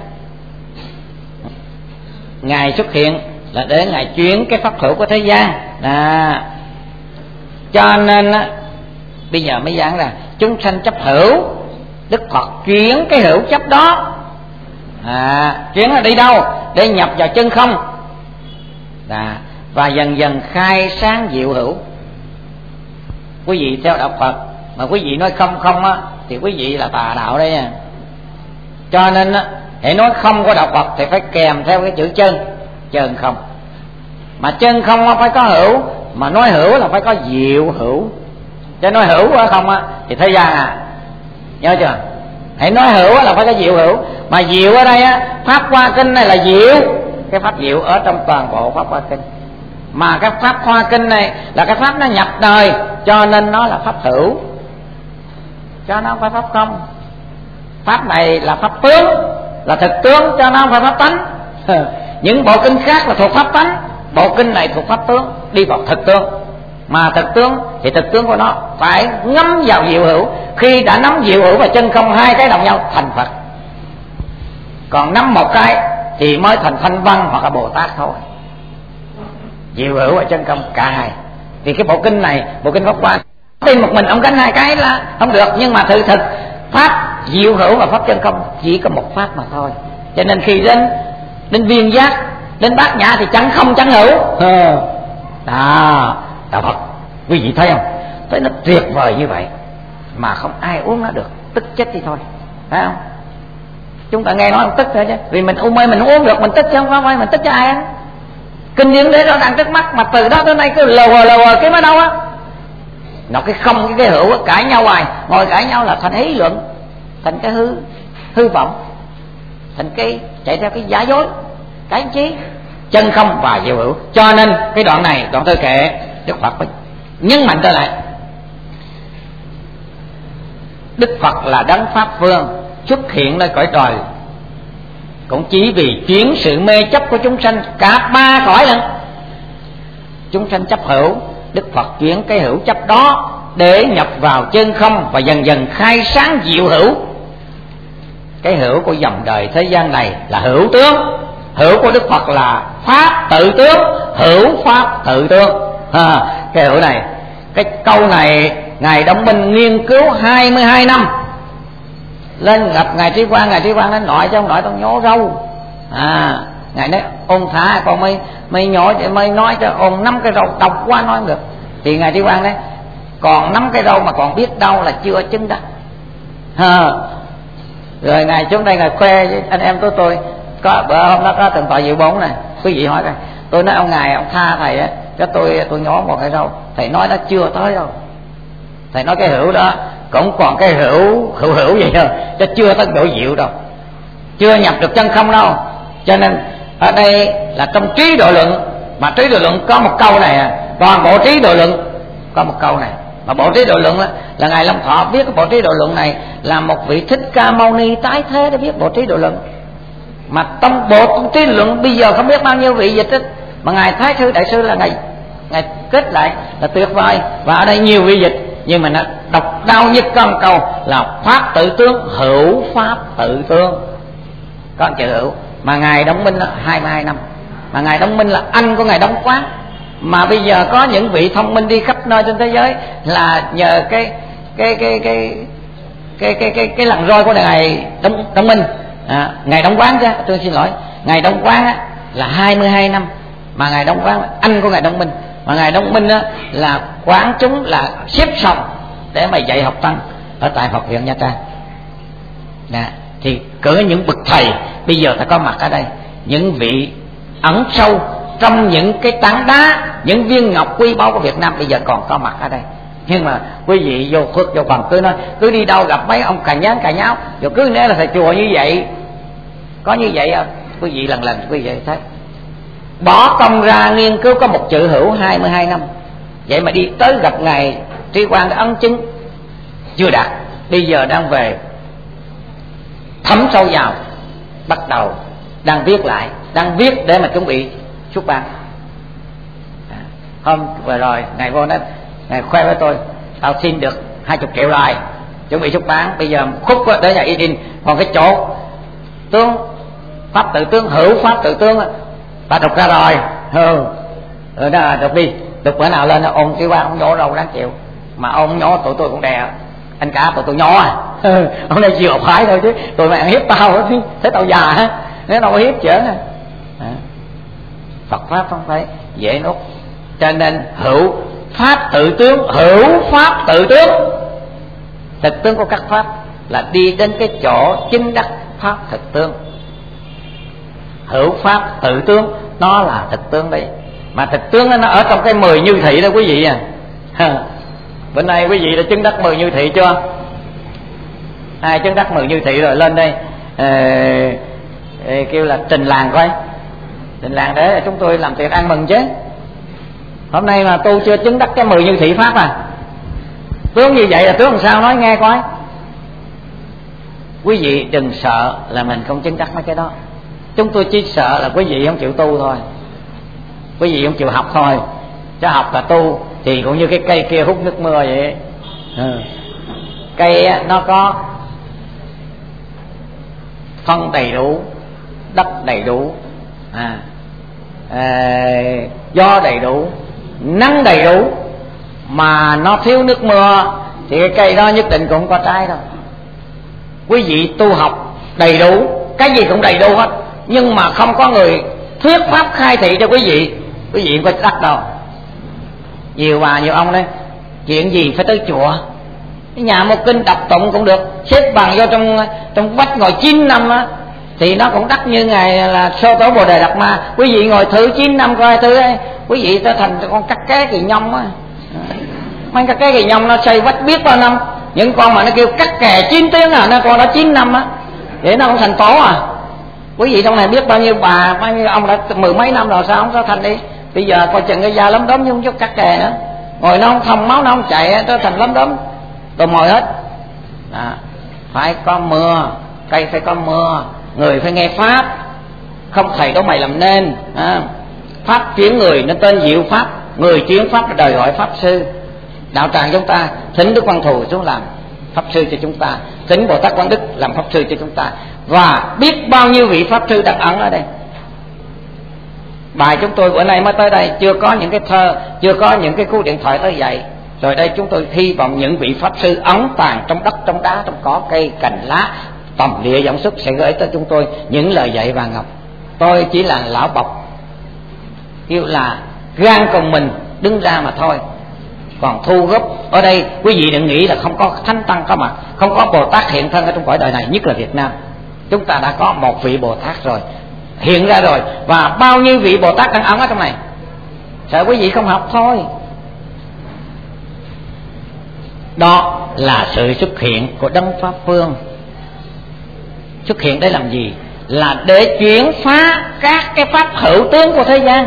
Ngài xuất hiện là để Ngài chuyển cái pháp hữu của thế gian. À, cho nên á, bây giờ mới giảng là chúng sanh chấp hữu, Đức Phật chuyển cái hữu chấp đó. À, chuyển là đi đâu? Để nhập vào chân không. À, và dần dần khai sáng diệu hữu. Quý vị theo đạo Phật mà quý vị nói không không á, thì quý vị là tà đạo đấy nha. Cho nên á, hãy nói không của đạo Phật thì phải kèm theo cái chữ chân, chân không. Mà chân không á phải có hữu, mà nói hữu là phải có diệu hữu. Chứ nói hữu ở không á thì thế gian à, nhớ chưa? Hãy nói hữu là phải có diệu hữu. Mà diệu ở đây á, Pháp Hoa Kinh này là diệu, cái pháp diệu ở trong toàn bộ Pháp Hoa Kinh. Mà cái Pháp Hoa Kinh này là cái pháp nó nhập đời, cho nên nó là pháp hữu. cho nó không phải pháp không. Pháp này là pháp tướng, là thực tướng, cho nó không phải pháp tánh. Những bộ kinh khác là thuộc pháp tánh, bộ kinh này thuộc pháp tướng, đi vào thực tướng. Mà thực tướng thì thực tướng của nó phải ngắm vào diệu hữu. Khi đã nắm diệu hữu và chân không, hai cái đồng nhau thành Phật. Còn nắm một cái thì mới thành Thanh Văn hoặc là Bồ Tát thôi. Diệu hữu và chân không cả hai. Vì cái bộ kinh này, bộ kinh Pháp Hoa, tin một mình ông gánh hai cái là không được. Nhưng mà thực thực pháp diệu hữu và pháp chân không chỉ có một pháp mà thôi. Cho nên khi đến đến viên giác, đến bát nhã thì chẳng không chẳng hữu. Đó, đạo Phật quý vị thấy không? Thấy nó tuyệt vời như vậy mà không ai uống nó được, tức chết đi thôi, phải không? Chúng ta nghe nói tức thôi chứ, vì mình u mê mình uống được mình tức chứ không phải mình tức cho ai á. Kinh điển đấy nó đang trước mắt mà từ đó tới nay cứ lờ vờ lờ vờ cái mới đâu á. Nó cái không cái, cái hữu á, cãi nhau hoài, ngồi cãi nhau là thành ý luận, thành cái hư hư vọng, thành cái chạy theo cái giả dối, cái chí chân không và diệu hữu. Cho nên cái đoạn này, đoạn tôi kể, Đức Phật nhấn mạnh trở lại, Đức Phật là đấng pháp vương xuất hiện nơi cõi trời cũng chỉ vì chuyển sự mê chấp của chúng sanh cả ba cõi lần. Chúng sanh chấp hữu, Đức Phật chuyển cái hữu chấp đó để nhập vào chân không và dần dần khai sáng diệu hữu. Cái hữu của dòng đời thế gian này là hữu tướng, hữu của Đức Phật là pháp tự tướng, hữu pháp tự tướng. À, cái hữu này, cái câu này Ngài Đông Minh nghiên cứu hai mươi hai năm. Lên gặp Ngài Trí Quang, Ngài Trí Quang nói nội chứ ông nội tao nhổ râu. À, Ngài nói ôn thả con mới mới nhổ mới nói cho ôn năm cái râu độc quá nói không được. Thì Ngài Trí Quang đấy còn năm cái râu mà còn biết đâu là chưa chứng đắc. À, rồi Ngài xuống đây Ngài khoe với anh em tôi tôi có bữa hôm đó có từng tọa dự bốn này, quý vị hỏi coi, tôi nói ông Ngài ông tha thầy á, cho tôi tôi nhổ một cái râu. Thầy nói nó chưa tới đâu. Thầy nói cái hữu đó cũng còn cái hữu hữu hữu vậy thôi, chứ chưa tới độ diệu đâu, chưa nhập được chân không đâu. Cho nên ở đây là trong trí độ luận, mà trí độ luận có một câu này à, toàn bộ trí độ luận có một câu này. Mà bộ trí độ luận đó, là Ngài Long Thọ viết cái bộ trí độ luận này là một vị Thích Ca Mâu Ni tái thế để viết bộ trí độ luận. Mà trong bộ trí độ luận bây giờ không biết bao nhiêu vị dịch đó, mà Ngài Thái Sư Đại Sư là Ngài Ngài kết lại là tuyệt vời. Và ở đây nhiều vị dịch, nhưng mà nó độc đau nhất con câu là pháp tự tướng, hữu pháp tự tướng, có chữ hữu. Mà Ngài Đông Minh là hai mươi hai năm, mà Ngài Đông Minh là anh của Ngài Đông Quán. Mà bây giờ có những vị thông minh đi khắp nơi trên thế giới là nhờ cái cái cái cái cái cái cái cái lần roi của Ngài Đông Đông Minh, à, Ngài Đông Quán chứ, tôi xin lỗi, Ngài Đông Quán á, là hai mươi hai năm, mà Ngài Đông Quán là anh của Ngài Đông Minh. Mà Ngài Đông Minh á, là quán chúng là xếp sòng để mà dạy học tăng ở tại Học viện Nha Trang. Nè, thì cỡ những bậc thầy bây giờ ta có mặt ở đây, những vị ẩn sâu trong những cái tảng đá, những viên ngọc quý báu của Việt Nam bây giờ còn có mặt ở đây. Nhưng mà quý vị vô khuất vô phần cứ nói, cứ đi đâu gặp mấy ông cà nhán cà nháo, rồi cứ nói là thầy chùa như vậy. Có như vậy không? Quý vị lần lần quý vị thấy bỏ công ra nghiên cứu có một chữ hữu hai mươi hai năm, vậy mà đi tới gặp Ngài Trí Quang đã ấn chứng chưa đạt. Bây giờ đang về thấm sâu vào, bắt đầu đang viết lại, đang viết để mà chuẩn bị xuất bản. À, hôm vừa rồi Ngài vô nói, Ngài khoe với tôi, tao xin được hai chục triệu rồi, chuẩn bị xuất bản. Bây giờ khúc để nhà y đinh, còn cái chỗ tướng pháp tự tướng, hữu pháp tự tướng ta đọc ra rồi. Ừ, rồi đó đọc đi, đọc bữa nào lên ôn Trí Quang ông nhổ râu đáng chịu, mà ông nhổ tụi tôi cũng đè anh cả tụi tôi nhó à. Ừ, ông này vừa phải thôi chứ tụi mày ăn hiếp tao đó, thấy tao già á, nếu đâu hiếp chở nè. À, Phật pháp không phải dễ nuốt. Cho nên hữu pháp tự tướng, hữu pháp tự tướng. Thực tướng của các pháp là đi đến cái chỗ chính đắc pháp thực tướng. Hữu pháp tự tướng nó là thực tướng đấy. Mà thực tướng nó ở trong cái mười như thị đó quý vị à. Bữa nay quý vị đã chứng đắc mười như thị chưa? Ai chứng đắc mười như thị rồi lên đây ê, ê, kêu là trình làng coi, trình làng để chúng tôi làm tiệc ăn mừng chứ. Hôm nay mà tôi chưa chứng đắc cái mười như thị pháp à. Tướng như vậy là tướng làm sao nói nghe coi. Quý vị đừng sợ là mình không chứng đắc mấy cái đó. Chúng tôi chỉ sợ là quý vị không chịu tu thôi, quý vị không chịu học thôi. Chứ học là tu thì cũng như cái cây kia hút nước mưa vậy. Ừ. Cây nó có phân đầy đủ, đất đầy đủ, à, à, gió đầy đủ, nắng đầy đủ, mà nó thiếu nước mưa thì cái cây đó nhất định cũng không có trái đâu. Quý vị tu học đầy đủ, cái gì cũng đầy đủ hết, nhưng mà không có người thuyết pháp khai thị cho quý vị, quý vị không có đắc đâu. Nhiều bà nhiều ông đấy, chuyện gì phải tới chùa, cái nhà một kinh đọc tụng cũng được, xếp bằng vô trong trong vách ngồi chín năm á thì nó cũng đắc như ngày là Sô Tổ Bồ Đề Đạt Ma. Quý vị ngồi thử chín năm coi thử ấy, quý vị trở thành con cắt ké kỳ nhông á. Mấy cắt ké kỳ nhông nó xây vách biết bao năm, những con mà nó kêu cắt kè chín tiếng à, nó con đó chín năm á, để nó không thành tổ à. Quý vị trong này biết bao nhiêu bà, bao nhiêu ông đã mười mấy năm rồi, sao không có thành đi. Bây giờ coi chừng cái da lấm đốm nhưng chút cắt kè nữa, ngồi nó không thông, máu nó không chạy, nó thành lấm đốm tồi mồi hết. À, phải có mưa, cây phải có mưa, người phải nghe pháp, không thầy đâu mày làm nên. À, pháp chuyển người nó tên diệu pháp, người chuyển pháp là đời gọi pháp sư. Đạo tràng chúng ta thỉnh Đức Văn Thù xuống làm pháp sư cho chúng ta, thỉnh Bồ Tát Quán Đức làm pháp sư cho chúng ta, và biết bao nhiêu vị pháp sư đang ẩn ở đây. Bài chúng tôi bữa nay mới tới đây, chưa có những cái thơ, chưa có những cái cú điện thoại tới vậy. Rồi đây chúng tôi hy vọng những vị pháp sư ẩn tàng trong đất, trong đá, trong cỏ cây, cành lá, tầm địa dẫn xuất sẽ gửi tới chúng tôi những lời dạy vàng ngọc. Tôi chỉ là lão bọc, kêu là gan cùng mình đứng ra mà thôi. Còn thu góp ở đây, quý vị đừng nghĩ là không có thánh tăng có mặt, không có Bồ Tát hiện thân ở trong cõi đời này, nhất là Việt Nam. Chúng ta đã có một vị Bồ Tát rồi, hiện ra rồi, và bao nhiêu vị Bồ Tát đang ẩn ở trong này. Sợ quý vị không học thôi. Đó là sự xuất hiện của Đấng Pháp Phương. Xuất hiện để làm gì? Là để chuyển phá các cái pháp hữu tướng của thế gian.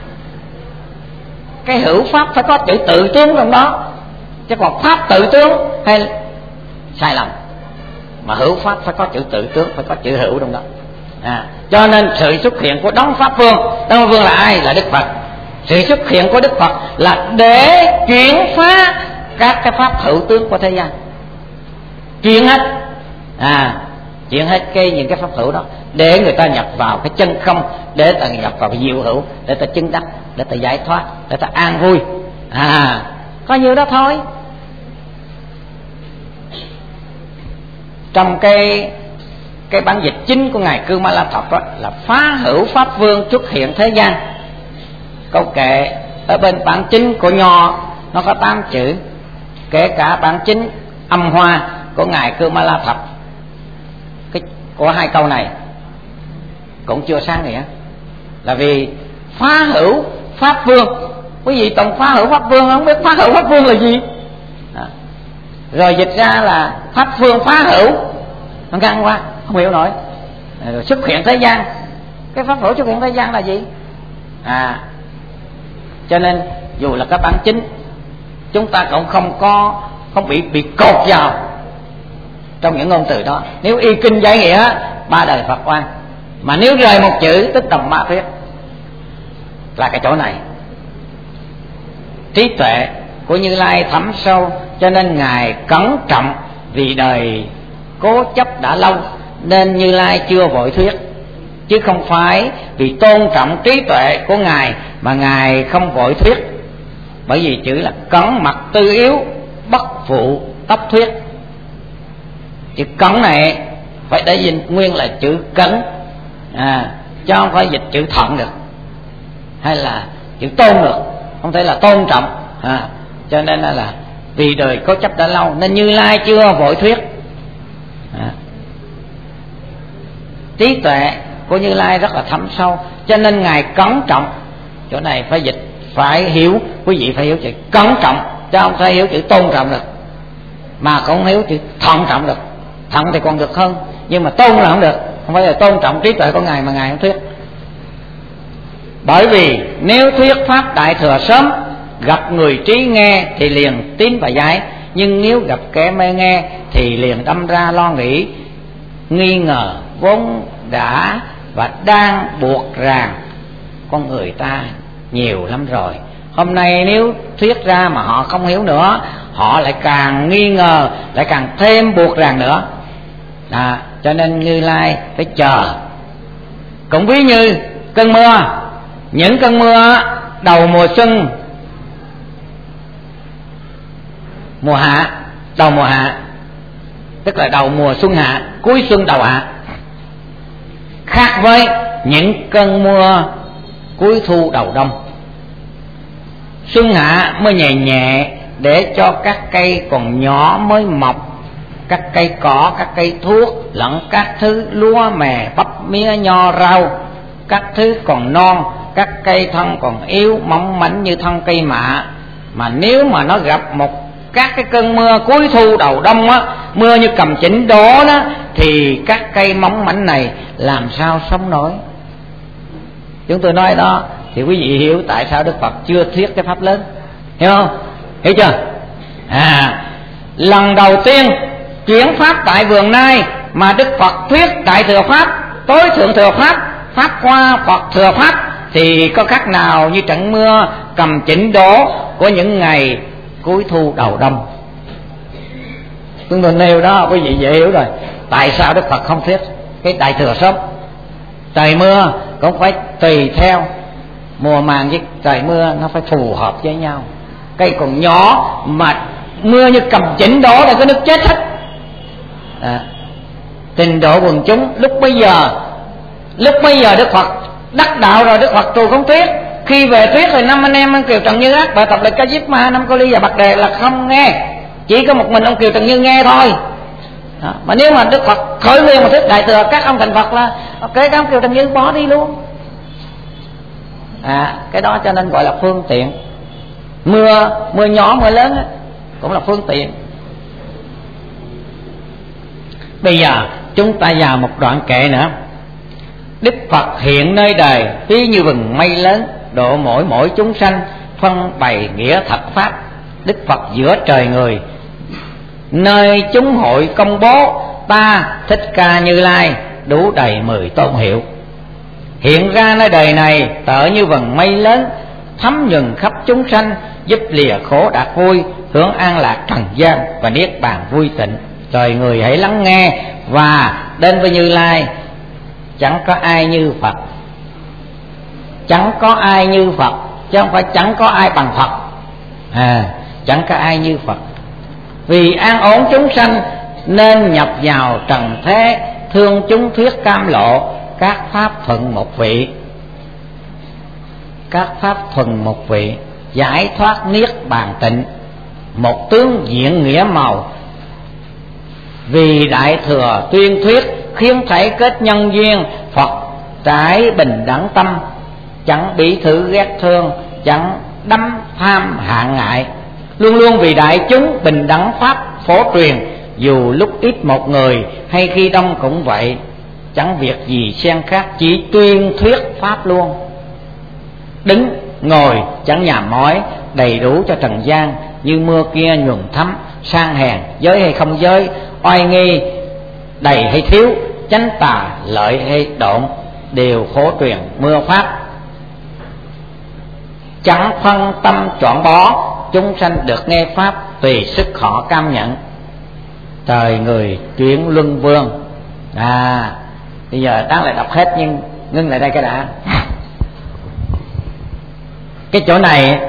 Cái hữu pháp phải có chữ tự tướng trong đó, chứ còn pháp tự tướng hay sai lầm. Mà hữu pháp phải có chữ tự tướng, phải có chữ hữu trong đó. À, cho nên sự xuất hiện của Đấng Pháp Phương, Đấng Pháp Phương là ai? Là Đức Phật. Sự xuất hiện của Đức Phật là để chuyển phá các cái pháp hữu tướng của thế gian, chuyển hết, à, chuyển hết cái những cái pháp hữu đó, để người ta nhập vào cái chân không, để ta nhập vào cái diệu hữu, để ta chứng đắc, để ta giải thoát, để ta an vui. À, có nhiều đó thôi. Trong cái cái bản dịch chính của ngài Cư Ma La Thập đó, là phá hữu pháp vương xuất hiện thế gian. Câu kệ ở bên bản chính của Nho nó có tám chữ, kể cả bản chính âm hoa của ngài Cư Ma La Thập, cái của hai câu này cũng chưa sáng nghĩa, là vì phá hữu pháp vương. Quý vị tổng phá hữu pháp vương không biết phá hữu pháp vương là gì, à, rồi dịch ra là pháp vương phá hữu, nó căng qua không hiểu nổi. Rồi xuất hiện thế gian, cái pháp hữu xuất hiện thế gian là gì? À, cho nên dù là các bản chính, chúng ta cũng không có không bị bị cột vào trong những ngôn từ đó. Nếu y kinh giải nghĩa ba đời Phật quan, mà nếu rời một chữ tức đồng ma thuyết, là cái chỗ này. Trí tuệ của Như Lai thẳm sâu, cho nên ngài cẩn trọng, vì đời cố chấp đã lâu nên Như Lai chưa vội thuyết, chứ không phải vì tôn trọng trí tuệ của ngài mà ngài không vội thuyết. Bởi vì chữ là cẩn mặt tư yếu, bất phụ tốc thuyết. Chữ cẩn này phải để dịch nguyên là chữ cẩn, à, chứ không phải dịch chữ thận được, hay là chữ tôn được, không thể là tôn trọng. À, cho nên là, là vì đời cố chấp đã lâu nên Như Lai chưa vội thuyết. À, trí tuệ của Như Lai rất là thâm sâu, cho nên ngài cẩn trọng. Chỗ này phải dịch, phải hiểu, quý vị phải hiểu chữ cẩn trọng, chứ không thể hiểu chữ tôn trọng được, mà cũng hiểu chữ thận trọng được. Thận thì còn được hơn, nhưng mà tôn là không được, không phải là tôn trọng trí tuệ của ngài mà ngài không thuyết. Bởi vì nếu thuyết pháp đại thừa sớm, gặp người trí nghe thì liền tín và giải, nhưng nếu gặp kẻ mê nghe thì liền đâm ra lo nghĩ, nghi ngờ vốn đã và đang buộc ràng con người ta nhiều lắm rồi. Hôm nay nếu thuyết ra mà họ không hiểu nữa, họ lại càng nghi ngờ, lại càng thêm buộc ràng nữa. À, cho nên Như Lai phải chờ. Cũng ví như cơn mưa, những cơn mưa đầu mùa xuân, mùa hạ, đầu mùa hạ, tức là đầu mùa xuân hạ, cuối xuân đầu hạ, khác với những cơn mưa cuối thu đầu đông. Xuân hạ mưa nhẹ nhẹ để cho các cây còn nhỏ mới mọc, các cây cỏ, các cây thuốc lẫn các thứ lúa mè bắp mía nho rau, các thứ còn non, các cây thân còn yếu mỏng mảnh như thân cây mạ. Mà nếu mà nó gặp một các cái cơn mưa cuối thu đầu đông á, mưa như cầm chỉnh đổ đó, thì các cây mỏng mảnh này làm sao sống nổi. Chúng tôi nói đó thì quý vị hiểu tại sao Đức Phật chưa thuyết cái pháp lớn, hiểu không? Hiểu chưa? À, lần đầu tiên chuyển pháp tại Vườn Nai mà Đức Phật thuyết đại thừa pháp, tối thượng thừa pháp, pháp hoa Phật thừa pháp, thì có khác nào như trận mưa cầm chỉnh đổ của những ngày cuối thu đầu đông. Chúng tôi nêu đó quý vị dễ hiểu rồi tại sao Đức Phật không thuyết cái đại thừa sớm. Trời mưa cũng phải tùy theo mùa màng với trời mưa, nó phải phù hợp với nhau. Cây còn nhỏ mà mưa như cầm chỉnh đổ là cái nước chết hết. À, trình độ quần chúng lúc bây giờ, lúc bây giờ Đức Phật đắc đạo rồi, Đức Phật trù không thuyết. Khi về thuyết thì năm anh em ông Kiều Trần Như Ác, bài tập Đại Ca Diếp Ma, Năm Cô Ly và Bạc Đề là không nghe, chỉ có một mình ông Kiều Trần Như nghe thôi. Đó. Mà nếu mà Đức Phật khởi nguyên một thuyết đại thừa, các ông thành Phật là ok, các ông Kiều Trần Như bỏ đi luôn. À, cái đó cho nên gọi là phương tiện. Mưa mưa nhỏ mưa lớn ấy, cũng là phương tiện. Bây giờ chúng ta vào một đoạn kệ nữa. Đức Phật hiện nơi đời ví như vầng mây lớn, độ mỗi mỗi chúng sanh, phân bày nghĩa thật pháp. Đức Phật giữa trời người, nơi chúng hội công bố, ta Thích Ca Như Lai đủ đầy mười tôn hiệu. Hiện ra nơi đời này tợ như vầng mây lớn, thấm nhuần khắp chúng sanh, giúp lìa khổ đạt vui, hưởng an lạc trần gian và niết bàn vui tịnh. Trời người hãy lắng nghe và đến với Như Lai. Chẳng có ai như Phật, chẳng có ai như Phật, chứ không phải chẳng có ai bằng Phật. À, chẳng có ai như Phật. Vì an ổn chúng sanh nên nhập vào trần thế, thương chúng thuyết cam lộ, các pháp thuận một vị, các pháp thuần một vị, giải thoát niết bàn tịnh, một tướng diện nghĩa màu. Vì đại thừa tuyên thuyết, khiến thể kết nhân duyên, Phật trải bình đẳng tâm, chẳng bị thử ghét thương, chẳng đắm tham hạn ngại. Luôn luôn vì đại chúng bình đẳng pháp phổ truyền, dù lúc ít một người hay khi đông cũng vậy, chẳng việc gì xen khác, chỉ tuyên thuyết pháp luôn. Đứng ngồi chẳng nhàm mỏi, đầy đủ cho trần gian, như mưa kia nhuần thấm, sang hèn giới hay không giới, oai nghi đầy hay thiếu, chánh tà lợi hay độn, đều phổ truyền mưa pháp. Chẳng phân tâm chọn bó, chúng sanh được nghe pháp, tùy sức họ cam nhận. Trời người chuyển luân vương. À, bây giờ đáng lại đọc hết nhưng ngưng lại đây cái đã. Cái chỗ này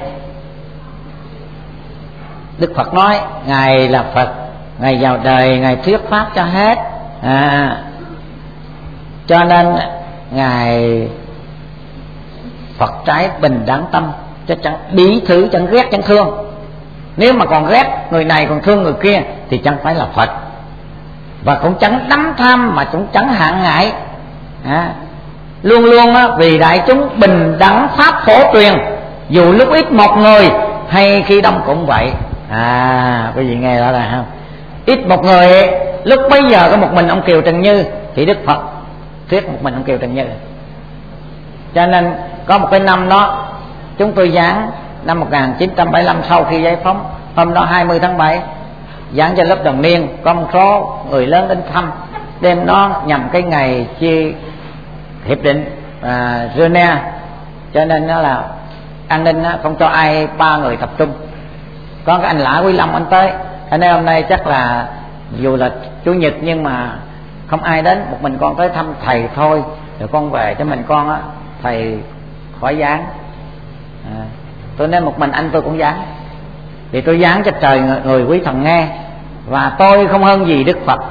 Đức Phật nói Ngài là Phật, Ngài vào đời Ngài thuyết pháp cho hết. À, cho nên Ngài Phật trái bình đẳng tâm, chứ chẳng bí thử, chẳng ghét, chẳng thương. Nếu mà còn ghét người này còn thương người kia thì chẳng phải là Phật. Và cũng chẳng đắm tham mà cũng chẳng hạn ngại. À, luôn luôn á, vì đại chúng bình đẳng pháp phổ truyền, dù lúc ít một người hay khi đông cũng vậy. À, quý vị nghe rõ ràng không? Ít một người, lúc bấy giờ có một mình ông Kiều Trần Như thì Đức Phật thuyết một mình ông Kiều Trần Như. Cho nên có một cái năm đó chúng tôi giảng năm một nghìn chín trăm bảy mươi lăm, sau khi giải phóng, hôm đó hai mươi tháng bảy, giảng cho lớp đồng niên, có một số người lớn đến thăm. đêm đó nhằm cái ngày chia hiệp định à, Geneva, cho nên nó là an ninh đó, không cho ai ba người tập trung. Có cái anh Lã Quý Long anh tới, anh ấy hôm nay chắc là dù là chủ nhật nhưng mà không ai đến, một mình con tới thăm thầy thôi, rồi con về cho mình con á, thầy khỏi giảng. À, tôi nói một mình anh tôi cũng giảng, thì tôi giảng cho trời người, người quý thần nghe, và tôi không hơn gì Đức Phật.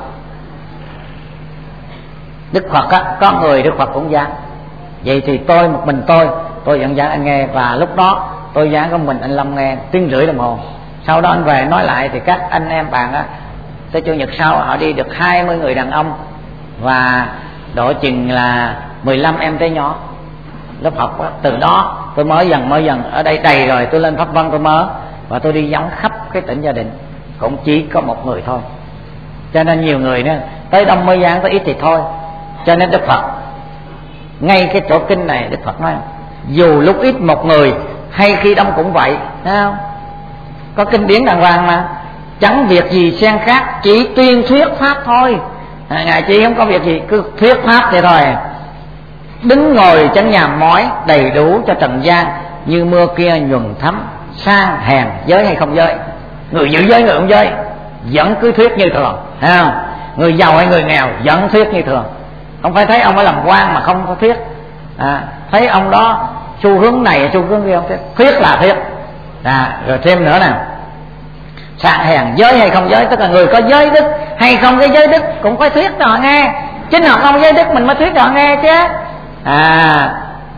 Đức Phật á, có người Đức Phật cũng giảng, vậy thì tôi một mình tôi tôi vẫn giảng anh nghe. Và lúc đó tôi giảng có mình anh Lâm nghe tiếng rưỡi đồng hồ. Sau đó anh về nói lại thì các anh em bạn á, tới chủ nhật sau họ đi được hai mươi người đàn ông và độ chừng là mười lăm em bé nhỏ lớp học á. Từ đó tôi mới dần mới dần ở đây đầy rồi, tôi lên Pháp Vân tôi mở, và tôi đi vắng khắp cái tỉnh Gia Định, cũng chỉ có một người thôi. Cho nên nhiều người nữa tới đông mới giảng, tới ít thì thôi. Cho nên Đức Phật ngay cái chỗ kinh này, Đức Phật nói dù lúc ít một người hay khi đông cũng vậy, thấy không? Có kinh điển đàng hoàng mà, chẳng việc gì xen khác, chỉ tuyên thuyết pháp thôi. À, ngài chỉ không có việc gì, cứ thuyết pháp vậy thôi. Đứng ngồi chánh nhàm mỏi đầy đủ cho trần gian, như mưa kia nhuần thấm, sang hèn giới hay không giới, người giữ giới người không giới vẫn cứ thuyết như thường, thấy không? Người giàu hay người nghèo vẫn thuyết như thường. Không phải thấy ông ấy làm quan mà không có thuyết, à, thấy ông đó xu hướng này xu hướng kia không thuyết, thuyết là thuyết. À, rồi thêm nữa nè, sang hèn giới hay không giới, tức là người có giới đức hay không cái giới đức cũng phải thuyết cho họ nghe, chính họ không giới đức mình mới thuyết cho họ nghe chứ. À,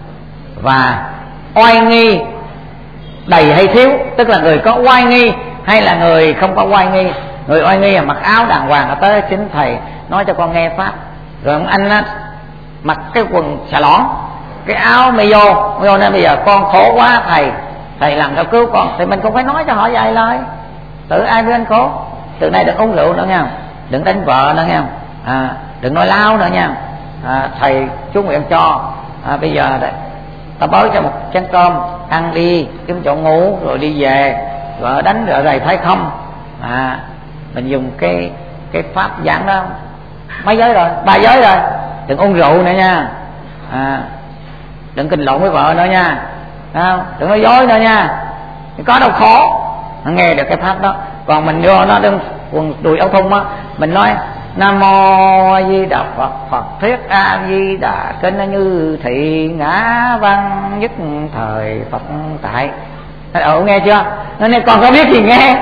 và oai nghi đầy hay thiếu, tức là người có oai nghi hay là người không có oai nghi. Người oai nghi là mặc áo đàng hoàng, ở tới chính thầy nói cho con nghe pháp, rồi ông anh á, mặc cái quần xà lõn, cái áo mày vô vô nên bây giờ con khổ quá thầy, thầy làm sao cứu con, thì mình cũng phải nói cho họ vài lời. Tự ai biết anh khổ, từ nay đừng uống rượu nữa nha, đừng đánh vợ nữa nha, à, đừng nói láo nữa nha, à, thầy chú nguyện cho, à, bây giờ đấy ta bới cho một chén cơm ăn đi, kiếm chỗ ngủ rồi đi về, vợ đánh vợ rầy phải không. À, mình dùng cái cái pháp giảng đó mấy giới rồi, ba giới rồi, đừng uống rượu nữa nha, à, đừng kinh lộn với vợ nữa nha, không? Đừng nói dối nữa nha, có đâu khó. Nó nghe được cái pháp đó. Còn mình vô nó đừng quần đùi áo thun á, mình nói Nam Mô A Di Đà Phật, Phật thuyết A Di Đà kinh như thị ngã văn nhất thời Phật tại. Ờ nghe chưa? Nó nói con có biết gì nghe.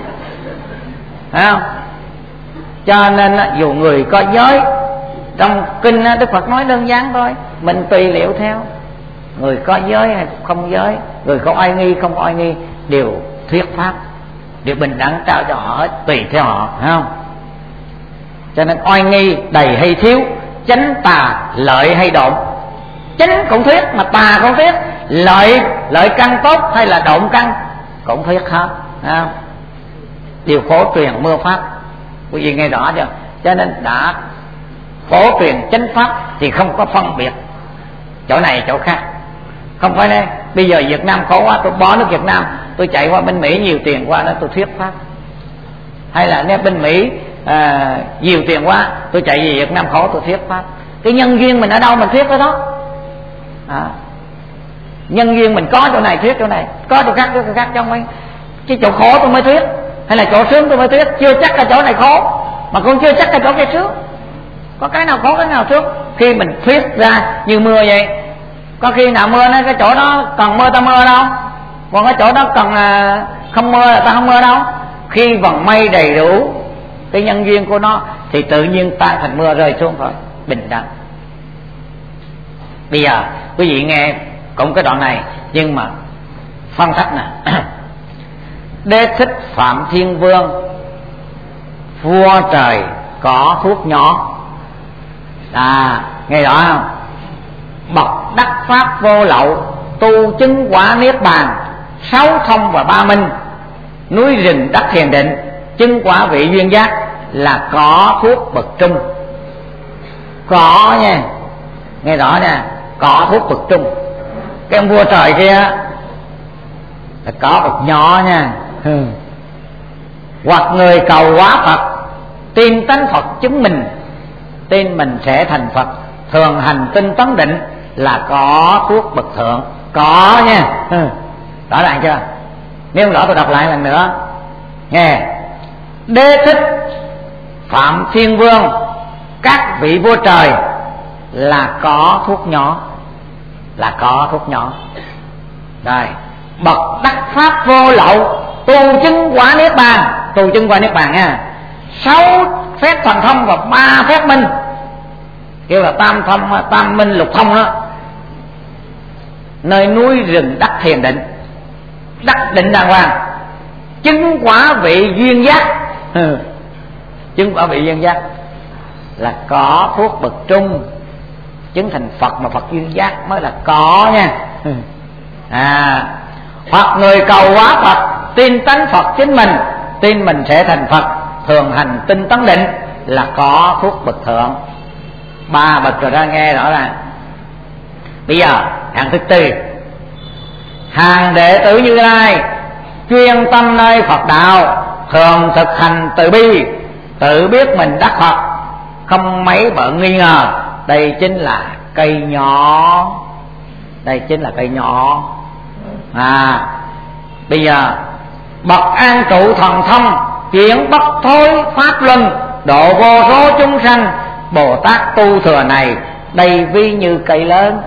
Thấy không? Cho nên dù người có giới, trong kinh Đức Phật nói đơn giản thôi, mình tùy liệu theo. Người có giới hay không giới, người có oai nghi không có oai nghi đều thuyết pháp, đều bình đẳng trao cho họ tùy theo họ, thấy không? Cho nên oai nghi đầy hay thiếu, chánh tà lợi hay độn, chánh cũng thuyết mà tà cũng thuyết, lợi lợi căn tốt hay là độn căn cũng thuyết hết, thấy không? Điều phổ truyền mưa pháp, quý vị nghe rõ chưa? Cho nên đã phổ truyền chánh pháp thì không có phân biệt chỗ này chỗ khác. Không phải đây bây giờ Việt Nam khổ quá tôi bỏ nước Việt Nam, tôi chạy qua bên Mỹ nhiều tiền qua đó tôi thuyết pháp, hay là nếu bên Mỹ à, nhiều tiền quá tôi chạy về Việt Nam khổ tôi thuyết pháp. Cái nhân duyên mình ở đâu mình thuyết ở đó, à, nhân duyên mình có chỗ này thuyết chỗ này, có chỗ khác thuyết chỗ khác, trong mấy cái chỗ khổ tôi mới thuyết, hay là chỗ sướng tôi mới thuyết. Chưa chắc là chỗ này khổ, mà cũng chưa chắc là chỗ kia sướng. Có cái nào khổ cái nào sướng, khi mình thuyết ra như mưa vậy. Có khi nào mưa nó cái chỗ đó cần mưa ta mưa đâu, còn cái chỗ đó cần à, không mưa là ta không mưa đâu. Khi vầng mây đầy đủ cái nhân duyên của nó thì tự nhiên tan thành mưa rơi xuống thôi, bình đẳng. Bây giờ quý vị nghe cũng cái đoạn này nhưng mà phân tích nè. Đế thích Phạm Thiên Vương, vua trời có thuốc nhỏ. À, nghe rõ không? Bậc đắc pháp vô lậu, tu chứng quả niết bàn, sáu thông và ba minh, núi rừng đất thiền định, chứng quả vị duyên giác, là có thuốc bậc trung. Có nha, nghe rõ nha, có thuốc bậc trung. Cái ông vua trời kia là có bậc nhỏ nha. ừ. Hoặc người cầu hóa Phật, tin tánh Phật chứng mình, tin mình sẽ thành Phật, thường hành tinh tấn định là có thuốc bậc thượng. Có nha, ừ. Rõ ràng chưa? Nếu không rõ tôi đọc lại lần nữa nghe. Đế thích, Phạm Thiên Vương, các vị vua trời là có thuốc nhỏ, là có thuốc nhỏ. Rồi, bậc đắc pháp vô lậu, tu chứng quả niết bàn, tu chứng quả niết bàn nha. Sáu phép thần thông và ba phép minh, kêu là tam thông, tam minh lục thông đó. Nơi núi rừng đắc thiền định, đắc định đàng hoàng, chứng quả vị duyên giác. Ừ. Chứng quả vị duyên giác là có thuốc bậc trung. Chứng thành Phật mà Phật duyên giác mới là có nha. Ừ. À, hoặc người cầu hóa Phật, tin tánh Phật chính mình, tin mình sẽ thành Phật, thường hành tinh tấn định là có thuốc bậc thượng. Ba bậc rồi ra nghe rõ ràng. Bây giờ hạng thứ tư, hàng đệ tử Như Lai chuyên tâm nơi Phật đạo, thường thực hành từ bi, tự biết mình đắc Phật, không mấy bận nghi ngờ. Đây chính là cây nhỏ, đây chính là cây nhỏ. À, bây giờ bậc an trụ thần thông, chuyển bất thối pháp luân, độ vô số chúng sanh, Bồ Tát tu thừa này đây ví như cây lớn.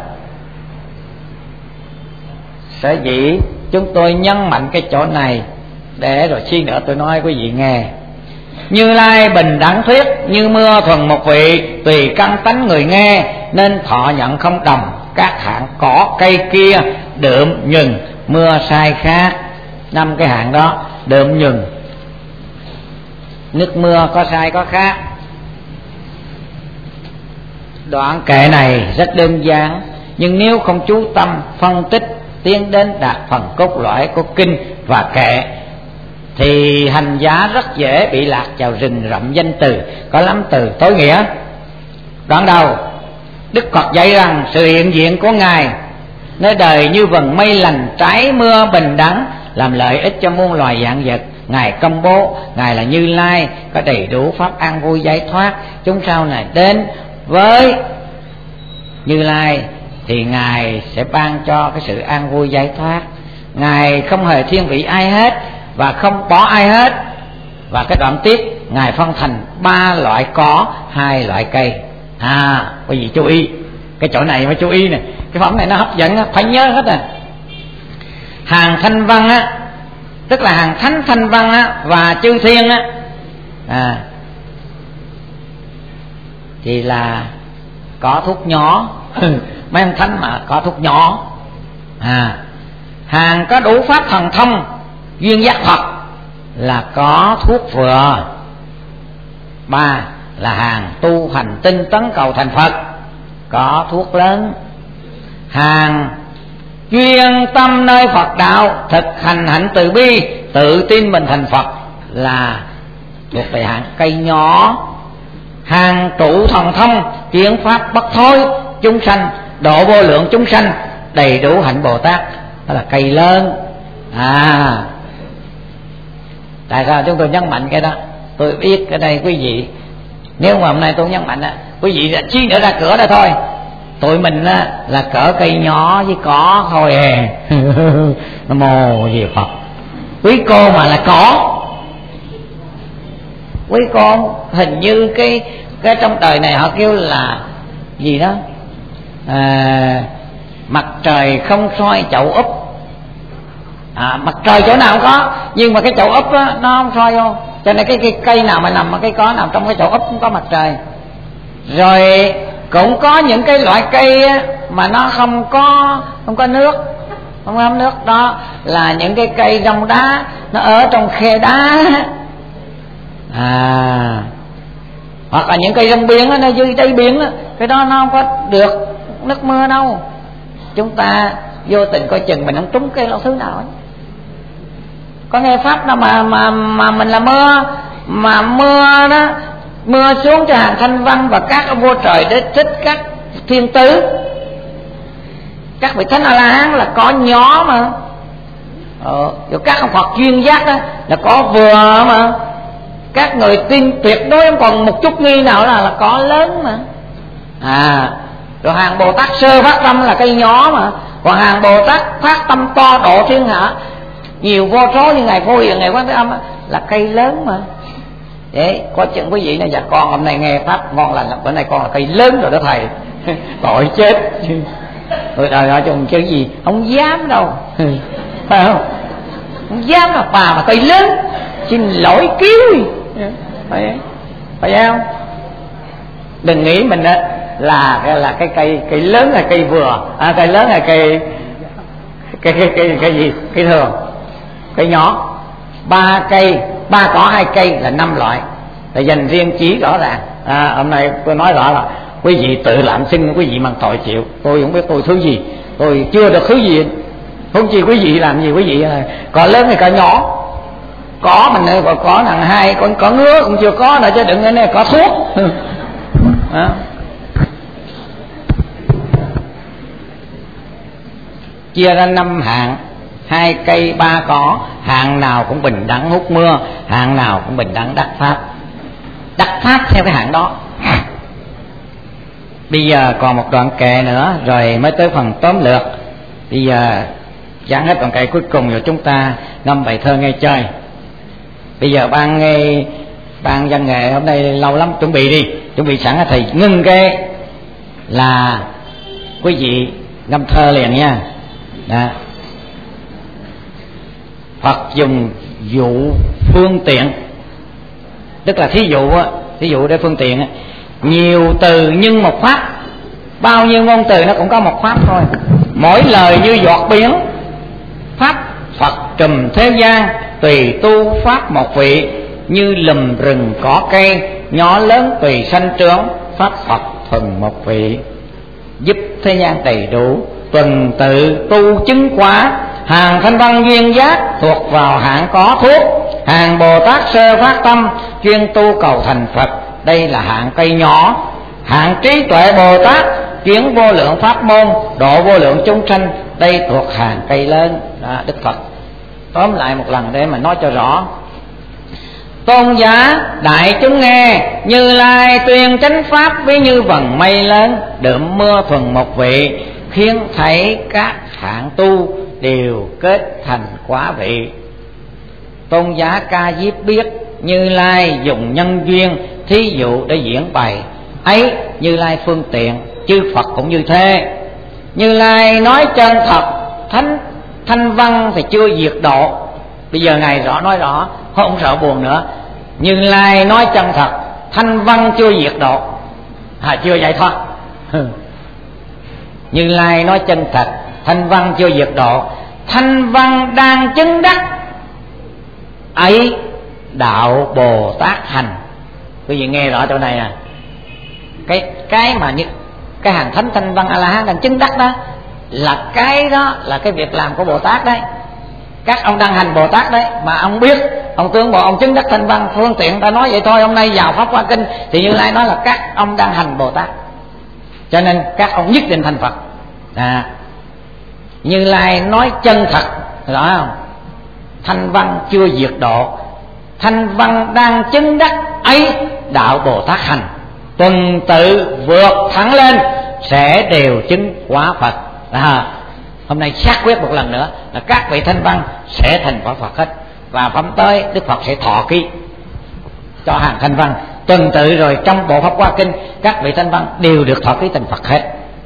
Sở dĩ chúng tôi nhấn mạnh cái chỗ này để rồi chi nữa tôi nói quý vị nghe. Như Lai bình đẳng thuyết, như mưa thuần một vị, tùy căn tánh người nghe, nên thọ nhận không đồng. Các hạng cỏ cây kia đượm nhừng, mưa sai khác. Năm cái hạng đó đượm nhừng, nước mưa có sai có khác. Đoạn kệ này rất đơn giản, nhưng nếu không chú tâm phân tích tiến đến đạt phần cốt lõi của kinh và kệ thì hành giả rất dễ bị lạc vào rừng rậm danh từ, có lắm từ tối nghĩa. Đoạn đầu, Đức Phật dạy rằng sự hiện diện của Ngài nơi đời như vầng mây lành trái mưa bình đẳng, làm lợi ích cho muôn loài vạn vật. Ngài công bố Ngài là Như Lai, có đầy đủ pháp an vui giải thoát. Chúng sau này đến với Như Lai thì Ngài sẽ ban cho cái sự an vui giải thoát. Ngài không hề thiên vị ai hết và không bỏ ai hết. Và cái đoạn tiếp, Ngài phân thành ba loại cỏ, hai loại cây. À, quý vị chú ý cái chỗ này mới chú ý nè, cái phẩm này nó hấp dẫn á, phải nhớ hết à. Hàng thanh văn á, tức là hàng thánh thanh văn á và chư thiên á, à, thì là có thuốc nhỏ. Mấy ông thánh mà có thuốc nhỏ. À, hàng có đủ pháp thần thông duyên giác Phật là có thuốc vừa. Ba là hàng tu hành tinh tấn cầu thành Phật, có thuốc lớn. Hàng chuyên tâm nơi Phật đạo, thực hành hạnh từ bi, tự tin mình thành Phật là thuộc về hạng cây nhỏ. Hàng trụ thần thông, chuyển pháp bất thối chúng sanh, độ vô lượng chúng sanh, đầy đủ hạnh Bồ Tát, đó là cây lớn. À, tại sao chúng tôi nhấn mạnh cái đó? Tôi biết cái đây quý vị, nếu mà hôm nay tôi nhấn mạnh á, quý vị đã chi nữa ra cửa đó thôi. Tụi mình á là cỡ cây nhỏ với cỏ thôi à. Nam mô gì Phật. Quý cô mà là cỏ. Quý cô hình như cái cái trong đời này họ kêu là gì đó, à, mặt trời không soi chậu úp. À, mặt trời chỗ nào cũng có, nhưng mà cái chậu úp á, nó không soi vô. Cho nên cái, cái cây nào mà nằm mà cây có nào trong cái chậu úp cũng có mặt trời. Rồi cũng có những cái loại cây á, mà nó không có không có nước, không có nước, đó là những cái cây rong đá, nó ở trong khe đá. À, hoặc là những cây rong biển á, nó dưới đáy biển á, cái đó nó không có được nước mưa đâu. Chúng ta vô tình coi chừng mình không trúng cây lỗ thứ nào ấy. Có nghe pháp nào mà mà mà mình là mưa, mà mưa đó mưa xuống cho hàng thanh văn và các ông vua trời để thích các thiên tử, các vị thánh A La Hán là có nhỏ mà. Ờ, rồi các ông Phật duyên giác đó là có vừa mà. Các người tin tuyệt đối không còn một chút nghi nào là, là có lớn mà. À, rồi hàng Bồ Tát sơ phát tâm là cây nhỏ mà, còn hàng Bồ Tát phát tâm to độ thiên hạ nhiều vô số như ngài Phổ Hiền, ngài Quán Thế Âm là cây lớn mà. Đấy, có chuyện quý vị này, dạ con hôm nay nghe pháp ngon lành lắm, bữa nay con là cây lớn rồi đó thầy. Tội chết. Rồi trời ơi, chung chứ gì không dám đâu. Phải không? Không dám mà bà mà cây lớn, xin lỗi cứu. Phải, phải không? Đừng nghĩ mình đó là là cái cây cây lớn là cây vừa, à, cây lớn là cây cây cây cây cây gì? Cây thường, cây nhỏ. Ba cây, ba cỏ hai cây là năm loại, là dành riêng chỉ rõ ràng. À, hôm nay tôi nói rõ là quý vị tự làm xin, quý vị mang tội chịu. Tôi không biết tôi thứ gì, tôi chưa được thứ gì. Không chi quý vị làm gì quý vị là cỏ lớn hay cỏ nhỏ. Có mình ơi, có, có thằng hai con có ngứa cũng chưa có nữa chứ đừng cái này có thuốc. À. Chia ra năm hạng, hai cây ba cỏ, hạng nào cũng bình đẳng hút mưa, hạng nào cũng bình đẳng đắc pháp. Đắc pháp theo cái hạng đó. Bây giờ còn một đoạn kệ nữa rồi mới tới phần tóm lược. Bây giờ giảng hết đoạn kệ cuối cùng rồi chúng ta ngâm bài thơ nghe chơi. Bây giờ ban nghe ban văn nghệ hôm nay lâu lắm, chuẩn bị đi, chuẩn bị sẵn thầy ngưng cái là quý vị ngâm thơ liền nha. Đó. Phật dùng dụ phương tiện, tức là thí dụ á, thí dụ để phương tiện á, nhiều từ nhưng một pháp. Bao nhiêu ngôn từ nó cũng có một pháp thôi, mỗi lời như giọt biển. Pháp Phật trùm thế gian, tùy tu pháp một vị, như lùm rừng cỏ cây, nhỏ lớn tùy sanh trưởng. Pháp Phật thuần một vị, giúp thế gian đầy đủ, tuần tự tu chứng quả. Hàng thanh văn duyên giác thuộc vào hạng có thuốc, hàng Bồ Tát sơ phát tâm chuyên tu cầu thành Phật, đây là hạng cây nhỏ. Hạng trí tuệ Bồ Tát kiến vô lượng pháp môn, độ vô lượng chúng sanh, đây thuộc hàng cây lớn. Đó, Đức Phật tóm lại một lần để mà nói cho rõ. Tôn giả đại chúng nghe, Như Lai tuyên chánh pháp ví như vầng mây lớn, đượm mưa thuần một vị, khiến thấy các hạng tu đều kết thành quả vị. Tôn giả ca diếp biết Như Lai dùng nhân duyên thí dụ để diễn bày, ấy Như Lai phương tiện, chư Phật cũng như thế. Như Lai nói chân thật, thánh thanh văn thì chưa diệt độ. Bây giờ ngài rõ nói rõ, không sợ buồn nữa. Như Lai nói chân thật, thanh văn chưa diệt độ, à, chưa giải thoát. Như Lai nói chân thật, thanh văn chưa diệt độ, thanh văn đang chứng đắc, ấy đạo Bồ Tát hành. Quý vị nghe rõ chỗ này à? Cái cái mà như cái hàng thánh thanh văn A La Hán đang chứng đắc đó, là cái đó là cái việc làm của Bồ Tát đấy. Các ông đang hành Bồ Tát đấy, mà ông biết, ông tướng bộ ông chứng đắc thanh văn phương tiện, ta nói vậy thôi. Hôm nay vào Pháp Hoa Kinh thì Như Lai nói là các ông đang hành Bồ Tát, cho nên các ông nhất định thành Phật. À, Như Lai nói chân thật, rõ không? Thanh văn chưa diệt độ, thanh văn đang chứng đắc, ấy đạo Bồ Tát hành, tuần tự vượt thẳng lên sẽ đều chứng quả Phật. À, hôm nay xác quyết một lần nữa là các vị thanh văn sẽ thành quả Phật hết, và phẩm tới Đức Phật sẽ thọ ký cho hàng thanh văn tuần tự, rồi trong bộ Pháp Hoa Kinh các vị thanh văn đều được thọ ký thành Phật hết.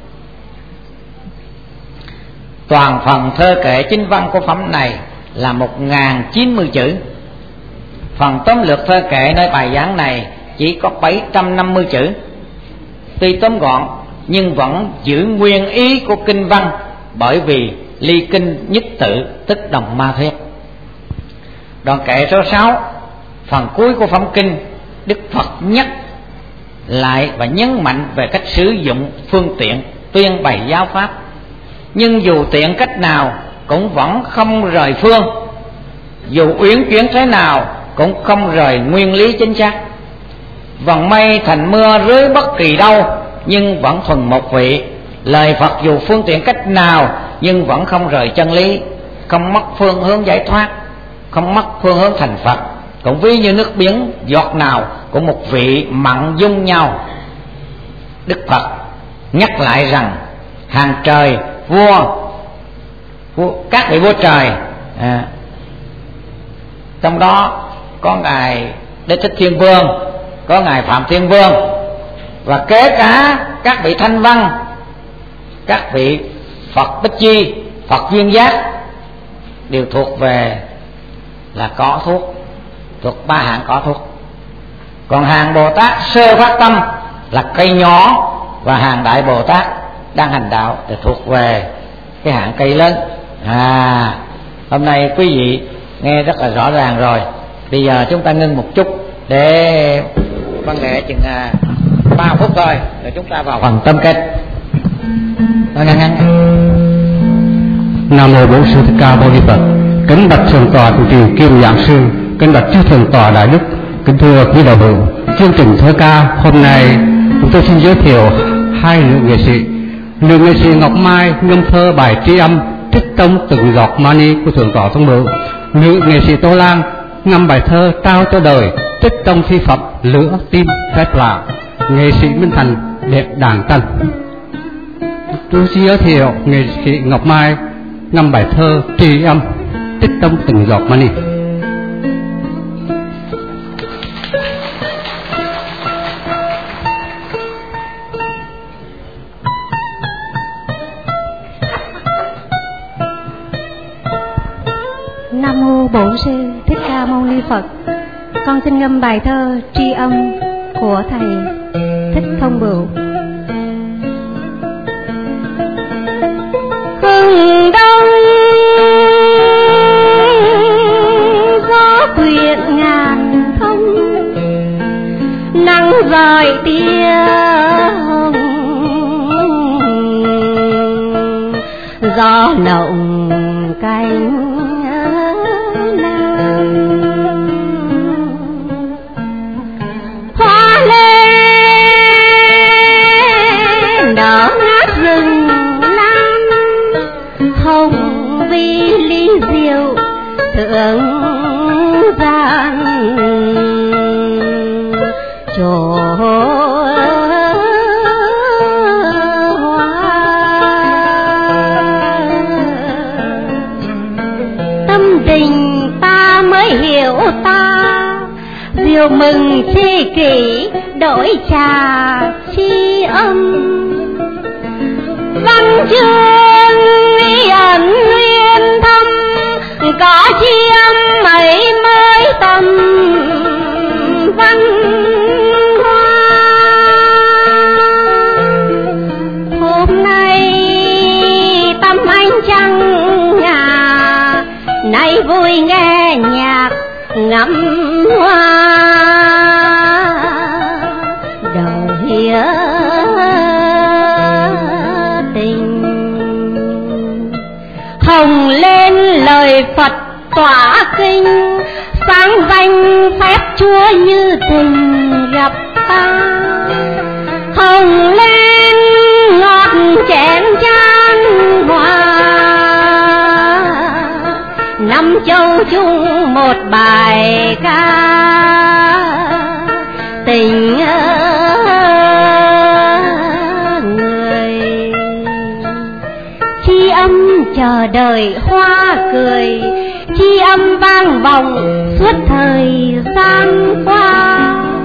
Toàn phần thơ kệ chính văn của phẩm này là một nghìn chín mươi chữ. Phần tóm lược thơ kệ nơi bài giảng này chỉ có bảy trăm năm mươi chữ. Tuy tóm gọn nhưng vẫn giữ nguyên ý của kinh văn, bởi vì ly kinh nhất tự tức đồng ma thuyết. Đoạn kệ số sáu, phần cuối của phẩm kinh, Đức Phật nhắc lại và nhấn mạnh về cách sử dụng phương tiện tuyên bày giáo pháp. Nhưng dù tiện cách nào cũng vẫn không rời phương, dù uyển chuyển thế nào cũng không rời nguyên lý chính xác. Vầng mây thành mưa rưới bất kỳ đâu, nhưng vẫn thuần một vị. Lời Phật dù phương tiện cách nào nhưng vẫn không rời chân lý, không mất phương hướng giải thoát, không mất phương hướng thành Phật. cũng ví như nước biển giọt nào của một vị mặn dung nhau. Đức Phật nhắc lại rằng hàng trời vua, vua các vị vua trời, à, trong đó có ngài Đế Thích Thiên Vương, có ngài Phạm Thiên Vương, và kể cả các vị Thanh Văn, các vị Phật Bích Chi, Phật Duyên Giác đều thuộc về là có thuốc, thuộc ba hạng có thuốc. Còn hàng Bồ Tát sơ phát tâm là cây nhỏ, và hàng Đại Bồ Tát đang hành đạo thì thuộc về cái hạng cây lớn. À, hôm nay quý vị nghe rất là rõ ràng rồi. Bây giờ chúng ta ngưng một chút để văn nghệ chừng à, ba phút thôi, rồi chúng ta vào phần tâm kết. Nói ngắn ngắn. Nam mô Bổn Sư Thích Ca Mâu Ni Phật. Kính bạch thượng tọa trụ trì Kim Giảng Sư, kính bạch chư thượng tọa đại đức, kính thưa quý đạo hữu. Chương trình thơ ca hôm nay chúng tôi xin giới thiệu hai nữ nghệ sĩ. Nữ nghệ sĩ Ngọc Mai ngâm thơ bài tri âm trích tông từng giọt mani của thượng tọa Thông Bửu. Nữ nghệ sĩ Tô Lan ngâm bài thơ trao cho đời trích tông thi phẩm lửa tim phép lạ. Nghệ sĩ Minh Thành đẹp đàn tranh. Tôi xin giới thiệu nghệ sĩ Ngọc Mai ngâm bài thơ tri âm trích tông từng giọt mani. Nam mô Bổn Sư Thích Ca Mâu Ni Phật. Con xin ngâm bài thơ tri âm của thầy Thích Thông Bửu. Hừng đông gió quyện ngàn thông, nắng rọi tia hồng, gió nồng cánh đỏ ngát rừng lam, hồng vi ly diệu thượng gian trổ hoa. Tâm tình ta mới hiểu ta, diệu mừng tri kỷ đổi trà tri âm. Văn chương ẩn nguyên thâm, có chi âm ấy mới tâm văn hoa. Hôm nay tâm anh trăng ngà, nay vui nghe nhạc ngắm hoa. Đời hồng lên lời Phật tỏa kinh, sáng danh phép Chúa như tình gặp ta. Hồng lên ngọt chén chan hoa, năm châu chung một bài ca tình người. Chi âm chờ đợi hoa cười, chi âm vang vọng suốt thời gian qua.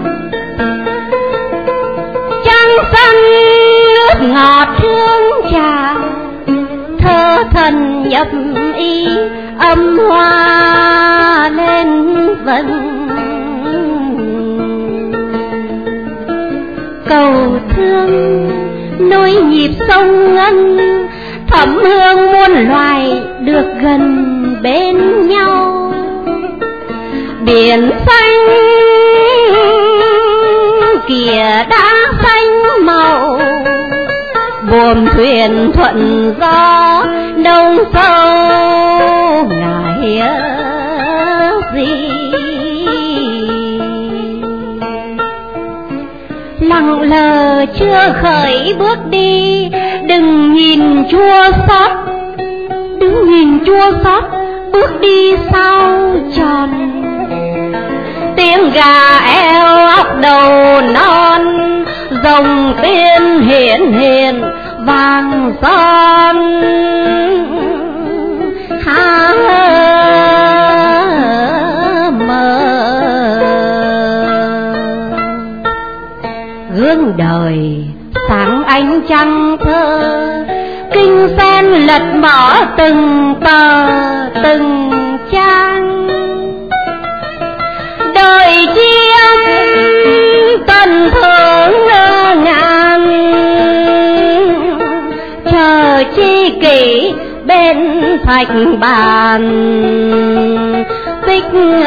Trăng sân nước ngọt hương trà, thơ thần nhập ý âm hoa lên vần. Cầu thương nối nhịp sông ngân, thẩm hương muôn loài được gần bên nhau. Biển xanh kìa đã xanh màu, buồm thuyền thuận gió đông sâu ngại gì. Lặng lờ chưa khởi bước đi, đừng nhìn chua xót, đừng nhìn chua xót bước đi sao tròn. gà eo ốc đầu non, dòng tiên hiển hiển vàng son. Ha mơ gương đời sáng ánh trăng thơ, kinh sen lật mở từng tờ từng trang. Đời chi âm tuần thưởng ngàn, chờ chi kỷ bên thạch bàn. Tích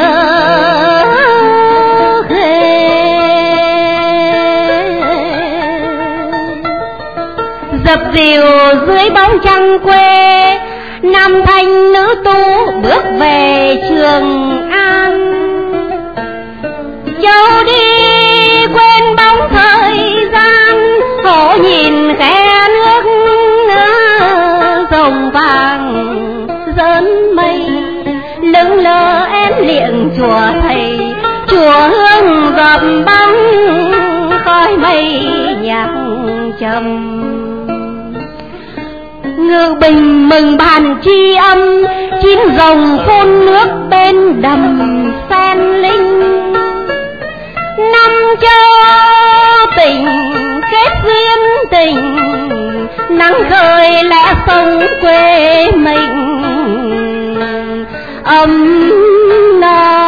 dập dìu dưới bóng trăng quê, nam thanh nữ tu bước về Trường An. Châu đi quên bóng thời gian, hổ nhìn khe nước rồng vàng dớn mây. Lững lơ én liệng chùa thầy, chùa hương dập bóng khói mây nhạc trầm. Ngự bình mừng bàn tri âm, chín rồng phun nước bên đầm sen linh. Năm châu tình kết duyên tình, nắng khơi lẽ sông quê mình ấm no.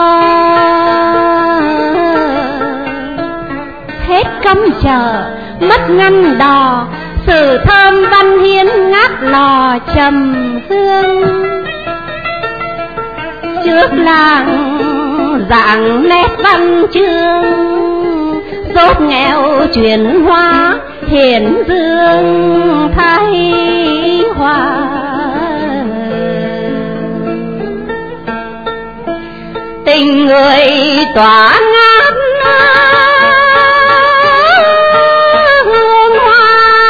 Hết cấm chờ mất ngăn đò, sử thơm văn hiến ngát lò trầm hương. Trước làng dạng nét văn chương, dốt nghèo truyền hoa hiển dương thái hoa. Tình người tỏa ngát hương hoa,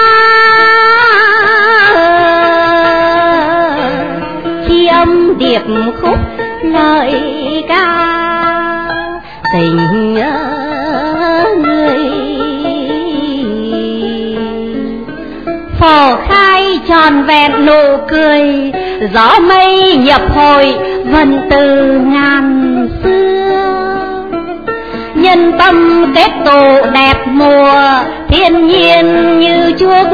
chi âm điệp khúc lời ca. Tình người phò khai tròn vẹn nụ cười, gió mây nhập hồi vần từ ngàn xưa. Nhân tâm kết tụ đẹp mùa, thiên nhiên như chuốc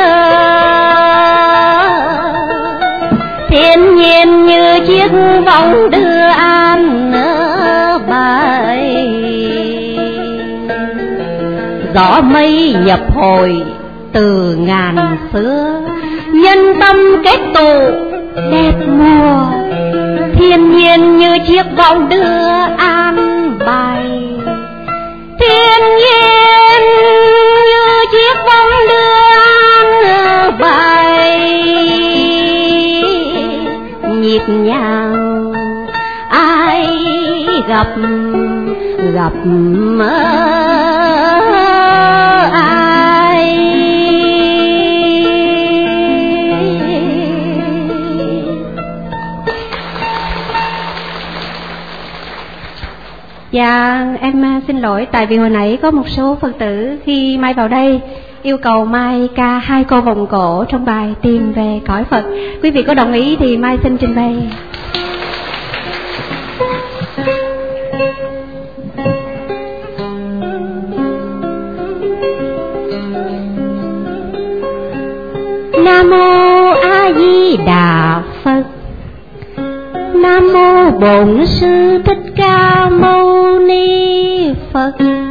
thiên nhiên như chiếc vòng đưa an bài. Gió mây nhập hồi từ ngàn xưa, nhân tâm kết tụ đẹp mùa, thiên nhiên như chiếc vòng đưa an bài. Thiên nhiên như chiếc vòng đưa an bài, nhịp nhàng ai gặp gặp mơ ai. Dạ em xin lỗi, tại vì hồi nãy có một số Phật tử khi Mai vào đây yêu cầu Mai ca hai câu vòng cổ trong bài Tìm Về Cõi Phật. Quý vị có đồng ý thì Mai xin trình bày. Nam mô A Di Đà Phật. Nam mô Bổn Sư Thích Ca Mâu Ni Phật.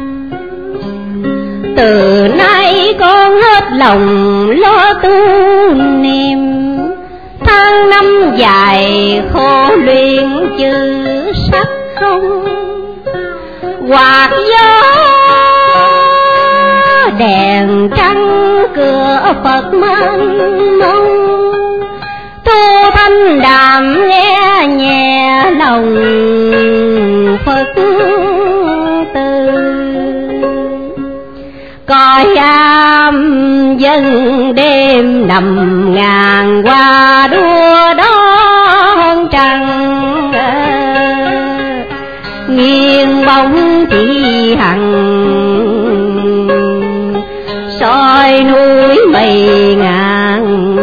Từ nay con hết lòng lo tu niệm, tháng năm dài khổ luyện chữ sắc không. Quạt gió đèn trăng cửa Phật mênh mông, tu thanh đàm nghe nhẹ lòng Phật từ. Coi am dân đêm nằm ngàn qua đua đón trăng, nghiêng bóng chỉ hằng soi núi mây ngàn.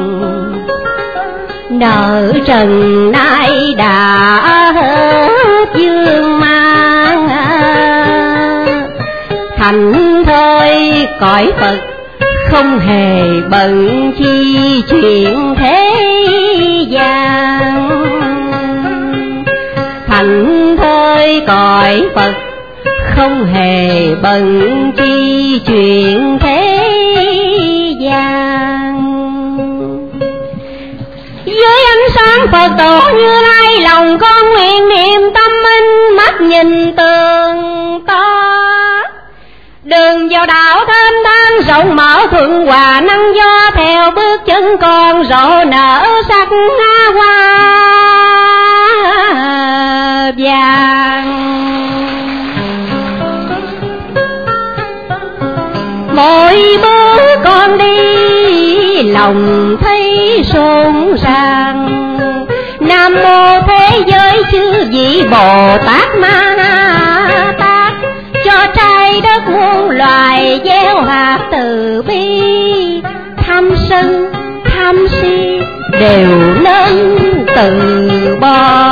Nợ trần nay đã hết dương mang, thành thơi cõi Phật không hề bận chi chuyện thế gian. Thành thơi cõi Phật không hề bận chi chuyện thế gian. Dưới ánh sáng Phật tổ như lai, lòng con nguyện niệm tâm minh, mắt nhìn tường to. Đường vào đạo thênh thang rộng mở thuận hòa, năng do theo bước chân con rộ nở sắc hoa vàng. Mỗi bước con đi lòng thấy rộn ràng. Nam mô thế giới chư vị Bồ Tát Ma Tát, cho trái đất muôn loài gieo hạt từ bi. Tham sân tham si đều nên từ bỏ,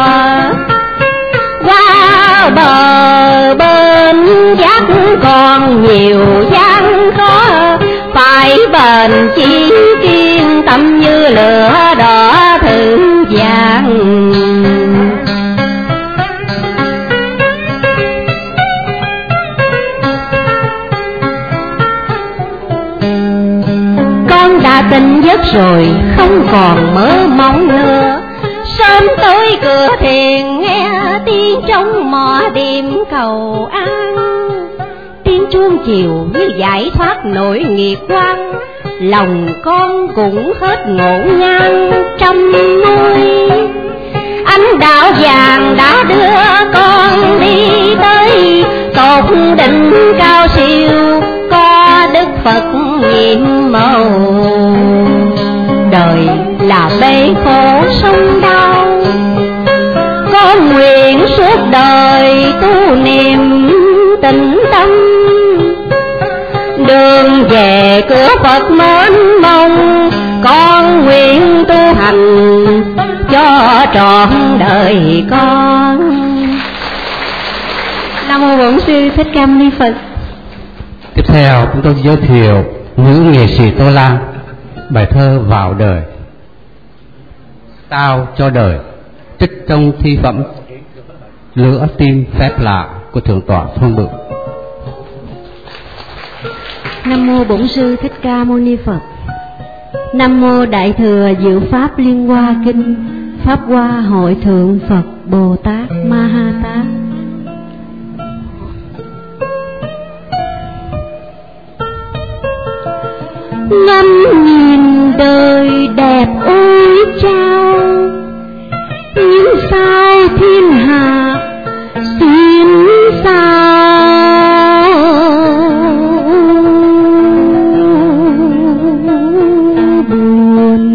qua bờ bên giác còn nhiều gian khó. Phải bền chí kiên tâm như lửa đỏ thử vàng. Con đã tỉnh giấc rồi không còn mơ mộng nữa. Sớm tối cửa thiền nghe tiếng trong mò đêm cầu an. Tiếng chuông chiều như giải thoát nỗi nghiệp quan. Lòng con cũng hết ngổn ngang trong nuôi. Ánh đạo vàng đã đưa con đi tới tột đỉnh cao siêu, có Đức Phật nhiệm màu. Đời là bể khổ sông đau, con nguyện suốt đời tu niệm tĩnh tâm. Đường về cửa Phật mênh mông, con nguyện tu hành cho trọn đời con. Nam mô Bổn Sư Thích Ca Mâu Ni Phật. Tiếp theo chúng tôi giới thiệu nữ nghệ sĩ Tô Lan, bài thơ Vào Đời. Tao cho đời, trích trong thi phẩm Lửa Tim Phép Lạ của Thượng tọa Thông Bửu. Nam mô Bổn Sư Thích Ca Mâu Ni Phật. Nam mô Đại Thừa Diệu Pháp Liên Hoa Kinh, Pháp Hoa Hội Thượng Phật Bồ Tát Ma Ha Tát. Ngắm nhìn đời đẹp ôi chao, những sao thiên hạ xuyên sao. Buồn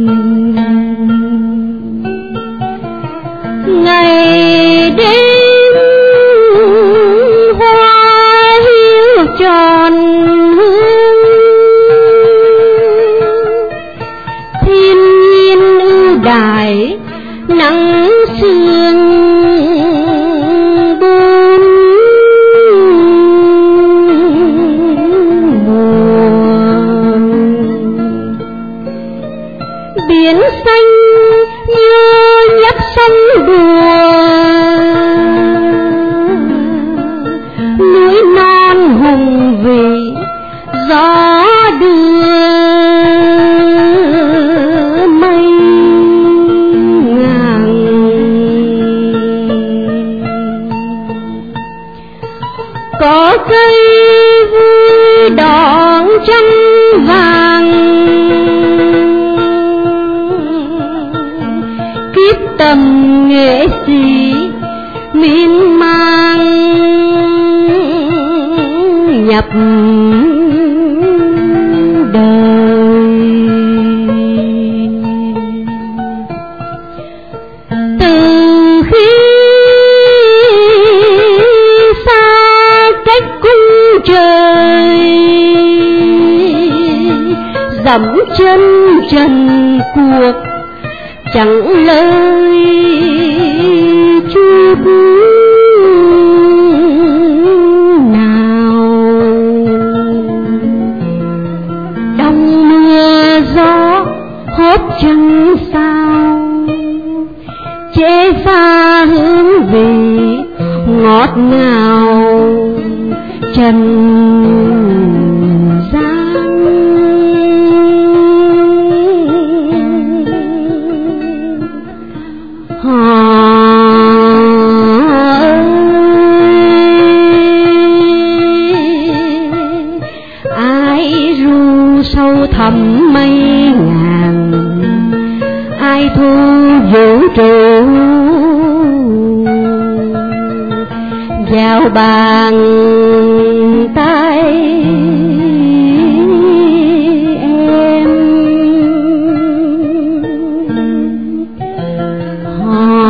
ngày đêm hoa hiu tròn hương, thiên nhiên ưu đại nắng sương buồn buồn. Biển xanh như nhấp sông đùa, núi non hùng vĩ gió đưa mây ngàn. Có cây vui đón trăng vàng, kiếp tầm nghệ sĩ miên man nhập đời. Từ khi xa chân trần cuộc chẳng lời chút nào. Đông mưa gió hốt chẳng sao, chế pha hương vị ngọt ngào trần gian. Họ ai ru sâu thẳm mây ngàn, ai thu vũ trụ vào bàn tay em. Họ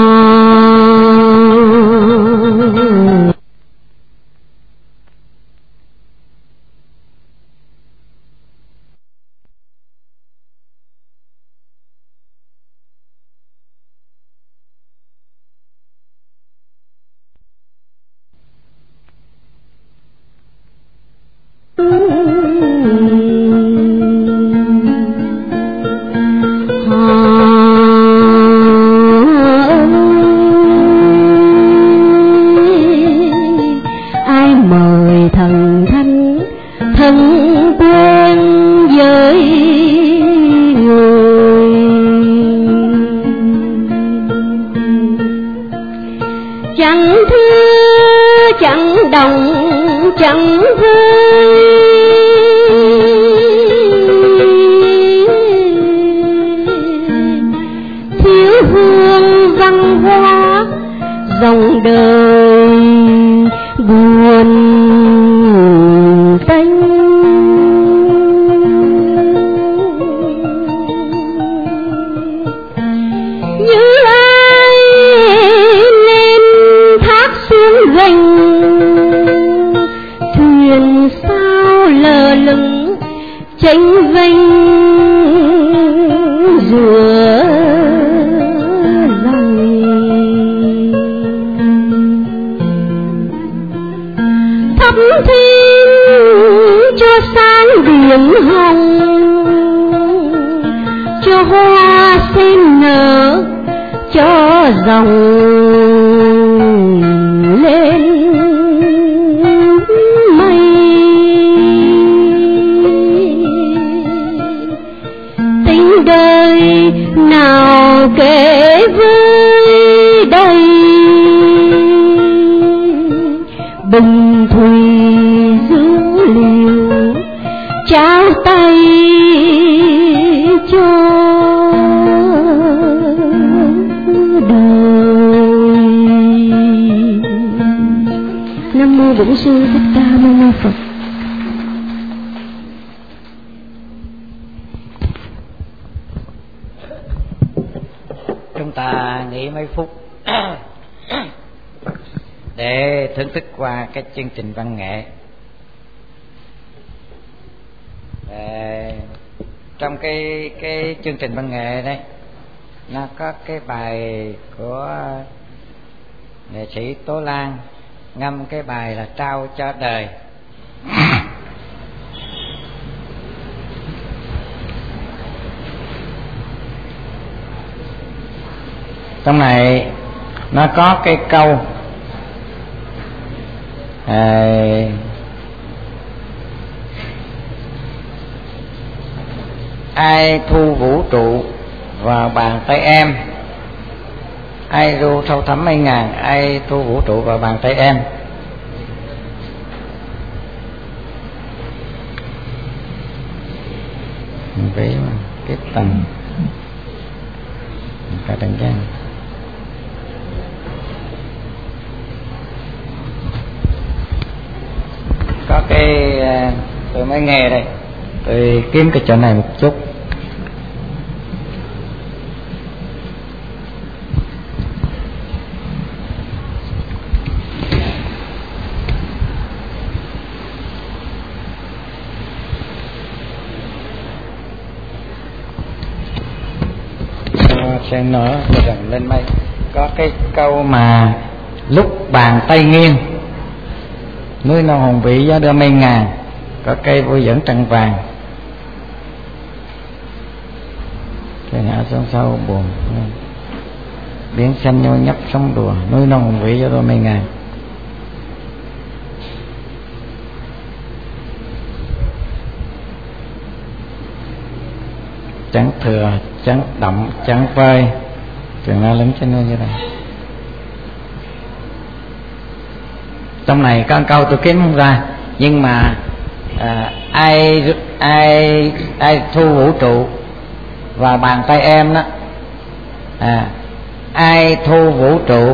cái chương trình văn nghệ. À, trong cái cái chương trình văn nghệ đấy, nó có cái bài của nghệ sĩ Tố Lan ngâm cái bài là Trao cho đời. Trong này nó có cái câu à, ai thu vũ trụ vào bàn tay em, ai ru sâu thẳm mây ngàn, ai thu vũ trụ vào bàn tay em. Với cái tầng cả tầng gian có cái tôi mới nghe đây, tôi kiếm cái chỗ này một chút. sen nở gần lên mây. Có cái câu mà lúc bàn tay nghiêng, núi non hùng vĩ gió đưa mây ngàn, có cây vui dẫn trăng vàng, cây ngã xuống sâu buồn, biển xanh nhô nhấp sóng đùa, núi non hùng vĩ gió đưa mây ngàn. Chẳng thừa, chẳng đậm, chẳng vơi, trường ra lấn trên như này. Trong này có câu tôi kiếm không ra, nhưng mà à, ai ai ai thu vũ trụ và bàn tay em đó, à, ai thu vũ trụ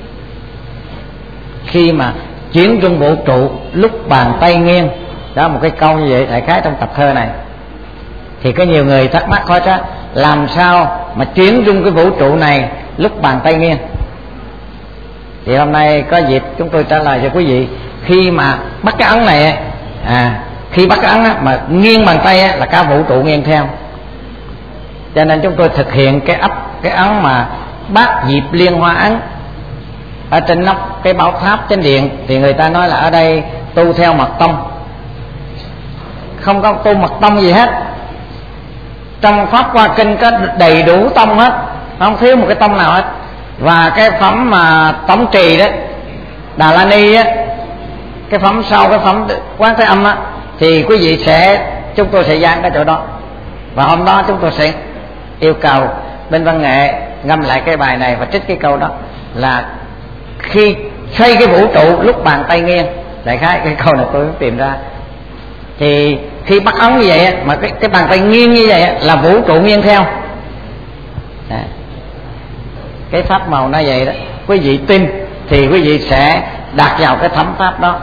khi mà chuyển rung vũ trụ lúc bàn tay nghiêng, đó một cái câu như vậy đại khái trong tập thơ này. Thì có nhiều người thắc mắc hỏi đó, làm sao mà chuyển rung cái vũ trụ này lúc bàn tay nghiêng? Thì hôm nay có dịp chúng tôi trả lời cho quý vị. Khi mà bắt cái ấn này, à, khi bắt cái ấn á, mà nghiêng bàn tay á, là cả vũ trụ nghiêng theo. Cho nên chúng tôi thực hiện cái ấp cái ấn mà bát diệp liên hoa ấn ở trên nóc cái bảo tháp trên điện. Thì người ta nói là ở đây tu theo mật tông. Không có tu mật tông gì hết. Trong Pháp Hoa Kinh có đầy đủ tông hết, không thiếu một cái tông nào hết. Và cái phẩm mà tổng trì đó, Đà La Ni á, cái phẩm sau cái phẩm Quán Thế Âm á, thì quý vị sẽ, chúng tôi sẽ dán cái chỗ đó. Và hôm đó chúng tôi sẽ yêu cầu bên văn nghệ ngâm lại cái bài này và trích cái câu đó là khi xây cái vũ trụ lúc bàn tay nghiêng. Đại khái cái câu này tôi mới tìm ra. Thì khi bắt ống như vậy mà cái, cái bàn tay nghiêng như vậy là vũ trụ nghiêng theo. À, cái pháp màu nó vậy đó. Quý vị tin thì quý vị sẽ đạt vào cái thấm pháp đó.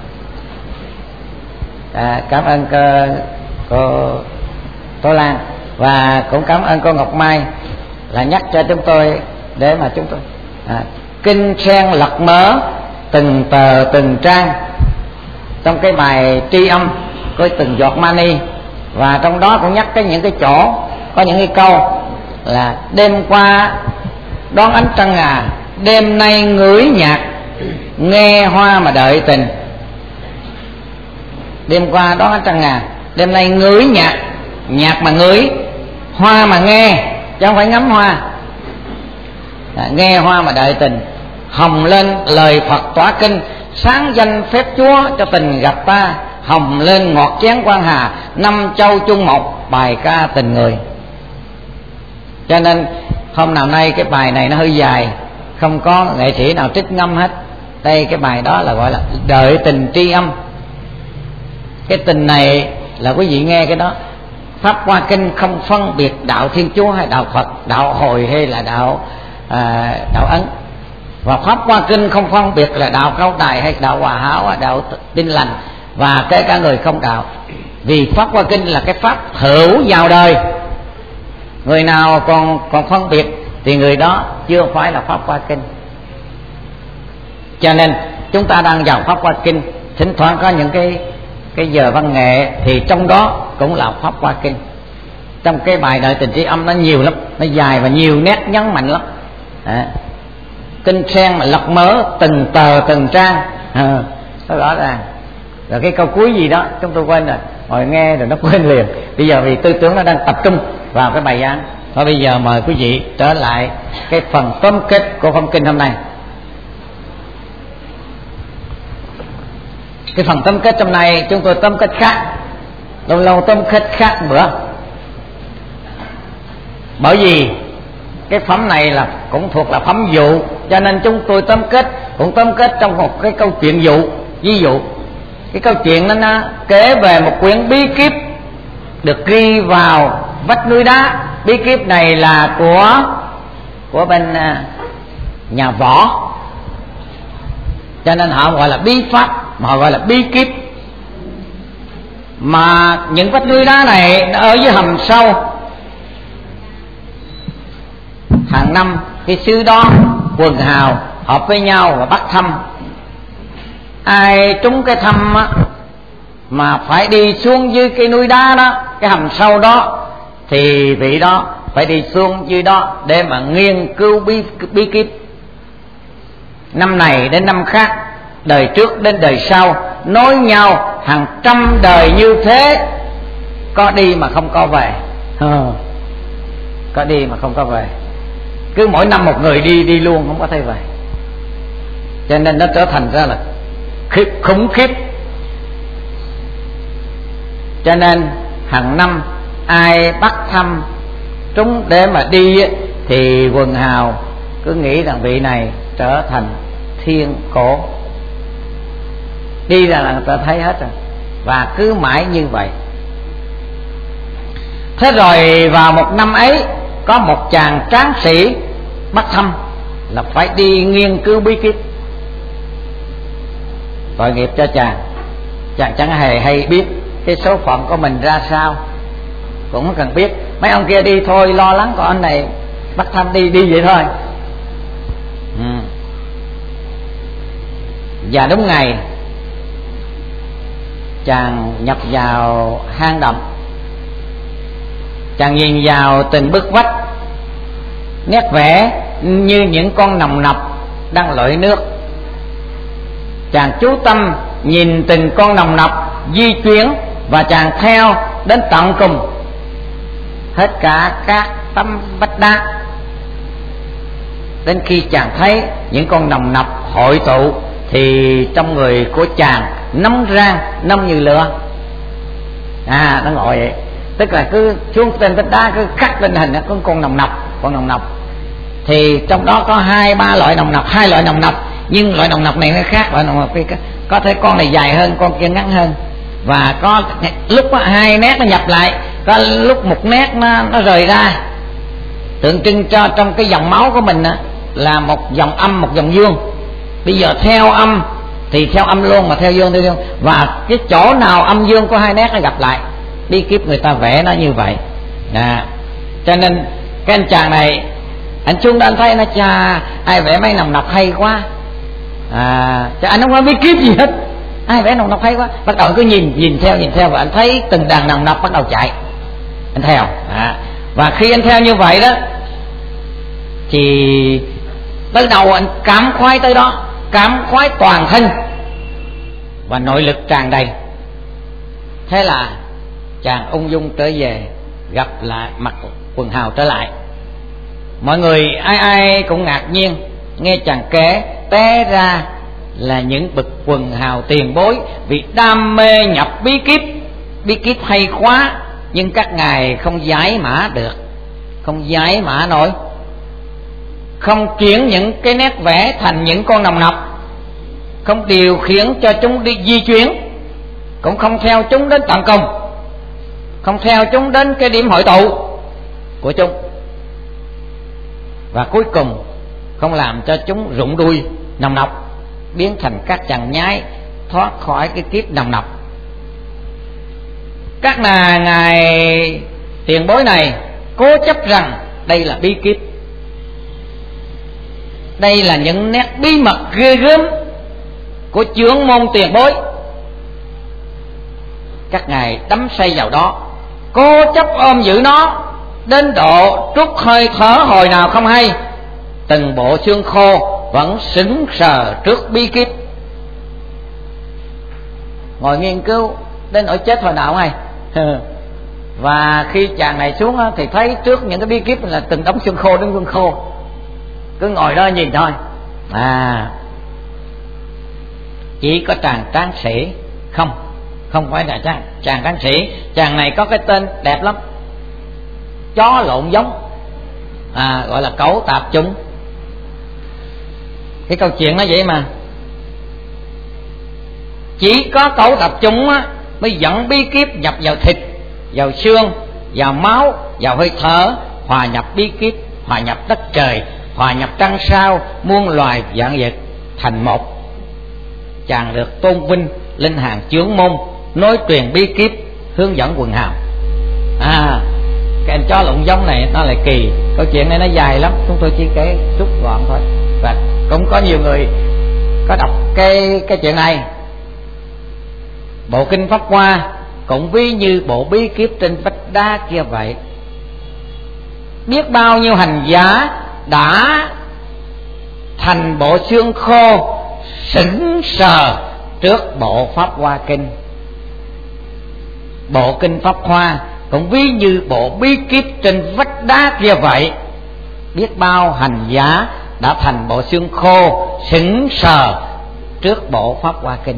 À, cảm ơn cô, cô Tô Lan và cũng cảm ơn cô Ngọc Mai là nhắc cho chúng tôi để mà chúng tôi à, kinh sen lật mớ từng tờ từng trang trong cái bài tri âm có từng giọt mani. Và trong đó cũng nhắc cái những cái chỗ có những cái câu là đêm qua đón ánh trăng ngà, đêm nay ngửi nhạc nghe hoa mà đợi tình. Đêm qua đón ánh trăng ngà, đêm nay ngửi nhạc, nhạc mà ngửi, hoa mà nghe, chứ không phải ngắm hoa. À, nghe hoa mà đợi tình. Hồng lên lời Phật tỏa kinh, sáng danh phép Chúa cho tình gặp ta. Hồng lên ngọt chén quan hà, năm châu chung một bài ca tình người. Cho nên hôm nào nay cái bài này nó hơi dài, không có nghệ sĩ nào trích ngâm hết. Đây cái bài đó là gọi là đợi tình tri âm. Cái tình này là quý vị nghe cái đó. Pháp Hoa Kinh không phân biệt đạo Thiên Chúa hay đạo Phật, đạo Hồi hay là đạo à, đạo Ấn. Và Pháp Hoa Kinh không phân biệt là đạo Cao Đài hay đạo Hòa Hảo, đạo Tin Lành và kể cả người không đạo. Vì Pháp Hoa Kinh là cái pháp hữu vào đời. Người nào còn còn phân biệt thì người đó chưa phải là Pháp Hoa Kinh. Cho nên chúng ta đang vào Pháp Hoa Kinh, thỉnh thoảng có những cái cái giờ văn nghệ thì trong đó cũng là Pháp Hoa Kinh. Trong cái bài đợi tình tri âm nó nhiều lắm, nó dài và nhiều nét nhấn mạnh lắm. À, kinh sen mà lật mớ từng tờ từng trang, à, nó rõ ràng. Rồi cái câu cuối gì đó chúng tôi quên rồi, hồi nghe rồi nó quên liền. Bây giờ vì tư tưởng nó đang tập trung vào cái bài giảng. Thôi bây giờ mời quý vị trở lại cái phần tóm kết của phẩm kinh hôm nay. Cái phần tóm kết trong này chúng tôi tóm kết khác, lâu lâu tóm kết khác bữa. Bởi vì cái phẩm này là cũng thuộc là phẩm dụ, cho nên chúng tôi tóm kết cũng tóm kết trong một cái câu chuyện dụ. Ví dụ cái câu chuyện đó nó kể về một quyển bí kíp được ghi vào vách núi đá. Bí kíp này là của của bên nhà võ, cho nên họ gọi là bí pháp, mà họ gọi là bí kíp. Mà những vách núi đá này nó ở dưới hầm sâu. Hàng năm cái xứ đó quần hào họp với nhau và bắt thăm. Ai trúng cái thăm á, mà phải đi xuống dưới cái núi đá đó, cái hầm sâu đó, thì vị đó phải đi xuống dưới đó để mà nghiên cứu bí, bí kíp. Năm này đến năm khác, đời trước đến đời sau, nối nhau hàng trăm đời như thế. Có đi mà không có về, ừ. Có đi mà không có về. Cứ mỗi năm một người đi, đi luôn không có thấy về. Cho nên nó trở thành ra là khiếp, khủng khiếp. Cho nên hàng năm ai bắt thăm trúng để mà đi thì quần hào cứ nghĩ rằng vị này trở thành thiên cổ. Đi ra là người ta thấy hết rồi. Và cứ mãi như vậy. Thế rồi vào một năm ấy, có một chàng tráng sĩ bắt thăm là phải đi nghiên cứu bí kíp. Tội nghiệp cho chàng, chàng chẳng hề hay biết cái số phận của mình ra sao, cũng không cần biết. Mấy ông kia đi thôi lo lắng, còn anh này bắt thăm đi đi vậy thôi. ừ. Và đúng ngày chàng nhập vào hang động, chàng nhìn vào từng bức vách, nét vẽ như những con nòng nọc đang lội nước. Chàng chú tâm nhìn từng con nòng nọc di chuyển, và chàng theo đến tận cùng hết cả các tấm vách đá, đến khi chàng thấy những con nòng nọc hội tụ thì trong người của chàng nóng rang, nóng như lửa. À, nó gọi vậy. Tức là cứ xuống trên vách đá cứ khắc lên hình có con nòng nọc, con nòng nọc. Thì trong đó có hai ba loại nòng nọc, hai loại nòng nọc, nhưng loại nòng nọc này nó khác loại nòng nọc kia. Có thể con này dài hơn, con kia ngắn hơn, và có lúc hai nét nó nhập lại, có lúc một nét nó, nó rời ra, tượng trưng cho trong cái dòng máu của mình là một dòng âm, một dòng dương. Bây giờ theo âm thì theo âm luôn, mà theo dương theo dương, và cái chỗ nào âm dương có hai nét nó gặp lại. Bí kíp người ta vẽ nó như vậy. À, cho nên cái anh chàng này, anh Trung đã anh thấy nó chà, ai vẽ mấy nòng nọc hay quá. À, chứ anh không có bí kíp gì hết, ai vẽ nòng nọc hay quá. Bắt đầu cứ nhìn nhìn theo nhìn theo, và anh thấy từng đàn nòng nọc bắt đầu chạy, anh theo. À, và khi anh theo như vậy đó thì tới đầu anh cảm khoái tới đó, cảm khoái toàn thân và nội lực tràn đầy. Thế là chàng ung dung trở về, gặp lại mặt quần hào trở lại. Mọi người ai ai cũng ngạc nhiên nghe chàng kể, té ra là những bậc quần hào tiền bối vì đam mê nhập bí kíp. Bí kíp hay quá, nhưng các ngài không giải mã được, không giải mã nổi, không chuyển những cái nét vẽ thành những con nòng nọc, không điều khiển cho chúng đi di chuyển, cũng không theo chúng đến tận cùng, không theo chúng đến cái điểm hội tụ của chúng, và cuối cùng không làm cho chúng rụng đuôi nòng nọc, biến thành các chàng nhái thoát khỏi cái kiếp nòng nọc. Các là ngài tiền bối này cố chấp rằng đây là bí kíp, đây là những nét bí mật ghê gớm của chướng môn tiền bối. Các ngài đắm say vào đó, cố chấp ôm giữ nó đến độ trút hơi thở hồi nào không hay, từng bộ xương khô vẫn sững sờ trước bí kíp. Ngồi nghiên cứu đến nỗi chết hồi nào không hay. Và khi chàng này xuống thì thấy trước những cái bí kíp là từng đống xương khô đến xương khô, cứ ngồi đó nhìn thôi. À, chỉ có chàng tráng sĩ không, không phải là chàng, chàng tráng sĩ. Chàng này có cái tên đẹp lắm, chó lộn giống, à, gọi là Cẩu Tạp Chủng. Cái câu chuyện nó vậy mà. Chỉ có Cẩu Tạp Chủng á mới dẫn bí kíp nhập vào thịt, vào xương, vào máu, vào hơi thở, hòa nhập bí kíp, hòa nhập đất trời, hòa nhập trăng sao, muôn loài vạn vật thành một. Chàng được tôn vinh lên hàng chướng môn, nối truyền bí kíp, hướng dẫn quần hào. À, cái anh chó lụng giống này nó lại kỳ. Câu chuyện này nó dài lắm, chúng tôi chỉ kể chút gọn thôi. Và cũng có nhiều người có đọc cái cái chuyện này. Bộ kinh Pháp Hoa cũng ví như bộ bí kíp trên vách đá kia vậy. biết bao nhiêu hành giả đã thành bộ xương khô sững sờ trước bộ Pháp Hoa Kinh. Bộ kinh Pháp Hoa cũng ví như bộ bí kíp trên vách đá kia vậy. Biết bao hành giả đã thành bộ xương khô sững sờ trước bộ Pháp Hoa Kinh.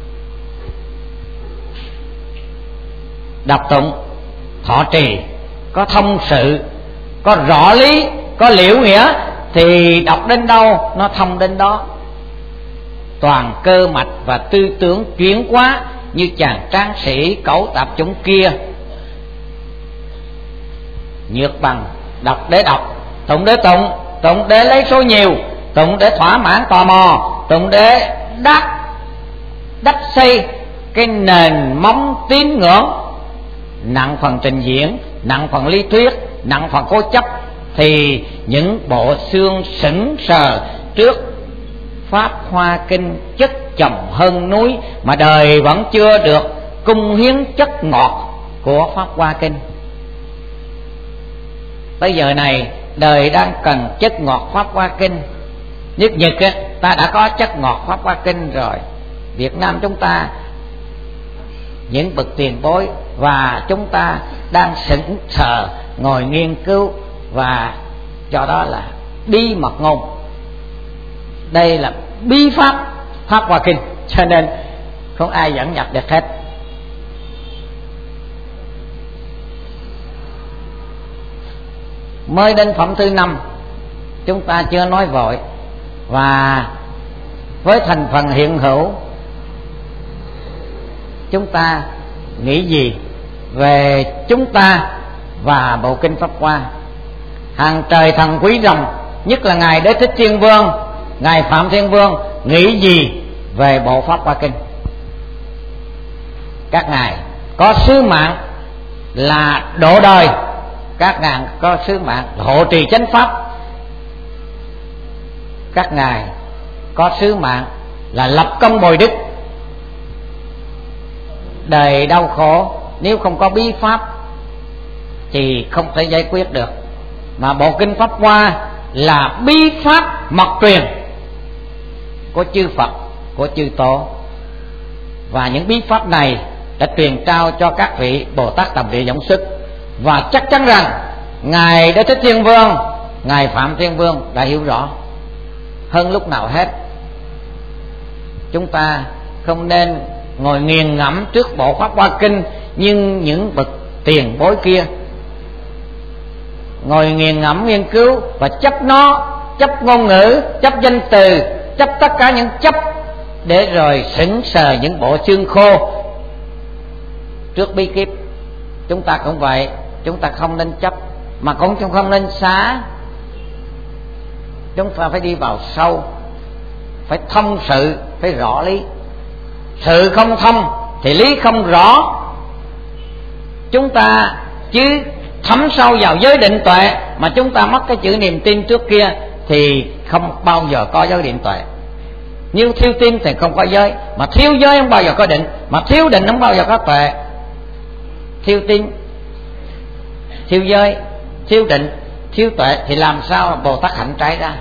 Đọc tụng, thọ trì, có thông sự, có rõ lý, có liễu nghĩa, thì đọc đến đâu nó thông đến đó. Toàn cơ mạch và tư tưởng chuyển hóa như chàng tráng sĩ cẩu tạp chúng kia. Nhược bằng đọc để đọc, tụng để tụng, tụng để lấy số nhiều, tụng để thỏa mãn tò mò, tụng để đắc đắp xây cái nền móng tín ngưỡng. Nặng phần trình diễn, nặng phần lý thuyết, nặng phần cố chấp, thì những bộ xương sững sờ trước Pháp Hoa Kinh chất chồng hơn núi, mà đời vẫn chưa được cung hiến chất ngọt của Pháp Hoa Kinh. Tới giờ này đời đang cần chất ngọt Pháp Hoa Kinh. Nhất nhật á, ta đã có chất ngọt Pháp Hoa Kinh rồi. Việt Nam chúng ta những bậc tiền bối, và chúng ta đang sững sờ ngồi nghiên cứu, và cho đó là bí mật ngôn. Đây là bí pháp Pháp Hoa Kinh, cho nên không ai dẫn nhập được hết. Mới đến phẩm thứ năm, chúng ta chưa nói vội, và với thành phần hiện hữu, chúng ta nghĩ gì về chúng ta và bộ kinh Pháp Hoa? Hàng trời thần quý rồng, nhất là ngài Đế Thích Thiên Vương, ngài Phạm Thiên Vương nghĩ gì về bộ Pháp Hoa Kinh? Các ngài có sứ mạng là độ đời, các ngài có sứ mạng hộ trì chánh pháp, các ngài có sứ mạng là lập công bồi đức. Đời đau khổ nếu không có bí pháp thì không thể giải quyết được. Mà bộ kinh Pháp Hoa là bí pháp mật truyền của chư Phật, của chư Tổ, và những bí pháp này đã truyền trao cho các vị Bồ Tát Tầm Địa Võng Xuất. Và chắc chắn rằng ngài Đế Thích Thiên Vương, ngài Phạm Thiên Vương đã hiểu rõ hơn lúc nào hết. Chúng ta không nên ngồi nghiền ngẫm trước bộ Pháp Hoa Kinh, nhưng những bậc tiền bối kia ngồi nghiền ngẫm nghiên cứu và chấp nó, chấp ngôn ngữ, chấp danh từ, chấp tất cả những chấp, để rồi sững sờ những bộ xương khô trước bí kíp. Chúng ta cũng vậy, chúng ta không nên chấp, mà cũng không nên xá. Chúng ta phải đi vào sâu, phải thông sự, phải rõ lý. Sự không thông thì lý không rõ. Chúng ta chứ thấm sâu vào giới định tuệ, mà chúng ta mất cái chữ niềm tin trước kia, thì không bao giờ có giới định tuệ. Nếu thiếu tin thì không có giới, mà thiếu giới không bao giờ có định, mà thiếu định không bao giờ có tuệ. Thiếu tin, thiếu giới, thiếu định, thiếu tuệ thì làm sao Bồ Tát hạnh trái ra?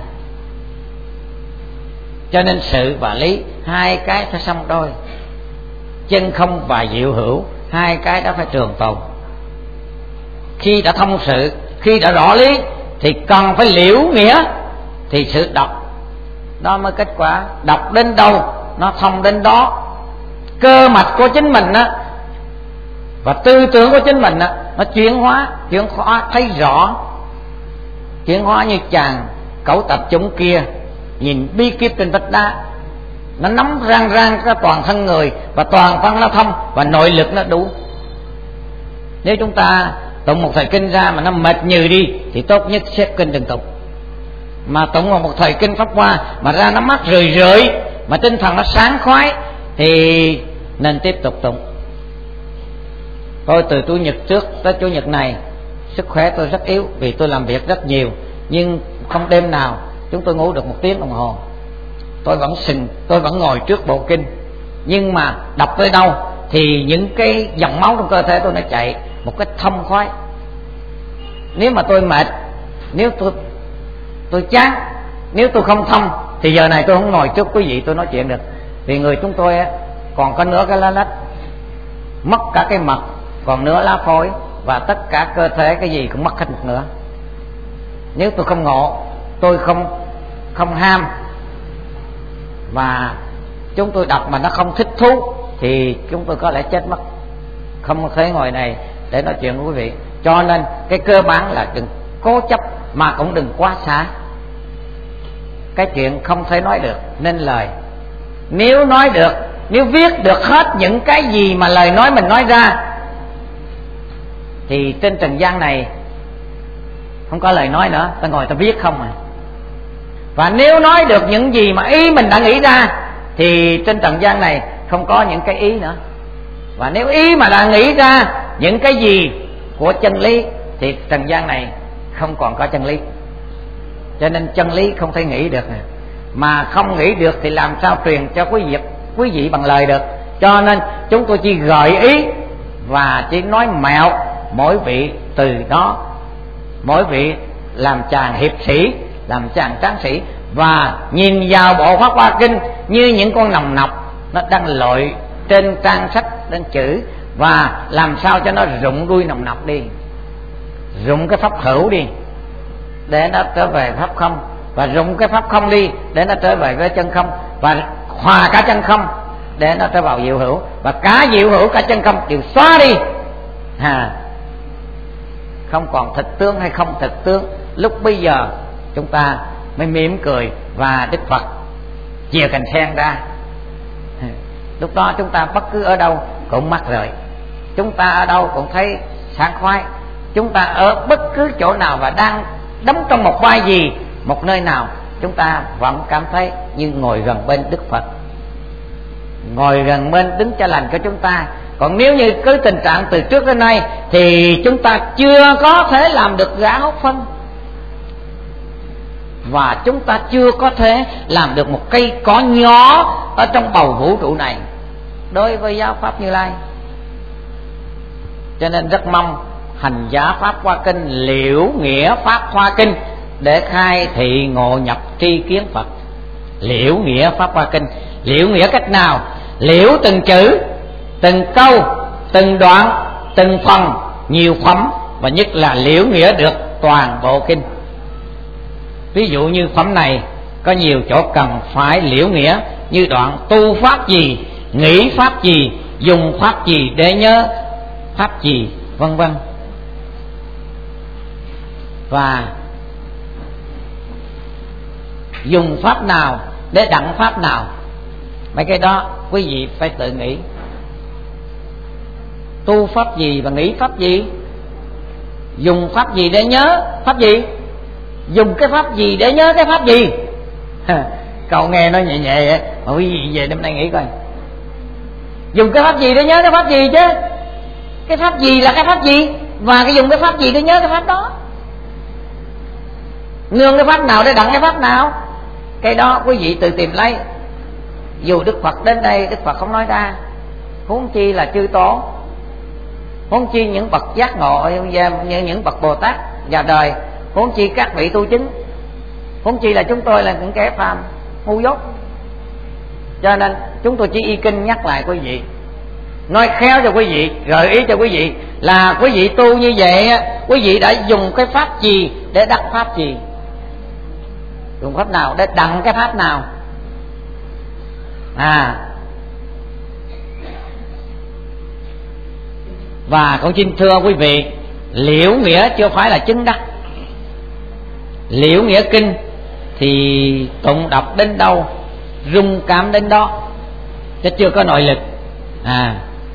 Cho nên sự và lý hai cái phải song đôi, chân không và diệu hữu, hai cái đó phải trường tồn. Khi đã thông sự, khi đã rõ lý thì cần phải liễu nghĩa, thì sự đọc đó mới kết quả. Đọc đến đâu nó thông đến đó. Cơ mạch của chính mình á, và tư tưởng của chính mình á, nó chuyển hóa, chuyển hóa thấy rõ. Chuyển hóa như chàng cẩu tập chúng kia, nhìn bí kíp trên vách đá, nó nắm rang rang cái toàn thân người, và toàn thân nó thông, và nội lực nó đủ. Nếu chúng ta tụng một thời kinh ra mà nó mệt nhừ đi, thì tốt nhất xếp kinh đừng tụng. Mà tụng một thời kinh Pháp Hoa mà ra nó mát rười rượi, mà tinh thần nó sáng khoái, thì nên tiếp tục tụng. Tôi từ Chủ nhật trước tới Chủ nhật này, sức khỏe tôi rất yếu vì tôi làm việc rất nhiều, nhưng không đêm nào chúng tôi ngủ được một tiếng đồng hồ. Tôi vẫn sừng, tôi vẫn ngồi trước bộ kinh, nhưng mà đọc tới đâu thì những cái dòng máu trong cơ thể tôi nó chạy một cách thông khoái. Nếu mà tôi mệt Nếu tôi tôi chán, nếu tôi không thông thì giờ này tôi không ngồi trước quý vị tôi nói chuyện được. Vì người chúng tôi á, còn có nửa cái lá lách, mất cả cái mật, còn nửa lá phổi, và tất cả cơ thể cái gì cũng mất hết một nửa. Nếu tôi không ngộ, tôi không không ham, và chúng tôi đọc mà nó không thích thú thì chúng tôi có lẽ chết mất, không thể ngồi này để nói chuyện với quý vị. Cho nên cái cơ bản là đừng cố chấp, mà cũng đừng quá xả. Cái chuyện không thể nói được nên lời. Nếu nói được, nếu viết được hết những cái gì mà lời nói mình nói ra thì trên trần gian này không có lời nói nữa, ta ngồi ta viết không à. Và nếu nói được những gì mà ý mình đã nghĩ ra thì trên trần gian này không có những cái ý nữa. Và nếu ý mà đã nghĩ ra những cái gì của chân lý thì trần gian này không còn có chân lý. Cho nên chân lý không thể nghĩ được, mà không nghĩ được thì làm sao truyền cho quý vị quý vị bằng lời được. Cho nên chúng tôi chỉ gợi ý và chỉ nói mẹo, mỗi vị từ đó, mỗi vị làm chàng hiệp sĩ, làm chàng tráng sĩ, và nhìn vào bộ Pháp Hoa Kinh như những con nòng nọc nó đang lội trên trang sách trên chữ, và làm sao cho nó rụng đuôi nòng nọc đi, rụng cái pháp hữu đi để nó trở về pháp không, và rụng cái pháp không đi để nó trở về với chân không, và hòa cả chân không để nó trở vào diệu hữu, và cả diệu hữu cả chân không đều xóa đi à, không còn thực tướng hay không thực tướng. Lúc bây giờ chúng ta mới mỉm cười, và Đức Phật chìa cành sen ra. Lúc đó chúng ta bất cứ ở đâu cũng mắc rời, chúng ta ở đâu cũng thấy sảng khoái, chúng ta ở bất cứ chỗ nào và đang đóng trong một vai gì, một nơi nào, chúng ta vẫn cảm thấy như ngồi gần bên Đức Phật, ngồi gần bên đứng cha lành của chúng ta. Còn nếu như cứ tình trạng từ trước đến nay thì chúng ta chưa có thể làm được gã hốt phân, và chúng ta chưa có thể làm được một cây cỏ nhỏ ở trong bầu vũ trụ này đối với giáo pháp Như Lai. Cho nên rất mong hành giả Pháp Hoa Kinh liễu nghĩa Pháp Hoa Kinh để khai thị ngộ nhập tri kiến Phật. Liễu nghĩa Pháp Hoa Kinh. Liễu nghĩa cách nào? Liễu từng chữ, từng câu, từng đoạn, từng phần, nhiều phẩm, và nhất là liễu nghĩa được toàn bộ kinh. Ví dụ như phẩm này có nhiều chỗ cần phải liễu nghĩa, như đoạn tu pháp gì, nghĩ pháp gì, dùng pháp gì để nhớ pháp gì, vân vân. Và dùng pháp nào để đặng pháp nào, mấy cái đó quý vị phải tự nghĩ. Tu pháp gì và nghĩ pháp gì, dùng pháp gì để nhớ pháp gì, dùng cái pháp gì để nhớ cái pháp gì. Cậu nghe nó nhẹ nhẹ vậy, mà quý vị về đêm nay nghĩ coi, dùng cái pháp gì để nhớ cái pháp gì chứ, cái pháp gì là cái pháp gì, và cái dùng cái pháp gì để nhớ cái pháp đó, nương cái pháp nào để đặng cái pháp nào. Cái đó quý vị tự tìm lấy. Dù Đức Phật đến đây Đức Phật không nói ra, huống chi là chư tổ, huống chi những bậc giác ngộ như những bậc Bồ Tát vào đời, huống chi các vị tu chứng, huống chi là chúng tôi là những kẻ phàm ngu dốt. Cho nên chúng tôi chỉ y kinh nhắc lại quý vị, nói khéo cho quý vị, gợi ý cho quý vị là quý vị tu như vậy, quý vị đã dùng cái pháp gì để đắc pháp gì, dùng pháp nào để đặng cái pháp nào. À, và con xin thưa quý vị, liễu nghĩa chưa phải là chứng đắc. Liễu nghĩa kinh thì tụng đọc đến đâu, rung cảm đến đó, chứ chưa có nội lực. À,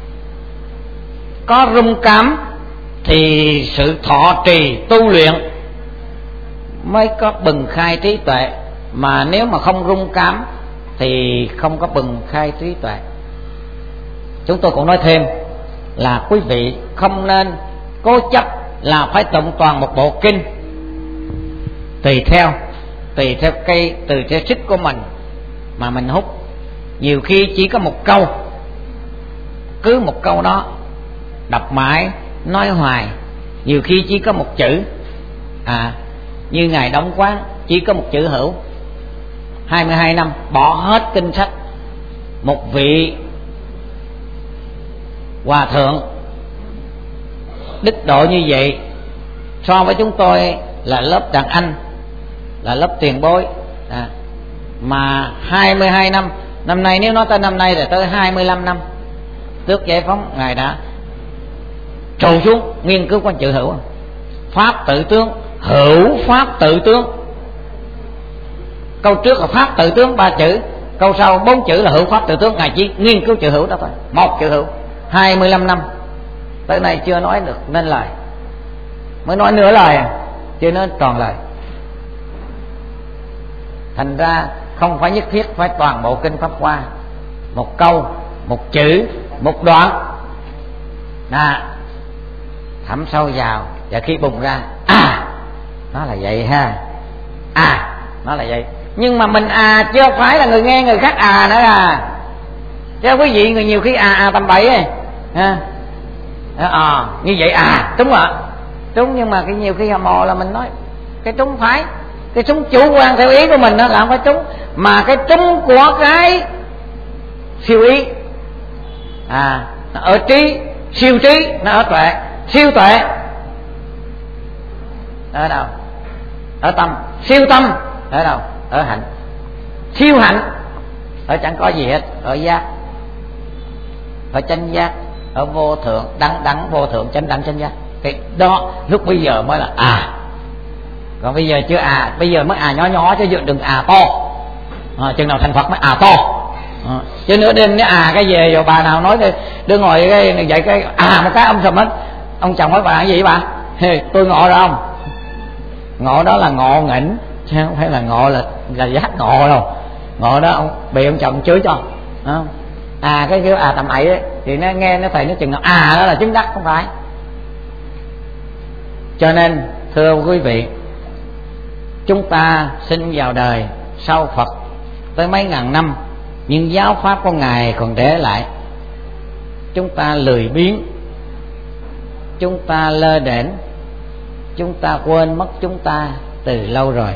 có rung cảm thì sự thọ trì tu luyện mới có bừng khai trí tuệ, mà nếu mà không rung cảm thì không có bừng khai trí tuệ. Chúng tôi cũng nói thêm là quý vị không nên cố chấp là phải tụng toàn một bộ kinh, tùy theo tùy theo cây, tùy theo sức của mình mà mình hút. Nhiều khi chỉ có một câu, cứ một câu đó đọc mãi nói hoài, nhiều khi chỉ có một chữ. À, Như Ngài Đóng Quán chỉ có một chữ hữu, hai mươi hai năm bỏ hết kinh sách. Một vị hòa thượng đức độ như vậy, so với chúng tôi là lớp đàn anh, là lớp tiền bối à, mà hai mươi hai năm, năm nay nếu nói tới năm nay là tới hai mươi lăm năm trước giải phóng, Ngài đã trù xuống nghiên cứu con chữ hữu. Pháp tự tướng, hữu pháp tự tướng. Câu trước là pháp tự tướng ba chữ, câu sau bốn chữ là hữu pháp tự tướng. Ngài chỉ nghiên cứu chữ hữu đó thôi, một chữ hữu, hai mươi lăm năm tới nay chưa nói được nên lời, mới nói nửa lời à, chưa nói toàn lời. Thành ra không phải nhất thiết phải toàn bộ kinh Pháp Hoa, một câu, một chữ, một đoạn à, thẩm sâu vào, và khi bùng ra à, nó là vậy ha, à, nó là vậy. Nhưng mà mình à chứ không phải là người nghe người khác à nữa à. Chứ quý vị người nhiều khi à à tầm bậy ấy ha, à, như vậy à, đúng rồi, đúng. Nhưng mà cái nhiều khi mò là mình nói cái trúng phải, cái trúng chủ quan theo ý của mình đó là không phải trúng, mà cái trúng của cái siêu ý à, nó ở trí, siêu trí nó ở tuệ, siêu tuệ ở đâu? Ở tâm. Siêu tâm ở đâu? Ở hạnh. Siêu hạnh ở chẳng có gì hết, ở giác, ở chánh giác, ở vô thượng đẳng đẳng vô thượng chánh đẳng chánh giác. Cái đó lúc bây giờ mới là à. Còn bây giờ chưa à, bây giờ mới à nhỏ nhỏ chứ đừng à to à, chừng nào thành Phật mới à to à, chứ nửa đêm nếu à cái về rồi bà nào nói đi đưa ngồi cái vậy cái à một cái ông sầm hết. Ông chồng hỏi bà cái gì bà? Hey, tôi ngộ rồi không? Ngộ đó là ngộ nghĩnh chứ không phải là ngộ là là giác ngộ đâu. Ngộ đó ông bị ông chồng chửi cho không? À cái kêu à tầm ậy đấy thì nó nghe nó thầy nó chừng nào à đó là chứng đắc, không phải. Cho nên thưa quý vị, chúng ta sinh vào đời sau Phật tới mấy ngàn năm, nhưng giáo pháp của Ngài còn để lại. Chúng ta lười biếng, chúng ta lơ đễnh, chúng ta quên mất chúng ta từ lâu rồi.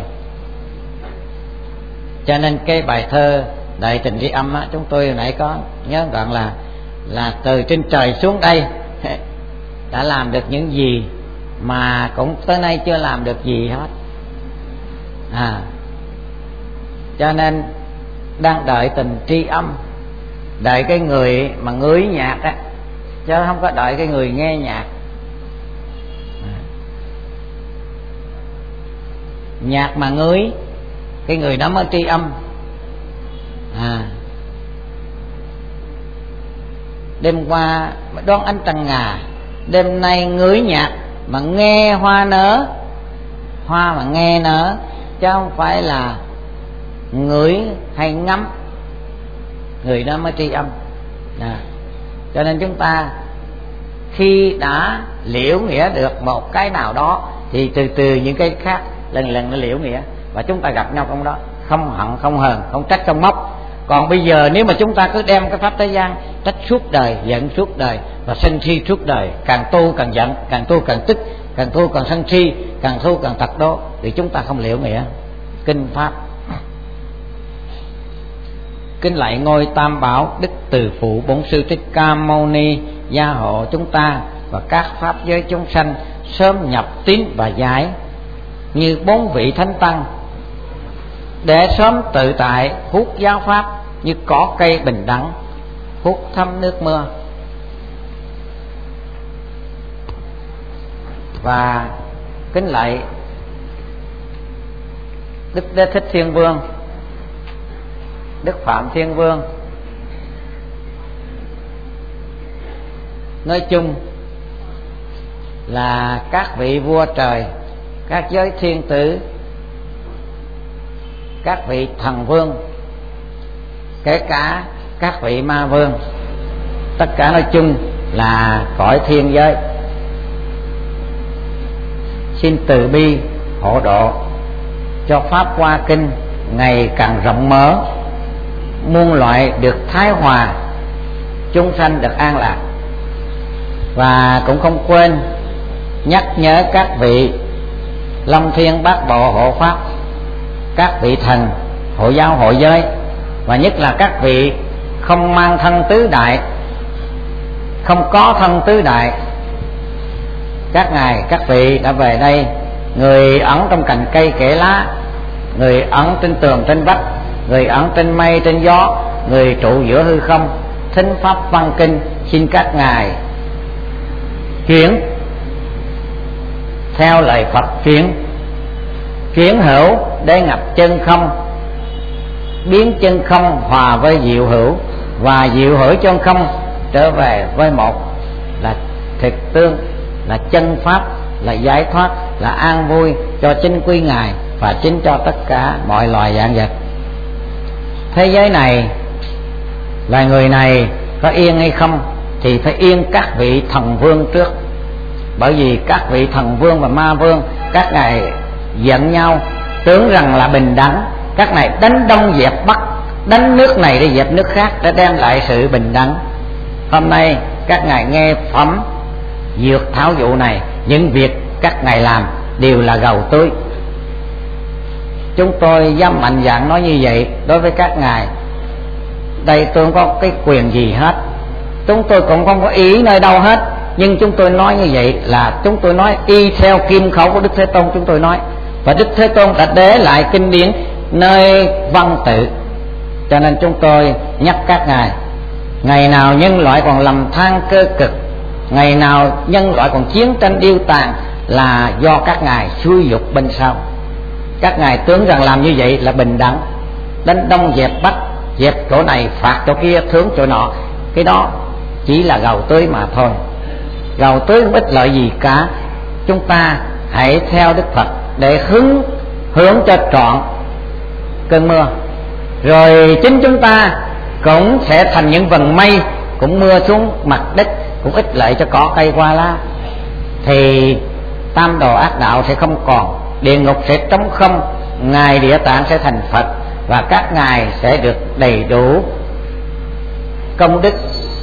Cho nên cái bài thơ Đại Tình Tri Âm á, chúng tôi hồi nãy có nhớ đoạn là là từ trên trời xuống đây đã làm được những gì mà cũng tới nay chưa làm được gì hết à. Cho nên đang đợi tình tri âm, đợi cái người mà ngửi nhạc á, chứ không có đợi cái người nghe nhạc à. Nhạc mà ngửi, cái người đó mới tri âm à. Đêm qua đón ánh trăng ngà, đêm nay ngửi nhạc mà nghe hoa nở, hoa mà nghe nở, chứ không phải là ngửi hay ngắm. Người đó mới tri âm à. Cho nên chúng ta khi đã liễu nghĩa được một cái nào đó thì từ từ những cái khác lần lần nó liễu nghĩa, và chúng ta gặp nhau trong đó, không hận không hờn, không trách không móc. Còn bây giờ nếu mà chúng ta cứ đem cái pháp thế gian trách suốt đời, giận suốt đời và sân si suốt đời, càng tu càng giận, càng tu càng tức, càng tu càng sân si, càng tu càng tật đố, thì chúng ta không liễu nghĩa kinh pháp. Kính lạy ngôi Tam Bảo, Đức Từ Phụ Bổn Sư Thích Ca Mâu Ni gia hộ chúng ta và các pháp giới chúng sanh sớm nhập tín và giải như bốn vị thánh tăng, để sớm tự tại hút giáo pháp như cỏ cây bình đẳng hút thấm nước mưa. Và kính lạy Đức Đế Thích Thiên Vương, Đức Phạm Thiên Vương. Nói chung là các vị vua trời, các giới thiên tử, các vị thần vương, kể cả các vị ma vương, tất cả nói chung là cõi thiên giới, xin từ bi hộ độ cho pháp Hoa Kinh ngày càng rộng mở, muôn loại được thái hòa, chúng sanh được an lạc. Và cũng không quên nhắc nhớ các vị Long Thiên Bát Bộ hộ pháp, các vị thần hộ giáo hội giới, và nhất là các vị không mang thân tứ đại, không có thân tứ đại, các ngài các vị đã về đây. Người ẩn trong cành cây kẽ lá, người ẩn trên tường trên vách, người ẩn trên mây trên gió, người trụ giữa hư không, thính pháp văn kinh, xin các ngài chuyển theo lời Phật, chuyển chuyển hữu để ngập chân không, biến chân không hòa với diệu hữu, và diệu hữu chân không trở về với một, là thực tương, là chân pháp, là giải thoát, là an vui cho chính quý ngài và chính cho tất cả mọi loài vạn vật. Thế giới này, loài người này có yên hay không thì phải yên các vị thần vương trước. Bởi vì các vị thần vương và ma vương, các ngài giận nhau, tưởng rằng là bình đẳng, các ngài đánh đông dẹp bắc, đánh nước này để dẹp nước khác để đem lại sự bình đẳng. Hôm nay các ngài nghe phẩm dược thảo dụ này, những việc các ngài làm đều là gầu tươi. Chúng tôi dám mạnh dạn nói như vậy đối với các ngài. Đây tôi không có cái quyền gì hết, chúng tôi cũng không có ý nơi đâu hết, nhưng chúng tôi nói như vậy là chúng tôi nói y theo kim khẩu của Đức Thế Tôn chúng tôi nói. Và Đức Thế Tôn đã để lại kinh điển nơi văn tự, cho nên chúng tôi nhắc các ngài. Ngày nào nhân loại còn lầm than cơ cực, ngày nào nhân loại còn chiến tranh điêu tàn, là do các ngài xúi dục bên sau. Các ngài tưởng rằng làm như vậy là bình đẳng, đánh đông dẹp bắc, dẹp chỗ này phạt chỗ kia, thưởng chỗ nọ. Cái đó chỉ là gầu tưới mà thôi, gầu tưới không ích lợi gì cả. Chúng ta hãy theo Đức Phật để hướng hướng cho trọn cơn mưa, rồi chính chúng ta cũng sẽ thành những vầng mây, cũng mưa xuống mặt đất, cũng ích lợi cho cỏ cây hoa lá. Thì tam đồ ác đạo sẽ không còn, địa ngục sẽ trống không, ngài Địa Tạng sẽ thành Phật, và các ngài sẽ được đầy đủ công đức.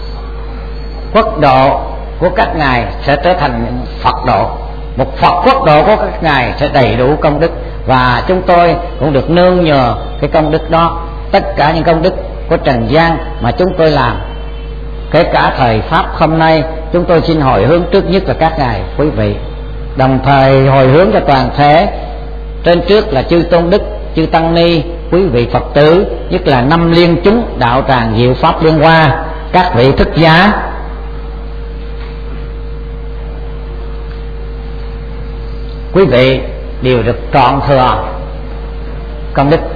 Quốc độ của các ngài sẽ trở thành Phật độ, một Phật quốc độ của các ngài sẽ đầy đủ công đức, và chúng tôi cũng được nương nhờ cái công đức đó. Tất cả những công đức của trần gian mà chúng tôi làm, kể cả thời Pháp hôm nay, chúng tôi xin hồi hướng trước nhất là các ngài quý vị, đồng thời hồi hướng cho toàn thể. Trên trước là chư tôn đức, chư tăng ni, quý vị Phật tử, nhất là năm liên chúng đạo tràng diệu pháp liên hoa, các vị thức giá. Quý vị đều được trọn thừa công đức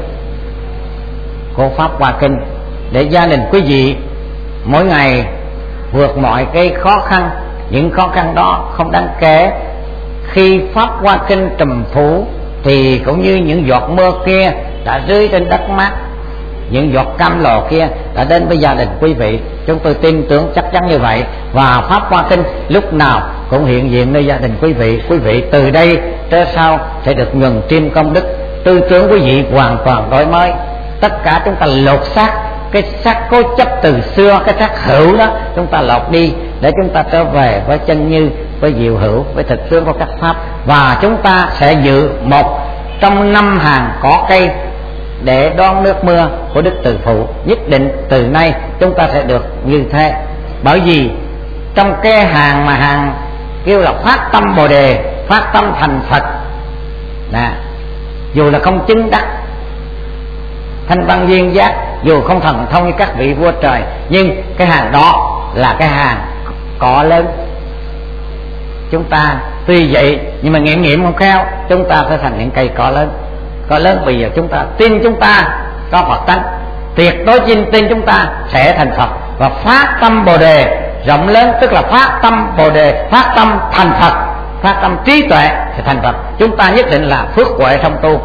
của Pháp Hoa Kinh, để gia đình quý vị mỗi ngày vượt mọi cái khó khăn. Những khó khăn đó không đáng kể. Khi Pháp Hoa Kinh trùm phủ thì cũng như những giọt mưa kia đã rơi trên đất mát, những giọt cam lồ kia đã đến với gia đình quý vị. Chúng tôi tin tưởng chắc chắn như vậy, và Pháp Hoa Kinh lúc nào cũng hiện diện nơi gia đình quý vị. Quý vị từ đây tới sau sẽ được nhuần tim công đức, tư tưởng quý vị hoàn toàn đổi mới. Tất cả chúng ta lột xác cái xác cố chấp từ xưa, cái xác hữu đó chúng ta lột đi, để chúng ta trở về với chân như, với diệu hữu, với thực tướng của các pháp. Và chúng ta sẽ dự một trong năm hàng cỏ cây để đón nước mưa của Đức Từ Phụ. Nhất định từ nay chúng ta sẽ được như thế. Bởi vì trong cái hàng mà hàng kêu là phát tâm Bồ Đề, phát tâm thành Phật nè, dù là không chứng đắc thanh văn duyên giác, dù không thần thông như các vị vua trời, nhưng cái hàng đó là cái hàng cỏ lớn. Chúng ta tuy vậy nhưng mà nghiệm nghiệm không khéo, chúng ta sẽ thành những cây cỏ lớn. Cỏ lớn bây giờ chúng ta tin chúng ta có Phật tánh, tuyệt đối tin tin chúng ta sẽ thành Phật, và phát tâm Bồ Đề rộng lớn, tức là phát tâm Bồ Đề, phát tâm thành Phật, phát tâm trí tuệ sẽ thành Phật. Chúng ta nhất định là phước huệ trong tu,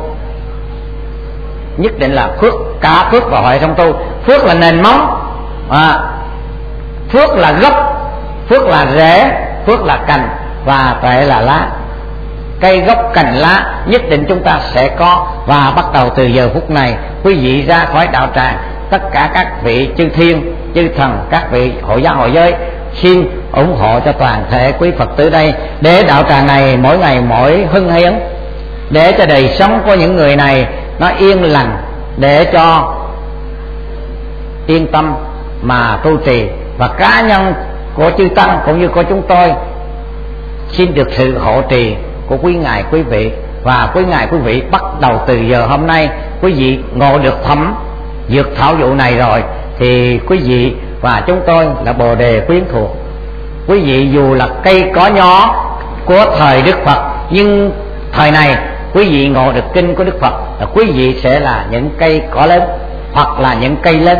nhất định là phước, cả phước và huệ trong tu. Phước là nền móng, à, phước là gốc, phước là rễ, phước là cành, và tuệ là lá. Cây gốc cành lá nhất định chúng ta sẽ có. Và bắt đầu từ giờ phút này, quý vị ra khỏi đạo tràng, tất cả các vị chư thiên, chư thần, các vị hội giáo hội giới xin ủng hộ cho toàn thể quý Phật tử đây, để đạo tràng này mỗi ngày mỗi hưng hiến, để cho đời sống của những người này nó yên lành, để cho yên tâm mà tu trì. Và cá nhân của chư tăng cũng như của chúng tôi xin được sự hộ trì của quý ngài quý vị. Và quý ngài quý vị bắt đầu từ giờ hôm nay, quý vị ngộ được phẩm dược thảo dụ này rồi, thì quý vị và chúng tôi là Bồ Đề quyến thuộc. Quý vị dù là cây cỏ nhỏ của thời Đức Phật, nhưng thời này quý vị ngộ được kinh của Đức Phật, là quý vị sẽ là những cây cỏ lớn hoặc là những cây lớn.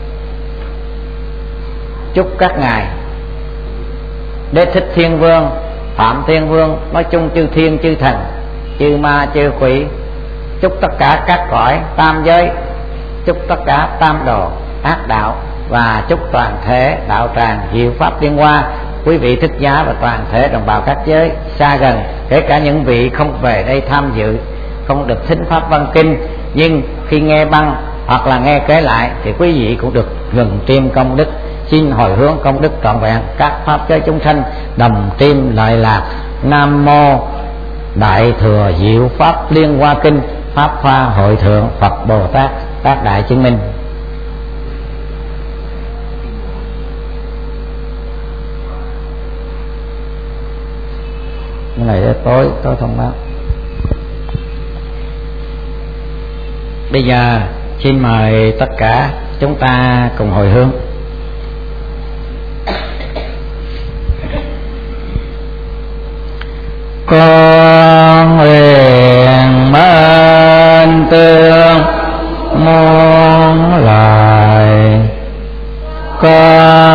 Chúc các ngài Đế Thích Thiên Vương, Phạm Thiên Vương, nói chung chư thiên chư thần, chư ma chư quỷ, chúc tất cả các cõi tam giới, chúc tất cả tam đồ ác đạo, và chúc toàn thể đạo tràng diệu pháp liên hoa, quý vị thích giả và toàn thể đồng bào các giới xa gần, kể cả những vị không về đây tham dự, không được thính pháp văn kinh, nhưng khi nghe băng hoặc là nghe kể lại thì quý vị cũng được gần tim công đức. Xin hồi hướng công đức trọn vẹn các pháp giới chúng sanh đồng tim lợi lạc. Nam mô Đại Thừa Diệu Pháp Liên Hoa Kinh, Pháp Hoa Hội Thượng Phật Bồ Tát các đại chứng minh. Cái này để tối tối thông báo. Bây giờ xin mời tất cả chúng ta cùng hồi hướng. Con nguyện mến tương muôn loài, con